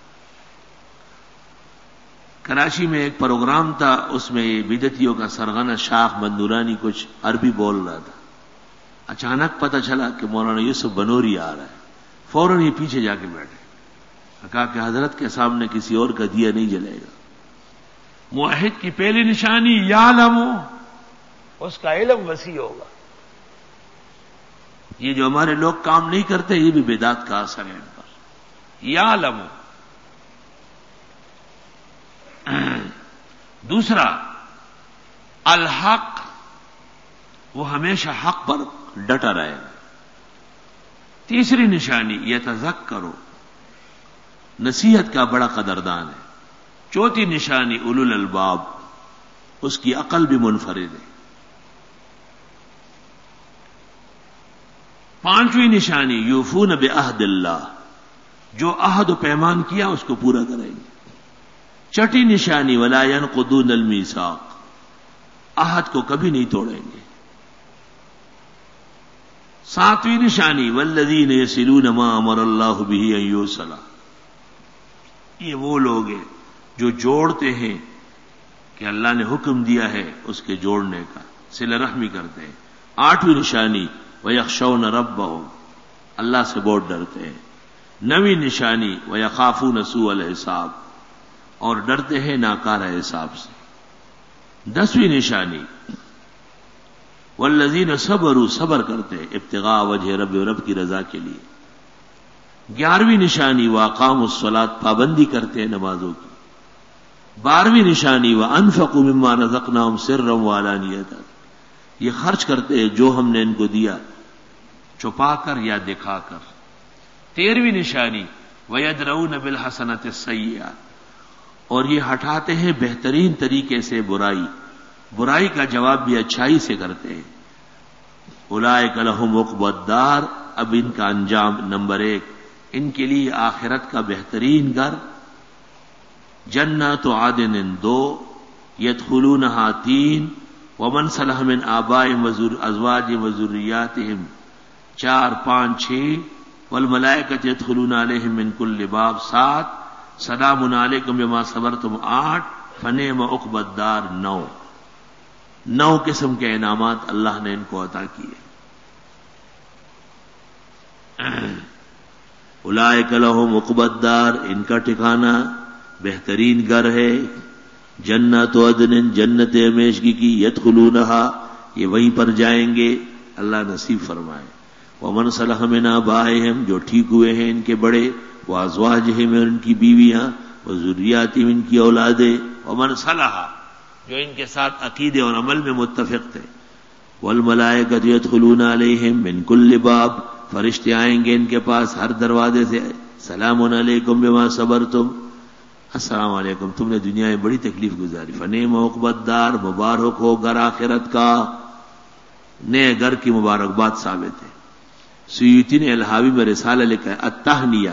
کراچی میں ایک پروگرام تھا، اس میں بدعتیوں کا سرغنہ شاخ مندورانی کچھ عربی بول رہا تھا. اچانک پتہ چلا کہ مولانا یوسف بنوری آ رہا ہے. فوراً یہ پیچھے جا کے بیٹھے، کہا کہ حضرت کے سامنے کسی اور کا دیا نہیں جلے گا. موحد کی پہلی نشانی یعلم، اس کا علم وسیع ہوگا. یہ جو ہمارے لوگ کام نہیں کرتے یہ بھی بدعت کا اثر ہے ان پر. یعلم. دوسرا الحق، وہ ہمیشہ حق پر ڈٹا رہے گا. تیسری نشانی یتذکرو، نصیحت کا بڑا قدردان ہے. چوتھی نشانی اولو الالباب، اس کی عقل بھی منفرد ہے. پانچویں نشانی یوفون بعہد اللہ، جو عہد و پیمان کیا اس کو پورا کریں گے. چھٹی نشانی ولا ينقضون المیثاق، عہد کو کبھی نہیں توڑیں گے. ساتویں نشانی والذین یصلون ما امر اللہ بہ ان یوصل، یہ وہ لوگ ہیں جو جوڑتے ہیں کہ اللہ نے حکم دیا ہے اس کے جوڑنے کا، صلہ رحمی کرتے ہیں. آٹھویں نشانی وَيَخْشَوْنَ رَبَّهُمْ، اللہ سے بہت ڈرتے ہیں. نویں نشانی وَيَخَافُونَ سُوءَ الْحِسَابِ، اور ڈرتے ہیں ناکارہ حساب سے. دسویں نشانی وَالَّذِينَ صَبَرُوا، صبر کرتے ہیں ابتغاء وجہ رب، رب کی رضا کے لیے. گیارہویں نشانی وَأَقَامُوا الصَّلَاةَ، پابندی کرتے ہیں نمازوں کی. بارہویں نشانی وَأَنفَقُوا مِمَّا رَزَقْنَاهُمْ سِرًّا وَعَلَانِيَةً، یہ خرچ کرتے ہیں جو ہم نے ان کو دیا، چھپا کر یا دکھا کر. تیرہویں نشانی وَيَدْرَؤُونَ بِالْحَسَنَةِ السَّيِّئَةَ، اور یہ ہٹاتے ہیں بہترین طریقے سے برائی، برائی کا جواب بھی اچھائی سے کرتے ہیں. اولئک لہم عقبی الدار، اب ان کا انجام نمبر ایک، ان کے لیے آخرت کا بہترین گھر جنات عدن دو، یدخلونہا تین، ومن صلح من آبائہم وازواجہم وذریاتہم چار پانچ چھ، والملائکۃ یدخلون علیہم من کل باب سات، سلام علیکم بما صبرتم آٹھ، فنعم عقبی الدار نو. نو قسم کے انعامات اللہ نے ان کو عطا کیے. اولئک لہم عقبی الدار، ان کا ٹھکانہ بہترین گھر ہے. جنات عدن، جنت ہمیشگی کی، یدخلونہا، یہ وہیں پر جائیں گے، اللہ نصیب فرمائے. ومن صلح من آبائہم، جو ٹھیک ہوئے ہیں ان کے بڑے، وازواجہم، ان کی بیویاں، وذریاتہم، ان کی اولادیں، ومن صلح، جو ان کے ساتھ عقیدے اور عمل میں متفق تھے. والملائکۃ یدخلون علیہم من کل باب، فرشتے آئیں گے ان کے پاس ہر دروازے سے، سلام علیکم بما صبرتم، السلام علیکم، تم نے دنیا میں بڑی تکلیف گزاری. فنعم عقبی الدار، مبارک ہو گھر آخرت کا. نئے گھر کی مبارکباد ثابت ہے. سیوطی نے الحاوی میں رسالہ لکھا ہے التہنیہ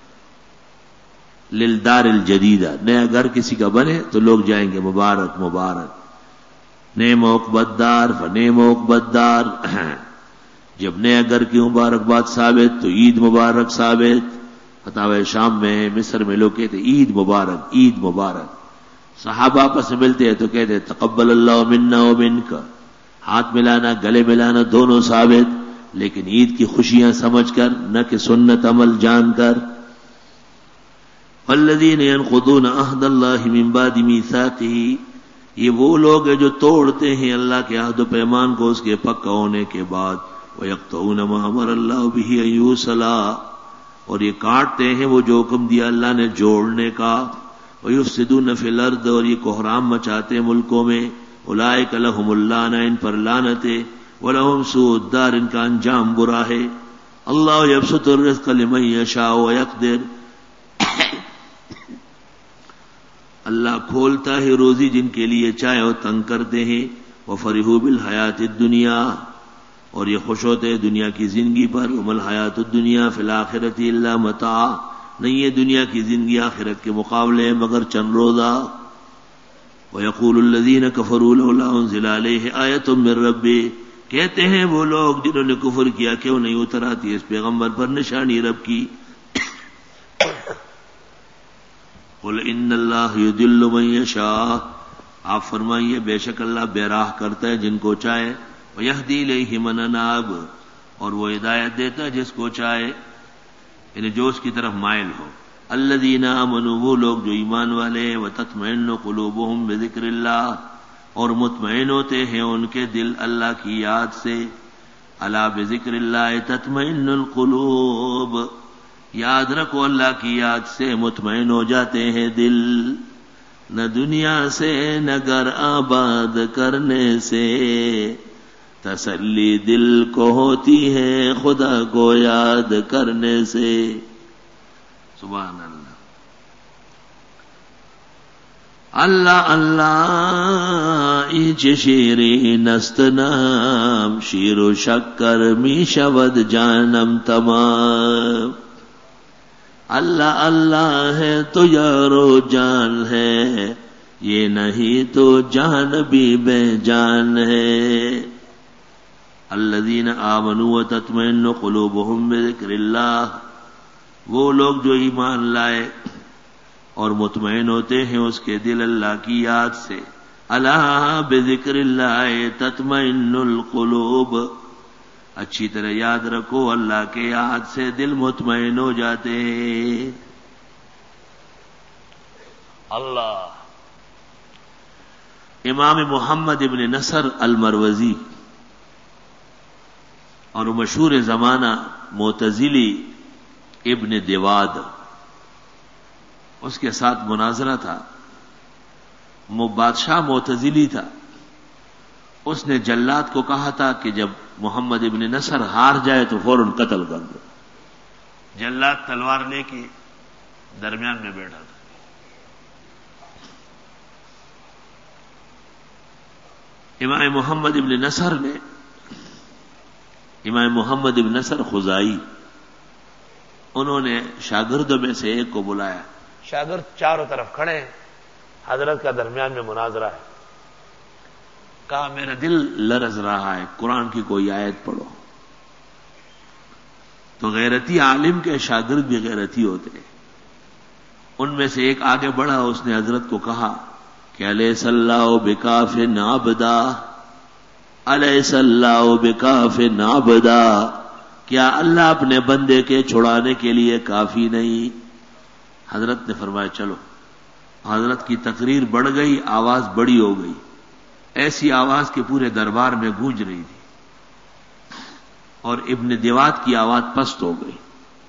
للدار الجدیدہ، نیا گھر کسی کا بنے تو لوگ جائیں گے مبارک مبارک. نعم عقبی الدار فنعم عقبی الدار، جب نیا گھر کی مبارکباد ثابت تو عید مبارک ثابت. فتاوی شام میں، مصر میں لوگ کہتے عید مبارک، عید مبارک. صحابہ آپس میں ملتے ہیں تو کہتے تقبل اللہ منا و منک، ہاتھ ملانا گلے ملانا دونوں ثابت، لیکن عید کی خوشیاں سمجھ کر، نہ کہ سنت عمل جان کر. والذین ينقضون عہد اللہ من بعد میثاقہ، یہ وہ لوگ ہیں جو توڑتے ہیں اللہ کے عہد و پیمان کو اس کے پکا ہونے کے بعد. وَيَقْطَعُونَ مَا أَمَرَ اللَّهُ بِهِ أَن يُوصَلَ، اور یہ کاٹتے ہیں وہ جو حکم دیا اللہ نے جوڑنے کا. وَيُفْسِدُونَ فِي الْأَرْضِ، اور یہ کوحرام مچاتے ہیں ملکوں میں. اولئک لہم اللعنہ، ان پر لعنت ہے. وَلَهُمْ سُوءُ الدَّارِ، ان کا انجام برا ہے. اللہ یبسط الرزق لمن یشاء ویقدر، اللہ کھولتا ہے روزی جن کے لیے چاہے وہ تنگ کرتے ہیں. وَفَرِحُوا بِالْحَيَاةِ الدُّنْيَا، اور یہ خوش ہوتے ہیں دنیا کی زندگی پر. وَمَا الْحَيَاةُ الدُّنْيَا فِي الْآخِرَةِ إِلَّا مَتَاعٌ، نہیں ہے دنیا کی زندگی آخرت کے مقابلے مگر چند روزہ. وَيَقُولُ الَّذِينَ كَفَرُوا لَوْلَا أُنزِلَ عَلَيْهِ آيَةٌ مِّن رَّبِّهِ، کہتے ہیں وہ لوگ جنہوں نے کفر کیا کیوں نہیں اتر آتی اس پیغمبر پر نشانی رب کی. قُلْ إِنَّ اللَّهَ يُضِلُّ مَن يَشَاءُ، آپ فرمائیے بے شک اللہ بے راہ کرتا ہے جن کو چاہے. وَيَهْدِي إِلَيْهِ مَنْ أَنَابَ، اور وہ ہدایت دیتا ہے جس کو چاہے، یعنی جو اس کی طرف مائل ہو. الذین آمنوا، وہ لوگ جو ایمان والے ہیں. وتطمئن قلوبهم بذکر اللہ، اور مطمئن ہوتے ہیں ان کے دل اللہ کی یاد سے. الا بذکر اللہ تطمئن القلوب، یاد رکھو اللہ کی یاد سے مطمئن ہو جاتے ہیں دل، نہ دنیا سے نہ گھر آباد کرنے سے تسلی دل کو ہوتی ہے خدا کو یاد کرنے سے۔ سبحان اللہ۔ اللہ اللہ ایچ شیرین است نام، شیر و شکر می شود جانم تمام۔ اللہ اللہ ہے تو یار و جان ہے، یہ نہیں تو جان بھی بے جان ہے۔ الذین آمنوا وتطمئن قلوبہم بذکر اللہ، وہ لوگ جو ایمان لائے اور مطمئن ہوتے ہیں اس کے دل اللہ کی یاد سے۔ الا بذکر اللہ تطمئن القلوب، اچھی طرح یاد رکھو اللہ کے یاد سے دل مطمئن ہو جاتے ہیں۔
اللہ۔
امام محمد ابن نصر المروزی اور مشہور زمانہ معتزلی ابن دیواد، اس کے ساتھ مناظرہ تھا۔ وہ بادشاہ معتزلی تھا، اس نے جلاد کو کہا تھا کہ جب محمد ابن نصر ہار جائے تو فوراً قتل کر دو۔ جلاد تلوار لے کے درمیان میں بیٹھا تھا۔ امام محمد ابن نصر نے امام محمد ابن نصر خزائی، انہوں نے شاگردوں میں سے ایک کو بلایا۔
شاگرد چاروں طرف کھڑے ہیں، حضرت کا درمیان میں مناظرہ ہے۔
کہا میرا دل لرز رہا ہے، قرآن کی کوئی آیت پڑھو۔ تو غیرتی عالم کے شاگرد بھی غیرتی ہوتے ہیں، ان میں سے ایک آگے بڑھا، اس نے حضرت کو کہا کہ الیس اللہ بکاف عبدا، الیس اللہ بکاف عبدا، کیا اللہ اپنے بندے کے چھڑانے کے لیے کافی نہیں؟ حضرت نے فرمایا چلو۔ حضرت کی تقریر بڑھ گئی، آواز بڑی ہو گئی، ایسی آواز کے پورے دربار میں گونج رہی تھی، اور ابن دیوات کی آواز پست ہو گئی۔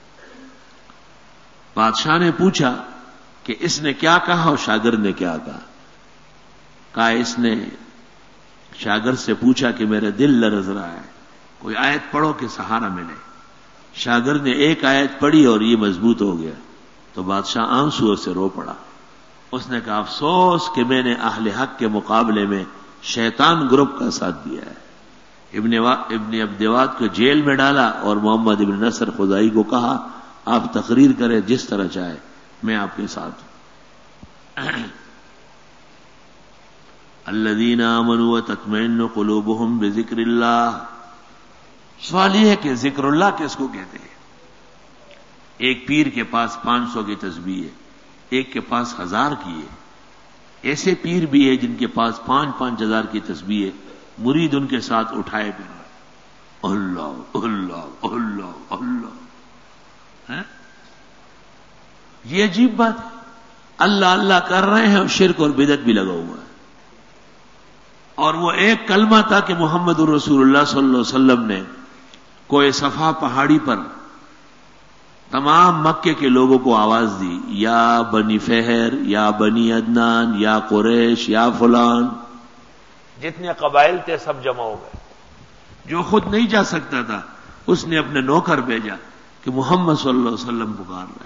بادشاہ نے پوچھا کہ اس نے کیا کہا اور شاگرد نے کیا کہا؟ کہا اس نے شاگرد سے پوچھا کہ میرا دل لرز رہا ہے، کوئی آیت پڑھو کہ سہارا ملے۔ شاگرد نے ایک آیت پڑھی اور یہ مضبوط ہو گیا، تو بادشاہ آنسو سے رو پڑا۔ اس نے کہا افسوس کہ میں نے اہل حق کے مقابلے میں شیطان گروپ کا ساتھ دیا ہے۔ ابن ابن عبدواد کو جیل میں ڈالا اور محمد ابن نصر خزائی کو کہا آپ تقریر کریں جس طرح چاہے، میں آپ کے ساتھ ہوں۔ الذین آمنوا وتطمئن قلوبہم بذکر اللہ۔ سوال یہ ہے کہ ذکر اللہ کس کو کہتے ہیں؟ ایک پیر کے پاس پانچ سو کی تسبیح ہے، ایک کے پاس ہزار کی ہے، ایسے پیر بھی ہے جن کے پاس پانچ پانچ ہزار کی تسبیح ہے، مرید ان کے ساتھ اٹھائے پھر اللہ اللہ اللہ اللہ۔ یہ عجیب بات ہے، اللہ اللہ کر رہے ہیں اور شرک اور بدعت بھی لگا ہوا ہے۔ اور وہ ایک کلمہ تھا کہ محمد الرسول اللہ صلی اللہ علیہ وسلم نے کوئی صفا پہاڑی پر تمام مکے کے لوگوں کو آواز دی، یا بنی فہر، یا بنی عدنان، یا قریش، یا فلان،
جتنے قبائل تھے سب جمع ہو گئے۔
جو خود نہیں جا سکتا تھا اس نے اپنے نوکر بھیجا کہ محمد صلی اللہ علیہ وسلم پکار رہے۔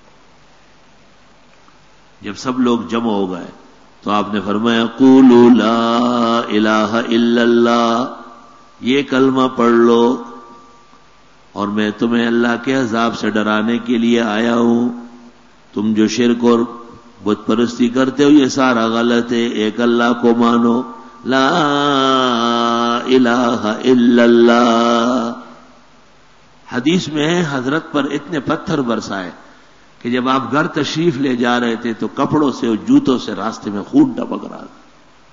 جب سب لوگ جمع ہو گئے تو آپ نے فرمایا قولوا لا الہ الا اللہ، یہ کلمہ پڑھ لو اور میں تمہیں اللہ کے عذاب سے ڈرانے کے لیے آیا ہوں۔ تم جو شرک اور بت پرستی کرتے ہو یہ سارا غلط ہے، ایک اللہ کو مانو، لا الہ الا اللہ۔ حدیث میں ہے حضرت پر اتنے پتھر برسائے کہ جب آپ گھر تشریف لے جا رہے تھے تو کپڑوں سے اور جوتوں سے راستے میں خون ٹپک رہا تھا۔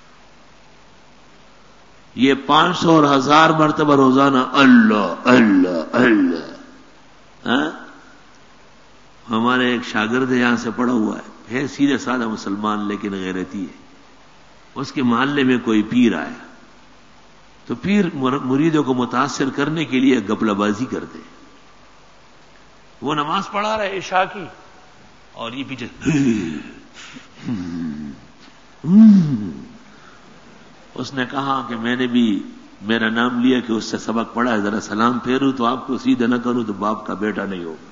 یہ پانچ سو اور ہزار مرتبہ روزانہ اللہ اللہ اللہ۔ ہاں؟ ہمارے ایک شاگرد یہاں سے پڑھا ہوا ہے، ہے سیدھے سادہ مسلمان لیکن غیرتی ہے۔ اس کے محلے میں کوئی پیر آیا تو پیر مریدوں کو متاثر کرنے کے لیے گپلہ بازی کرتے.
وہ نماز پڑھا رہے عشاء کی
اور یہ پیچھے اس نے کہا کہ میں نے بھی میرا نام لیا کہ اس سے سبق پڑھا ہے, ذرا سلام پھیروں تو آپ کو سیدھا نہ کروں تو باپ کا بیٹا نہیں ہوگا.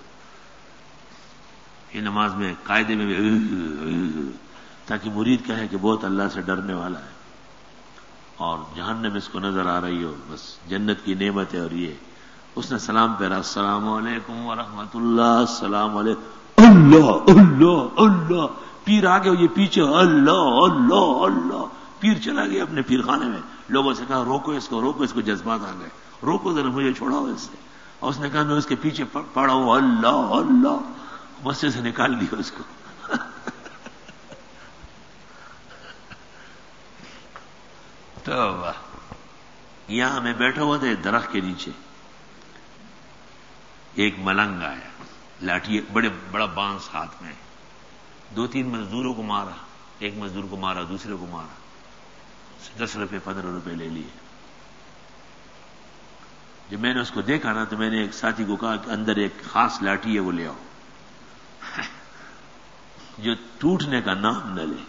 یہ نماز میں قاعدے میں بھی تاکہ مرید کہے کہ بہت اللہ سے ڈرنے والا ہے اور جہنم اس کو نظر آ رہی ہو, بس جنت کی نعمت ہے. اور یہ اس نے سلام پھیرا, السلام علیکم ورحمۃ اللہ, السلام علیکم, اللہ اللہ اللہ. پیر آگے یہ پیچھے اللہ اللہ اللہ. پیر چلا گیا اپنے پیر خانے میں. لوگوں سے کہا روکو اس کو, روکو اس کو, جذبات آ گئے, روکو ذرا مجھے چھوڑاؤ اس سے. اور اس نے کہا میں اس کے پیچھے پڑا ہوں اللہ اللہ. مسجد سے نکال دیا اس کو. تو یہاں میں بیٹھا ہوا تھا درخت کے نیچے, ایک ملنگ آیا, لاٹھی بڑے بڑا بانس ہاتھ میں, دو تین مزدوروں کو مارا, ایک مزدور کو مارا, دوسرے کو مارا, دس روپے پندرہ روپے لے لیے. جب میں نے اس کو دیکھا نا تو میں نے ایک ساتھی کو کہا کہ اندر ایک خاص لاٹھی ہے وہ لے آؤ جو ٹوٹنے کا نام نہ لے.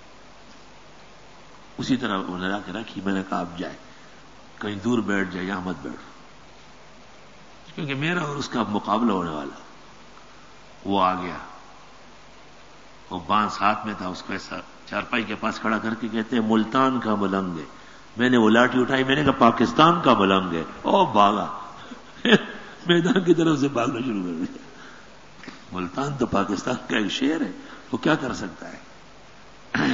اسی طرح انہوں نے لا کے رکھی. میں نے کہا آپ جائے کہیں دور بیٹھ جائے, یہاں مت بیٹھو, کیونکہ میرا اور اس کا مقابلہ ہونے والا. وہ آ گیا, وہ بانس ہاتھ میں تھا, اس کو ایسا چارپائی کے پاس کھڑا کر کے کہتے ہیں ملتان کا ملنگ ہے. میں نے وہ لاٹھی اٹھائی, میں نے کہا پاکستان کا ملنگ ہے. او بھاگا, میدان کی طرف سے بھاگنا شروع کر دیا. ملتان تو پاکستان کا ایک شہر ہے, وہ کیا کر سکتا ہے.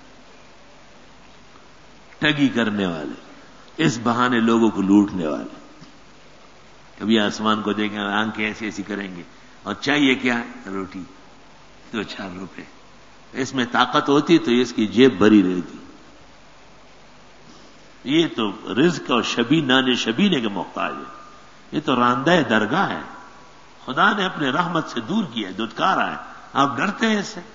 ٹگی کرنے والے, اس بہانے لوگوں کو لوٹنے والے. کبھی آسمان کو دیکھیں آنکھیں ایسی ایسی کریں گے, اور چاہیے کیا روٹی, دو چار روپے. اس میں طاقت ہوتی تو اس کی جیب بھری رہتی. یہ تو رزق اور شبی نان شبینے کے محتاج ہے. یہ تو راندہ درگاہ ہے, خدا نے اپنے رحمت سے دور کیا ہے, دھتکارا ہے. آپ ڈرتے ہیں اس سے.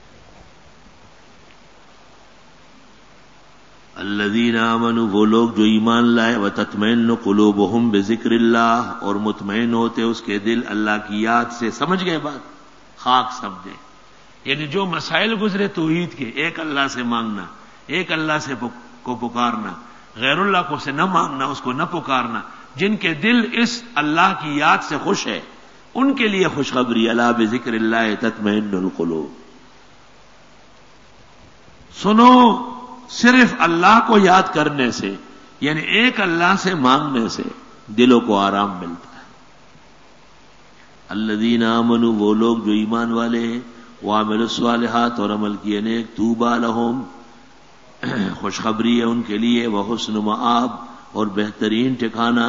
الذین آمنوا, وہ لوگ جو ایمان لائے, وتطمئن قلوبہم بذکر اللہ, اور مطمئن ہوتے اس کے دل اللہ کی یاد سے. سمجھ گئے بات, خاک سمجھے. یعنی جو مسائل گزرے توحید کے, ایک اللہ سے مانگنا, ایک اللہ سے کو پکارنا, غیر اللہ کو سے نہ مانگنا, اس کو نہ پکارنا, جن کے دل اس اللہ کی یاد سے خوش ہے, ان کے لیے خوشخبری. الا بذکر اللہ تطمئن القلوب. سنو, صرف اللہ کو یاد کرنے سے, یعنی ایک اللہ سے مانگنے سے دلوں کو آرام ملتا ہے. الذین آمنوا, وہ لوگ جو ایمان والے ہیں, وعملوا الصالحات, اور عمل کیے نیک, طوبی لہم, خوشخبری ہے ان کے لیے, وحسن مآب, اور بہترین ٹھکانہ.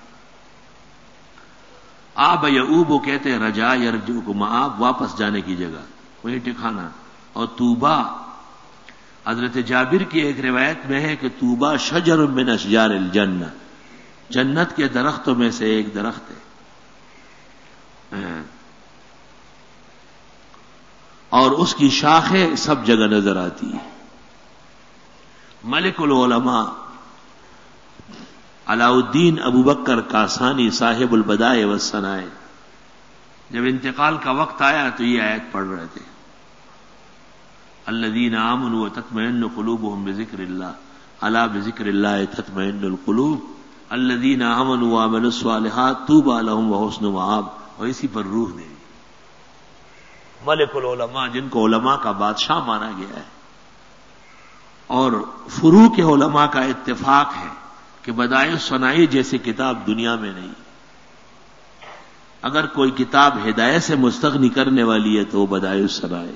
آب یعوب کہتے ہیں رجا یرجو کو, مآب واپس جانے کی جگہ, وہی ٹھکانہ. اور طوبی, حضرت جابر کی ایک روایت میں ہے کہ طوبی شجر من اشجار الجنہ, جنت کے درختوں میں سے ایک درخت ہے, اور اس کی شاخیں سب جگہ نظر آتی ہیں. ملک العلماء علاء الدین ابو بکر کاسانی صاحب البدائع والثناء, جب انتقال کا وقت آیا تو یہ آیت پڑھ رہے تھے, الذین آمنوا وتطمئن قلوبہم بذکر اللہ, الا بذکر اللہ تطمئن القلوب, الذین آمنوا وعملوا الصالحات طوبی لہم وحسن مآب. اور اسی پر روح دے, ملک العلماء, جن کو علماء کا بادشاہ مانا گیا ہے. اور فروع کے علماء کا اتفاق ہے کہ بدائع الصنائی جیسی کتاب دنیا میں نہیں. اگر کوئی کتاب ہدایت سے مستغنی کرنے والی ہے تو وہ بدائع الصنائی.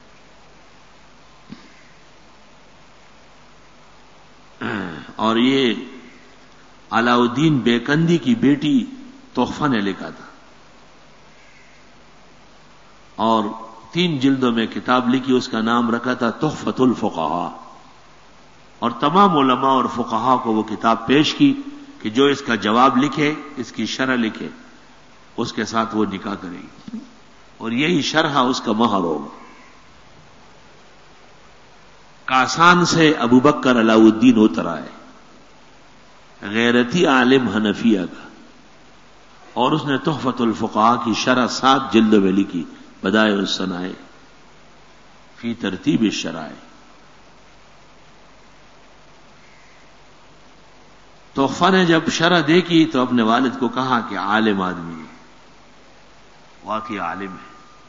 اور یہ علاء الدین بیکندی کی بیٹی تحفہ نے لکھا تھا, اور تین جلدوں میں کتاب لکھی, اس کا نام رکھا تھا تحفۃ الفقہاء. اور تمام علماء اور فقہاء کو وہ کتاب پیش کی کہ جو اس کا جواب لکھے, اس کی شرح لکھے, اس کے ساتھ وہ نکاح کرے گی, اور یہی شرح اس کا مہر ہوگا. کاسان سے ابو بکر علاء الدین اتر آئے, غیرتی عالم حنفیہ کا، اور اس نے تحفۃ الفقہاء کی شرح سات جلدوں میں لکھی، بدائع الصنائع فی ترتیب الشرائع۔ تحفہ نے جب شرح دیکھی تو اپنے والد کو کہا کہ عالم آدمی ہے، واقعی عالم ہے۔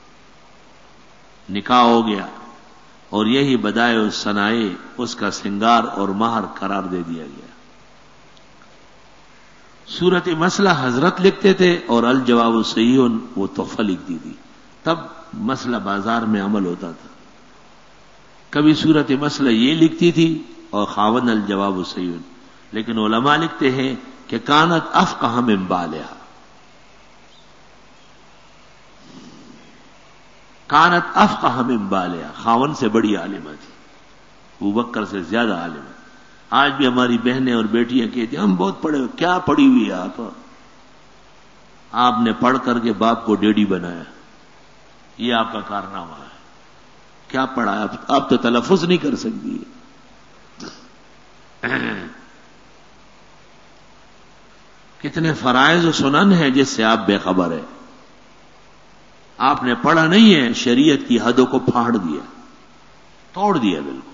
نکاح ہو گیا اور یہی بدائع الصنائع اس کا سنگار اور مہر قرار دے دیا گیا۔ صورت مسئلہ حضرت لکھتے تھے اور الجواب الصحیح وہ تحفہ لکھتی تھی، تب مسئلہ بازار میں عمل ہوتا تھا۔ کبھی صورت مسئلہ یہ لکھتی تھی اور خاوند الجواب الصحیح، لیکن علماء لکھتے ہیں کہ کانت افقہ من بالہا، کانت افقہ من بالہا، خاوند سے بڑی عالمہ تھی، ابوبکر سے زیادہ عالمہ۔ آج بھی ہماری بہنیں اور بیٹیاں کہتی ہیں ہم بہت پڑھے ہوئے، کیا پڑھی ہوئی ہے آپ؟ آپ نے پڑھ کر کے باپ کو ڈیڈی بنایا، یہ آپ کا کارنامہ ہے۔ کیا پڑھا آپ؟ آپ تو تلفظ نہیں کر سکتی۔ کتنے فرائض و سنن ہیں جس سے آپ بے خبر ہیں۔ آپ نے پڑھا نہیں ہے، شریعت کی حدوں کو پھاڑ دیا، توڑ دیا بالکل۔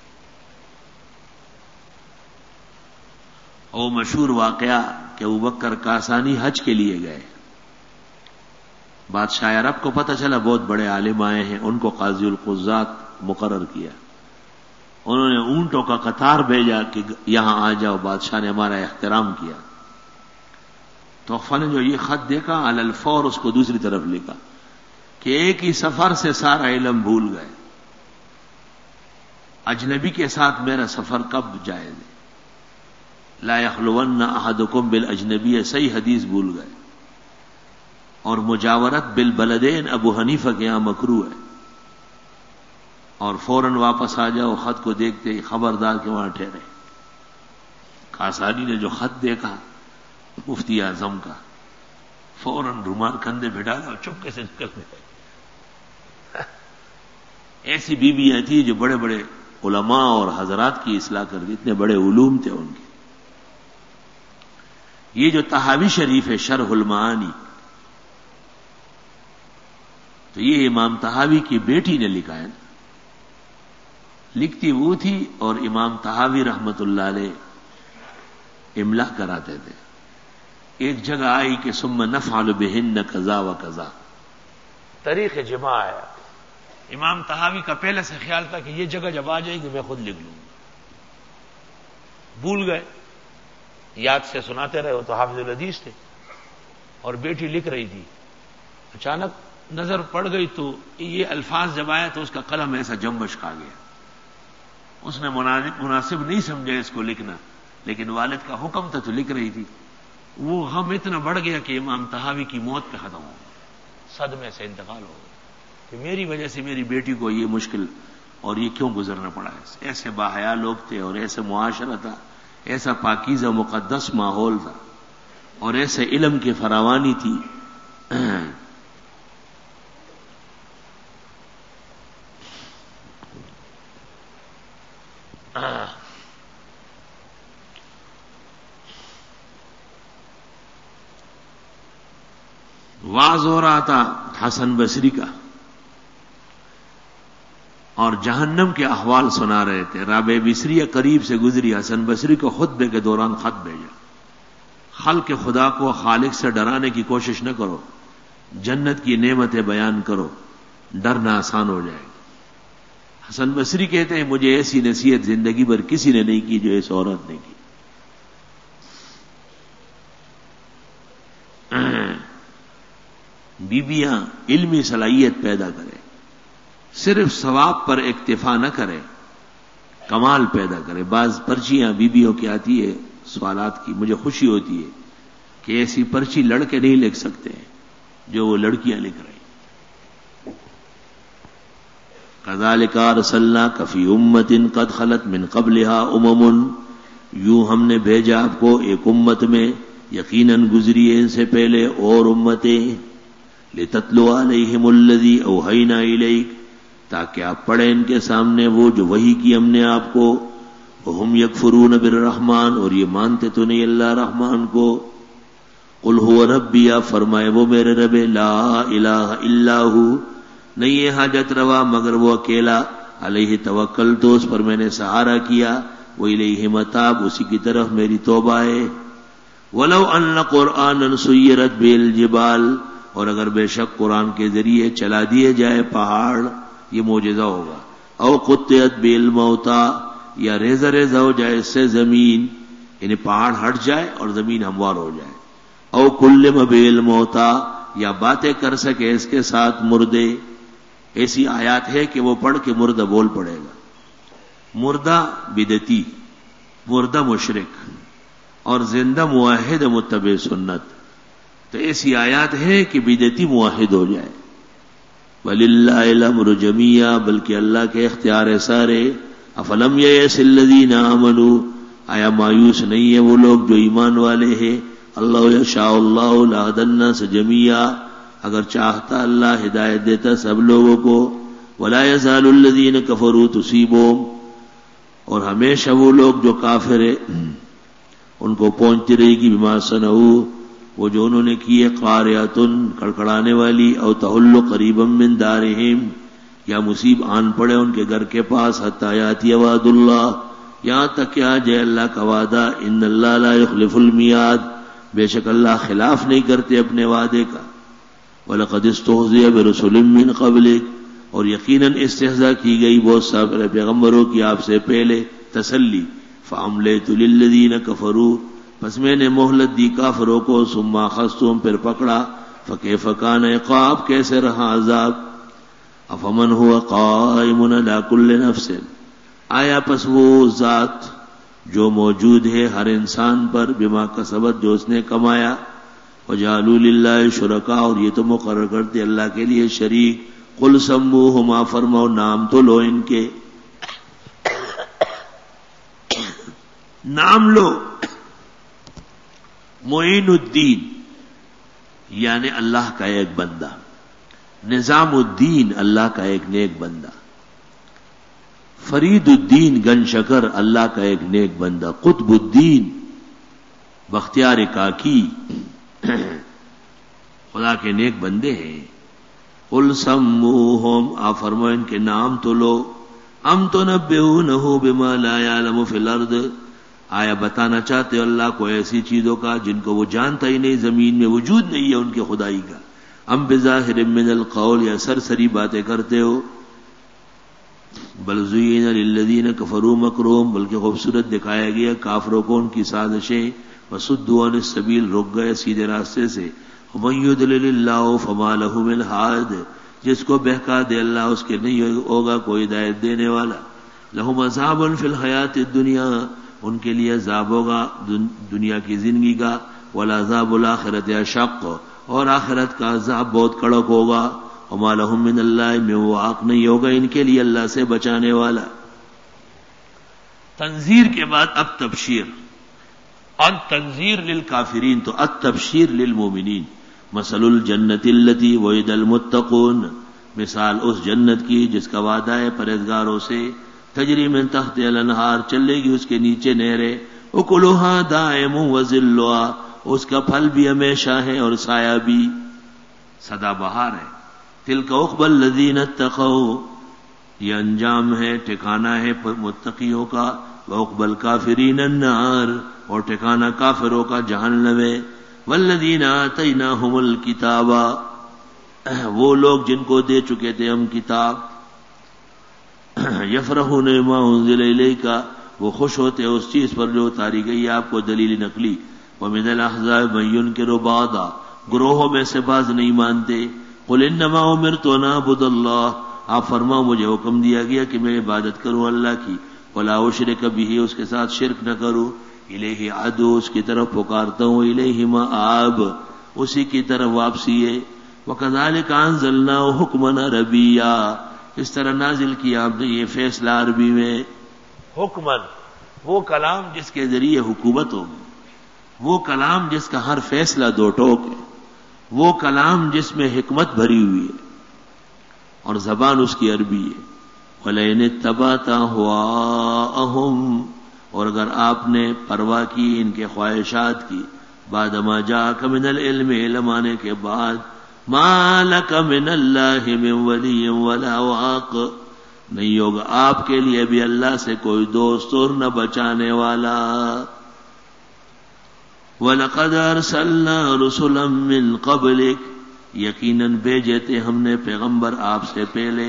وہ مشہور واقعہ کہ ابوبکر کاسانی حج کے لیے گئے، بادشاہ عرب کو پتہ چلا بہت بڑے عالم آئے ہیں، ان کو قاضی القضات مقرر کیا۔ انہوں نے اونٹوں کا قطار بھیجا کہ یہاں آ جاؤ، بادشاہ نے ہمارا احترام کیا۔ تحفہ نے جو یہ خط دیکھا علی الفور اس کو دوسری طرف لکھا کہ ایک ہی سفر سے سارا علم بھول گئے، اجنبی کے ساتھ میرا سفر کب جائز ہے؟ لا یخلون احدکم بالاجنبی، صحیح حدیث بھول گئے۔ اور مجاورت بالبلدین ابو حنیفہ کے یہاں مکروہ ہے، اور فوراً واپس آ جاؤ، خط کو دیکھتے ہی خبردار کہ وہاں ٹھہرے۔ کاسانی نے جو خط دیکھا مفتی اعظم کا، فوراً رومال کندھے پہ ڈالا اور چپکے سے نکل گئے۔ ایسی بیویاں تھیں جو بڑے بڑے علماء اور حضرات کی اصلاح کر دی، اتنے بڑے علوم تھے ان کے۔ یہ جو طحاوی شریف ہے شرح المعانی، تو یہ امام طحاوی کی بیٹی نے لکھا ہے، لکھتی وہ تھی اور امام طحاوی رحمت اللہ علیہ املا کراتے تھے۔ ایک جگہ آئی کہ ثم نفعل بہن کذا و کذا،
طریق جمع ہے۔ امام طحاوی کا پہلے سے خیال تھا کہ یہ جگہ جب آ جائے گی میں خود لکھ لوں گا، بھول گئے، یاد سے سناتے رہے، وہ تو حافظ الحدیث تھے، اور بیٹی لکھ رہی تھی۔ اچانک نظر پڑ گئی تو یہ الفاظ جب آیا تو اس کا قلم ایسا جنبش کھا گیا۔ اس نے مناسب نہیں سمجھا اس کو لکھنا، لیکن والد کا حکم تھا تو لکھ رہی تھی۔ وہ غم اتنا بڑھ گیا کہ امام طحاوی کی موت پہ ختم ہو گیا، صدمے سے انتقال ہو گیا کہ میری وجہ سے میری بیٹی کو یہ مشکل اور یہ کیوں گزرنا پڑا ہے۔ ایسے باحیا لوگ تھے اور ایسے معاشرہ تھا، ایسا پاکیزہ مقدس ماحول تھا اور ایسے علم کی فراوانی تھی۔ واز ہو رہا تھا حسن بصری کا، اور جہنم کے احوال سنا رہے تھے۔ رابعہ بصریہ قریب سے گزری، حسن بصری کو خطبے کے دوران خط بھیجا، خلق خدا کو خالق سے ڈرانے کی کوشش نہ کرو، جنت کی نعمتیں بیان کرو، ڈرنا آسان ہو جائے گا۔ حسن بصری کہتے ہیں مجھے ایسی نصیحت زندگی بھر کسی نے نہیں کی جو اس عورت نے کی۔ بیویاں علمی صلاحیت پیدا کرے، صرف ثواب پر اکتفا نہ کرے، کمال پیدا کرے۔ بعض پرچیاں بیویوں کی آتی ہے سوالات کی، مجھے خوشی ہوتی ہے کہ ایسی پرچی لڑکے نہیں لکھ سکتے جو وہ لڑکیاں لکھ رہی۔ کذالک ارسلناک فی امۃ قد خلت من قبلها امم، یوں ہم نے بھیجا آپ کو ایک امت میں یقیناً گزری ہے ان سے پہلے اور امتیں، لتتلو علیہم الذی اوحینا الیک، تاکہ آپ پڑھیں ان کے سامنے وہ جو وحی کی ہم نے آپ کو،
وہم یکفرون بالرحمن، اور یہ مانتے تو نہیں اللہ رحمان کو. قل هو ربی، آپ فرمائے وہ میرے رب، لا الہ الا ہو، نہیں ہے حاجت روا مگر وہ اکیلا، علیہ توکلت، اس پر میں نے سہارا کیا، وإلیہ متاب، اسی کی طرف میری توبہ ہے. ولو ان قرآنا سیرت به الجبال، اور اگر بے شک قرآن کے ذریعے چلا دیے جائے پہاڑ، یہ معجزہ ہوگا. او قطعت به الموتى، یا ریزہ ریزہ ہو جائے اس سے زمین، یعنی پہاڑ ہٹ جائے اور زمین ہموار ہو جائے. او کلم به الموتى، یا باتیں کر سکے اس کے ساتھ مردے. ایسی آیات ہے کہ وہ پڑھ کے مردہ بول پڑے گا. مردہ بدعتی، مردہ مشرک، اور زندہ موحد متبع سنت. تو ایسی آیات ہے کہ بدعتی موحد ہو جائے. وَلِلَّهِ الْأَمْرُ جَمِيعًا، بلکہ اللہ کے اختیار ہے سارے. افلم یئس الذین آمنوا، آیا مایوس نہیں ہے وہ لوگ جو ایمان والے ہیں. اللہ یشاء اللہ لہدی الناس جميعا، اگر چاہتا اللہ ہدایت دیتا سب لوگوں کو. ولا یزال الذین کفروا تصیبهم، اور ہمیشہ وہ لوگ جو کافر ہیں ان کو پہنچتی رہے گی بما صنعوا، وہ جو انہوں نے کیے، قاریۃ، کڑکڑانے والی، او تحل قریبا من دارہم، یا مصیب آن پڑے ان کے گھر کے پاس، حتی یاتی وعد اللہ، یہاں تک کہ آ جائے اللہ کا وعدہ. ان اللہ لا یخلف المیعاد، بے شک اللہ خلاف نہیں کرتے اپنے وعدے کا. وَلَقَدِ اسْتُهْزِئَ بِرُسُلٍ مِّن قَبْلِكَ، اور یقیناً استہزاء کی گئی بہت سارے پیغمبروں کی آپ سے پہلے. تسلی، فَأَمْلَيْتُ لِلَّذِينَ كَفَرُوا، پس میں نے مہلت دی کافروں کو. ثُمَّ أَخَذْتُهُمْ، پھر پکڑا. فَكَيْفَ كَانَ عقاب، کیسے رہا عذاب. أَفَمَنْ هُوَ قَائِمٌ عَلَى كُلِّ نَفْسٍ، آیا پس وہ ذات جو موجود ہے ہر انسان پر، بما کسبت، جو اس نے کمایا. وَجَعَلُوا لِلَّهِ شُرَكَاءَ، اور یہ تو مقرر کرتے اللہ کے لیے شریک. قُلْ سَمُّوهُمْ، فرماؤ نام تو لو ان کے، نام لو. معین الدین یعنی اللہ کا ایک بندہ، نظام الدین اللہ کا ایک نیک بندہ، فرید الدین گن شکر اللہ کا ایک نیک بندہ، قطب الدین بختیار کاکی خدا کے نیک بندے ہیں. قل سموہم، آپ فرمائیں ان کے نام تو لو. ام تنبئونہ بما لا یعلم فی الارض، آیا بتانا چاہتے ہو اللہ کو ایسی چیزوں کا جن کو وہ جانتا ہی نہیں، زمین میں وجود نہیں ہے ان کے خدائی کا. ام بظاہر من القول، یا سرسری باتیں کرتے ہو. بل زین للذین کفروا مکرہم، بلکہ خوبصورت دکھایا گیا کافروں کو ان کی سازشیں. وصدوا عن السبیل، رک گئے سیدھے راستے سے. ومن یضلل اللہ فما لہ من ہاد، جس کو بہکا دے اللہ اس کے نہیں ہوگا کوئی ہدایت دینے والا. لہم عذاب فی الحیات الدنیا، ان کے لیے عذاب ہوگا دنیا کی زندگی کا. ولعذاب الآخرۃ اشق، اور آخرت کا عذاب بہت کڑک ہوگا. وما لہم من اللہ من واق، نہیں ہوگا ان کے لیے اللہ سے بچانے والا. تنذیر کے بعد اب تبشیر. ان تنذیر للکافرین تو التبشیر للمومنین. مثل الجنت التی وعد المتقون، مثال اس جنت کی جس کا وعدہ ہے پرہیزگاروں سے. تجری من تحت الانہار، چلے گی اس کے نیچے نہریں. اکلها دائم وذلها، اس کا پھل بھی ہمیشہ ہے اور سایہ بھی سدا بہار ہے. تلک عقبی الذین اتقوا، یہ انجام ہے ٹھکانہ ہے متقیوں کا. وعقبی الکافرین النار، اور ٹھکانہ کافروں کا جہنم ہے. والذین آتیناہم الکتاب، وہ لوگ جن کو دے چکے تھے ہم کتاب. یفرحون بما انزل الیک، وہ خوش ہوتے اس چیز پر جو اتاری گئی آپ کو دلیل نقلی. ومن الاحزاب من ینکر بعضا، گروہوں میں سے بعض نہیں مانتے. قل انما امرت ان اعبد اللہ، آپ فرماؤ مجھے حکم دیا گیا کہ میں عبادت کروں اللہ کی. ولا اشرک بہ، اس کے ساتھ شرک نہ کروں. الیہ ادعو، اس کی طرف پکارتا ہوں. الیہ مآب، اسی کی طرف واپسی ہے. وکذالک انزلناہ حکما عربیا، اس طرح نازل کیا آپ نے یہ فیصلہ عربی میں. حکمن، وہ کلام جس کے ذریعے حکومت ہوگی، وہ کلام جس کا ہر فیصلہ دو ٹوک ہے، وہ کلام جس میں حکمت بھری ہوئی ہے اور زبان اس کی عربی ہے. وَلَئِنِ اتَّبَعْتَ أَهْوَاءَهُمْ، اور اگر آپ نے پرواہ کی ان کے خواہشات کی بعد ما جاءک من العلم، علم آنے کے بعد، ما لک من اللہ من ولی ولا واق، نہیں ہوگا آپ کے لیے بھی اللہ سے کوئی دوست اور نہ بچانے والا۔ وَلَقَدْ أَرْسَلْنَا رُسُلًا مِّن قَبْلِكَ، یقیناً بھیجے تھے ہم نے پیغمبر آپ سے پہلے،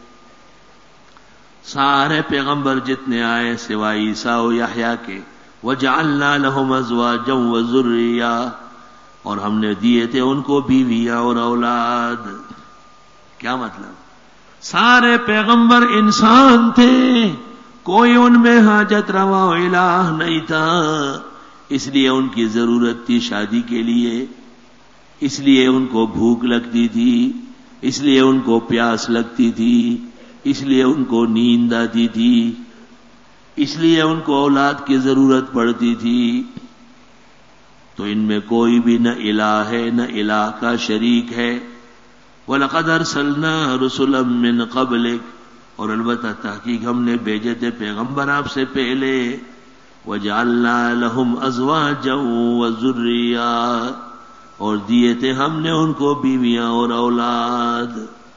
سارے پیغمبر جتنے آئے سوائے عیسیٰ و یحییٰ کے، وَجَعَلْنَا لَهُمْ أَزْوَاجًا وَذُرِّيَّةً، اور ہم نے دیے تھے ان کو بیویاں اور اولاد۔ کیا مطلب؟ سارے پیغمبر انسان تھے، کوئی ان میں حاجت روا الہ نہیں تھا، اس لیے ان کی ضرورت تھی شادی کے لیے، اس لیے ان کو بھوک لگتی تھی، اس لیے ان کو پیاس لگتی تھی، اس لیے ان کو نیند آتی تھی، اس لیے ان کو اولاد کی ضرورت پڑتی تھی۔ تو ان میں کوئی بھی نہ الہ ہے نہ الہ کا شریک ہے۔ وَلَقَدْ أَرْسَلْنَا رُسُلًا مِّن قَبْلِكَ، اور البتہ تحقیق ہم نے بھیجے تھے پیغمبر آپ سے پہلے، وَجَعَلْنَا لَهُمْ أَزْوَاجًا وَذُرِّيَّةً، اور دیے تھے ہم نے ان کو بیویاں اور اولاد۔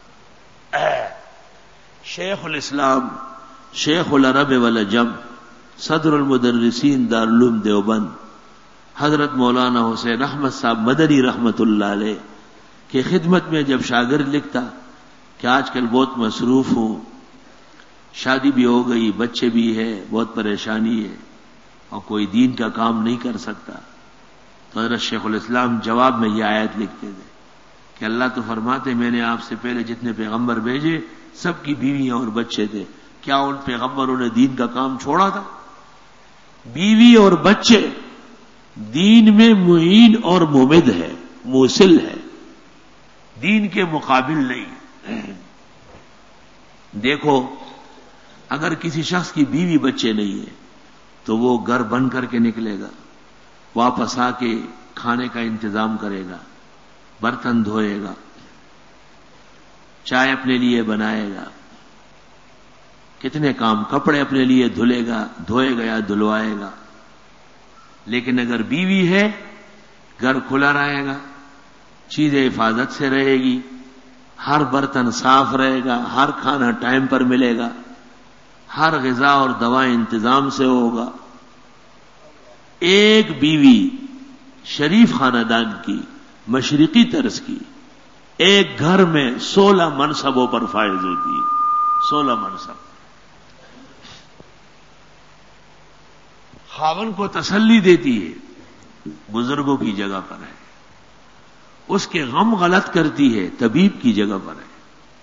شیخ الاسلام شیخ العرب والعجم صدر المدرسین دارالعلوم دیوبند حضرت مولانا حسین احمد صاحب مدنی رحمت اللہ علیہ کی خدمت میں جب شاگرد لکھتا کہ آج کل بہت مصروف ہوں، شادی بھی ہو گئی، بچے بھی ہے، بہت پریشانی ہے اور کوئی دین کا کام نہیں کر سکتا، تو حضرت شیخ الاسلام جواب میں یہ آیت لکھتے تھے کہ اللہ تو فرماتے میں نے آپ سے پہلے جتنے پیغمبر بھیجے سب کی بیویاں اور بچے تھے، کیا ان پیغمبروں نے دین کا کام چھوڑا تھا؟ بیوی اور بچے دین میں معین اور ممد ہے، موصل ہے، دین کے مقابل نہیں۔ دیکھو اگر کسی شخص کی بیوی بچے نہیں ہے تو وہ گھر بند کر کے نکلے گا، واپس آ کے کھانے کا انتظام کرے گا، برتن دھوئے گا، چائے اپنے لیے بنائے گا، کتنے کام، کپڑے اپنے لیے دھلے گا، دھوئے گا یا دھلوائے گا۔ لیکن اگر بیوی ہے گھر کھلا رہے گا، چیزیں حفاظت سے رہے گی، ہر برتن صاف رہے گا، ہر کھانا ٹائم پر ملے گا، ہر غذا اور دوا انتظام سے ہوگا۔ ایک بیوی شریف خاندان کی، مشرقی طرز کی، ایک گھر میں سولہ منصبوں پر فائز ہوتی ہے، سولہ منصب۔ خاوند کو تسلی دیتی ہے، بزرگوں کی جگہ پر ہے، اس کے غم غلط کرتی ہے، طبیب کی جگہ پر ہے،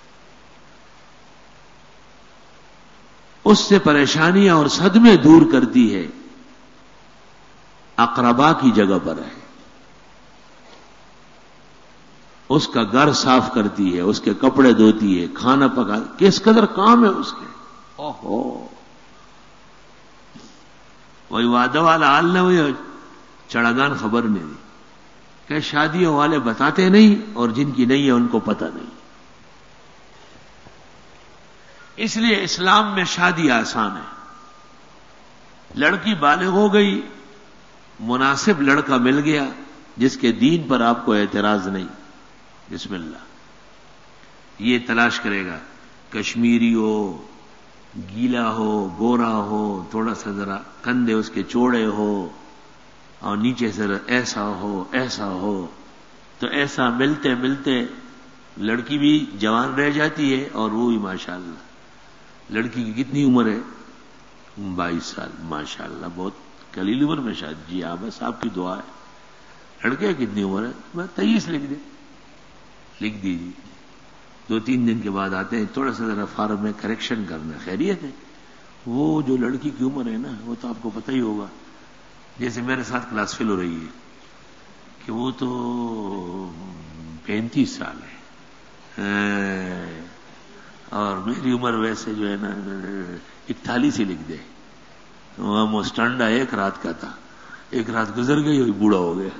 اس سے پریشانیاں اور صدمے دور کرتی ہے، اقربا کی جگہ پر ہے، اس کا گھر صاف کرتی ہے، اس کے کپڑے دھوتی ہے، کھانا پکا، کس قدر کام ہے اس کے۔ اوہو، وہی وعدہ والا حال نہ ہوئی، چڑاگان خبر نہیں دی کہ شادیوں والے بتاتے نہیں اور جن کی نہیں ہے ان کو پتہ نہیں۔ اس لیے اسلام میں شادی آسان ہے، لڑکی بالغ ہو گئی، مناسب لڑکا مل گیا جس کے دین پر آپ کو اعتراض نہیں، بسم اللہ، یہ تلاش کرے گا، کشمیری ہو، گیلا ہو، گورا ہو، تھوڑا سا ذرا کندھے اس کے چوڑے ہو اور نیچے سے ایسا ہو ایسا ہو، تو ایسا ملتے ملتے لڑکی بھی جوان رہ جاتی ہے اور وہ بھی ماشاءاللہ۔ لڑکی کی کتنی عمر ہے؟ بائیس سال، ماشاءاللہ بہت قلیل عمر میں شاید، جی ہاں بس آپ کی دعا ہے۔ لڑکے کتنی عمر ہے؟ میں تیئیس لکھ دیں، لکھ دیجیے۔ دو تین دن کے بعد آتے ہیں، تھوڑا سا ذرا فارم میں کریکشن کرنا، خیریت ہے؟ وہ جو لڑکی کی عمر ہے نا وہ تو آپ کو پتہ ہی ہوگا، جیسے میرے ساتھ کلاس فیل ہو رہی ہے کہ وہ تو پینتیس سال ہے اور میری عمر ویسے جو ہے نا اکتالیس ہی لکھ دے۔ وہ موسٹنڈا ایک رات کا تھا، ایک رات گزر گئی اور بوڑھا ہو گیا۔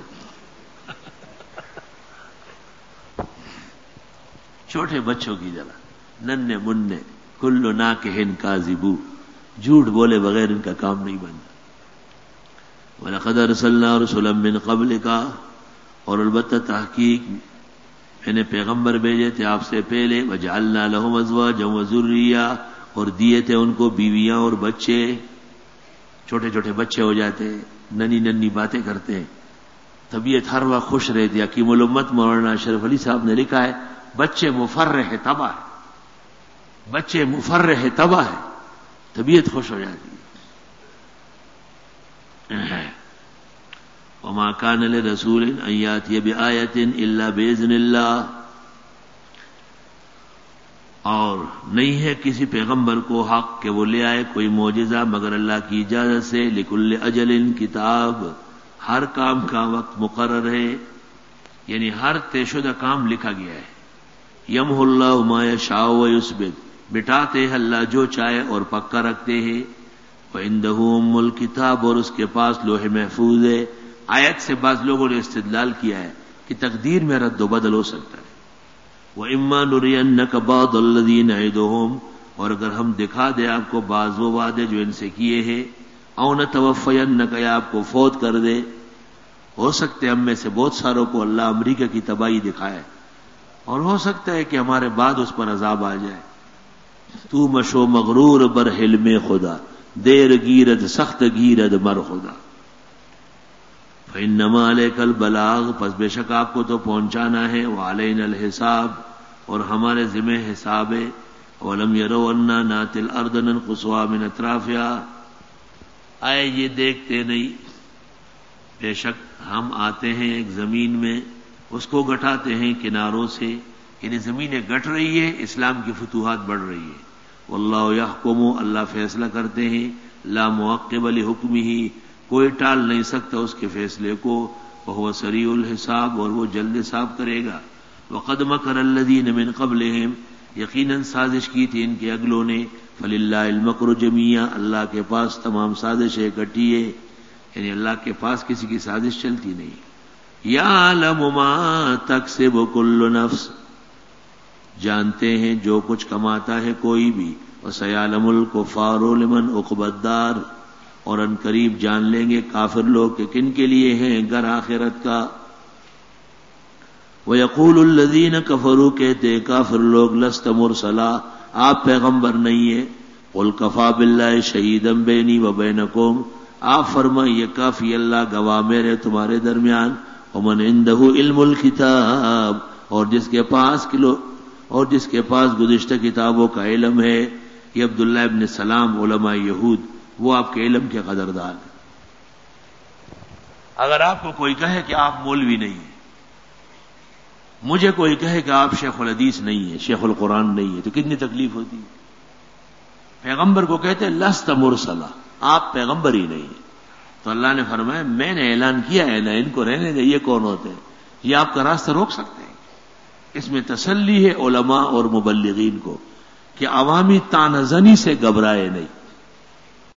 چھوٹے بچوں کی طرح ننھے مننے، کلو ناکہن کاذبو، جھوٹ بولے بغیر ان کا کام نہیں بنتا۔ وَلَقَدْ أَرْسَلْنَا رُسُلًا مِّن قَبْلِكَ، اور البتہ تحقیق میں نے پیغمبر بھیجے تھے آپ سے پہلے، وَجَعَلْنَا لَهُمْ أَزْوَاجًا وَذُرِّيَّةً، اور دیے تھے ان کو بیویاں اور بچے، چھوٹے چھوٹے بچے ہو جاتے، ننی ننی باتیں کرتے، طبیعت ہر وقت خوش رہتی۔ حکیم الامت مولانا اشرف علی صاحب نے لکھا ہے بچے مفرح تباہ ہے، بچے مفرح تباہ ہے، طبیعت خوش ہو جاتی ہے۔ وما كان لرسول ان ياتي بآية الا باذن الله، اور نہیں ہے کسی پیغمبر کو حق کہ وہ لے آئے کوئی معجزہ مگر اللہ کی اجازت سے۔ لکل اجل کتاب، ہر کام کا وقت مقرر ہے، یعنی ہر طے شدہ کام لکھا گیا ہے۔ یمحو اللہ ما یشاء ویثبت، مٹاتے ہیں اللہ جو چاہے اور پکا رکھتے ہیں۔ وعنده ام الکتاب، اور اس کے پاس لوح محفوظ ہے۔ آیت سے بعض لوگوں نے استدلال کیا ہے کہ تقدیر میں رد و بدل ہو سکتا ہے۔ وَإِمَّا نُرِيَنَّكَ بَعْضَ الَّذِي نَعِدُهُمْ، اور اگر ہم دکھا دیں آپ کو بعض وہ وعدے جو ان سے کیے ہیں، اَوْ نَتَوَفَّيَنَّكَ، یا آپ کو فوت کر دے، ہو سکتے ہم میں سے بہت ساروں کو اللہ امریکہ کی تباہی دکھائے، اور ہو سکتا ہے کہ ہمارے بعد اس پر عذاب آ جائے۔ تو مشو مغرور بر حلم خدا، دیر گیرد سخت گیرد مر خدا۔ فإنما علیک البلاغ، پس بے شک آپ کو تو پہنچانا ہے، وعلینا الحساب، اور ہمارے ذمہ حساب ہے۔ ولم یروا انا ناتی الارض ننقصها من اطرافها، آئے یہ دیکھتے نہیں بے شک ہم آتے ہیں ایک زمین میں، اس کو گٹاتے ہیں کناروں سے، یعنی زمینیں گٹ رہی ہے، اسلام کی فتوحات بڑھ رہی ہے۔ واللہ یحکم، اللہ فیصلہ کرتے ہیں، لا معقب لحکمہ، کوئی ٹال نہیں سکتا اس کے فیصلے کو، وہو سریع الحساب، اور وہ جلد حساب کرے گا۔ وقد مکر الذین من قبلہم، یقیناً سازش کی تھی ان کے اگلوں نے، فللہ المکر جمیعا، اللہ کے پاس تمام سازشیں اکٹھی ہے، یعنی اللہ کے پاس کسی کی سازش چلتی نہیں۔ یعلم ما تکسب کل نفس، جانتے ہیں جو کچھ کماتا ہے کوئی بھی، وسیعلم الکفار لمن عقبی الدار، اور ان قریب جان لیں گے کافر لوگ کہ کن کے لیے ہیں گھر آخرت کا۔ وَيَقُولُ الَّذِينَ كَفَرُوا، کہتے کافر لوگ، لست مرسلا، آپ پیغمبر نہیں ہیں۔ قُلْ كَفَى بِاللَّهِ شَهِيدًا بَيْنِي وَبَيْنَكُمْ، آپ فرمائیے کافی اللہ گواہ میرے تمہارے درمیان۔ وَمَنْ عِنْدَهُ عِلْمُ الْكِتَابِ، اور جس کے پاس کلو اور جس کے پاس گزشتہ کتابوں کا علم ہے۔ یہ عبداللہ ابن سلام علماء یہود، وہ آپ کے علم کے قدردان ہیں۔ اگر آپ کو کوئی کہے کہ آپ مولوی نہیں ہیں، مجھے کوئی کہے کہ آپ شیخ الحدیث نہیں ہیں، شیخ القرآن نہیں ہے، تو کتنی تکلیف ہوتی ہے۔ پیغمبر کو کہتے ہیں لست مرسلا، آپ پیغمبر ہی نہیں ہیں۔ تو اللہ نے فرمایا میں نے اعلان کیا ہے نا، ان کو رہنے دیں، یہ کون ہوتے ہیں، یہ آپ کا راستہ روک سکتے ہیں۔ اس میں تسلی ہے علماء اور مبلغین کو کہ عوامی تانہ زنی سے گھبرائے نہیں۔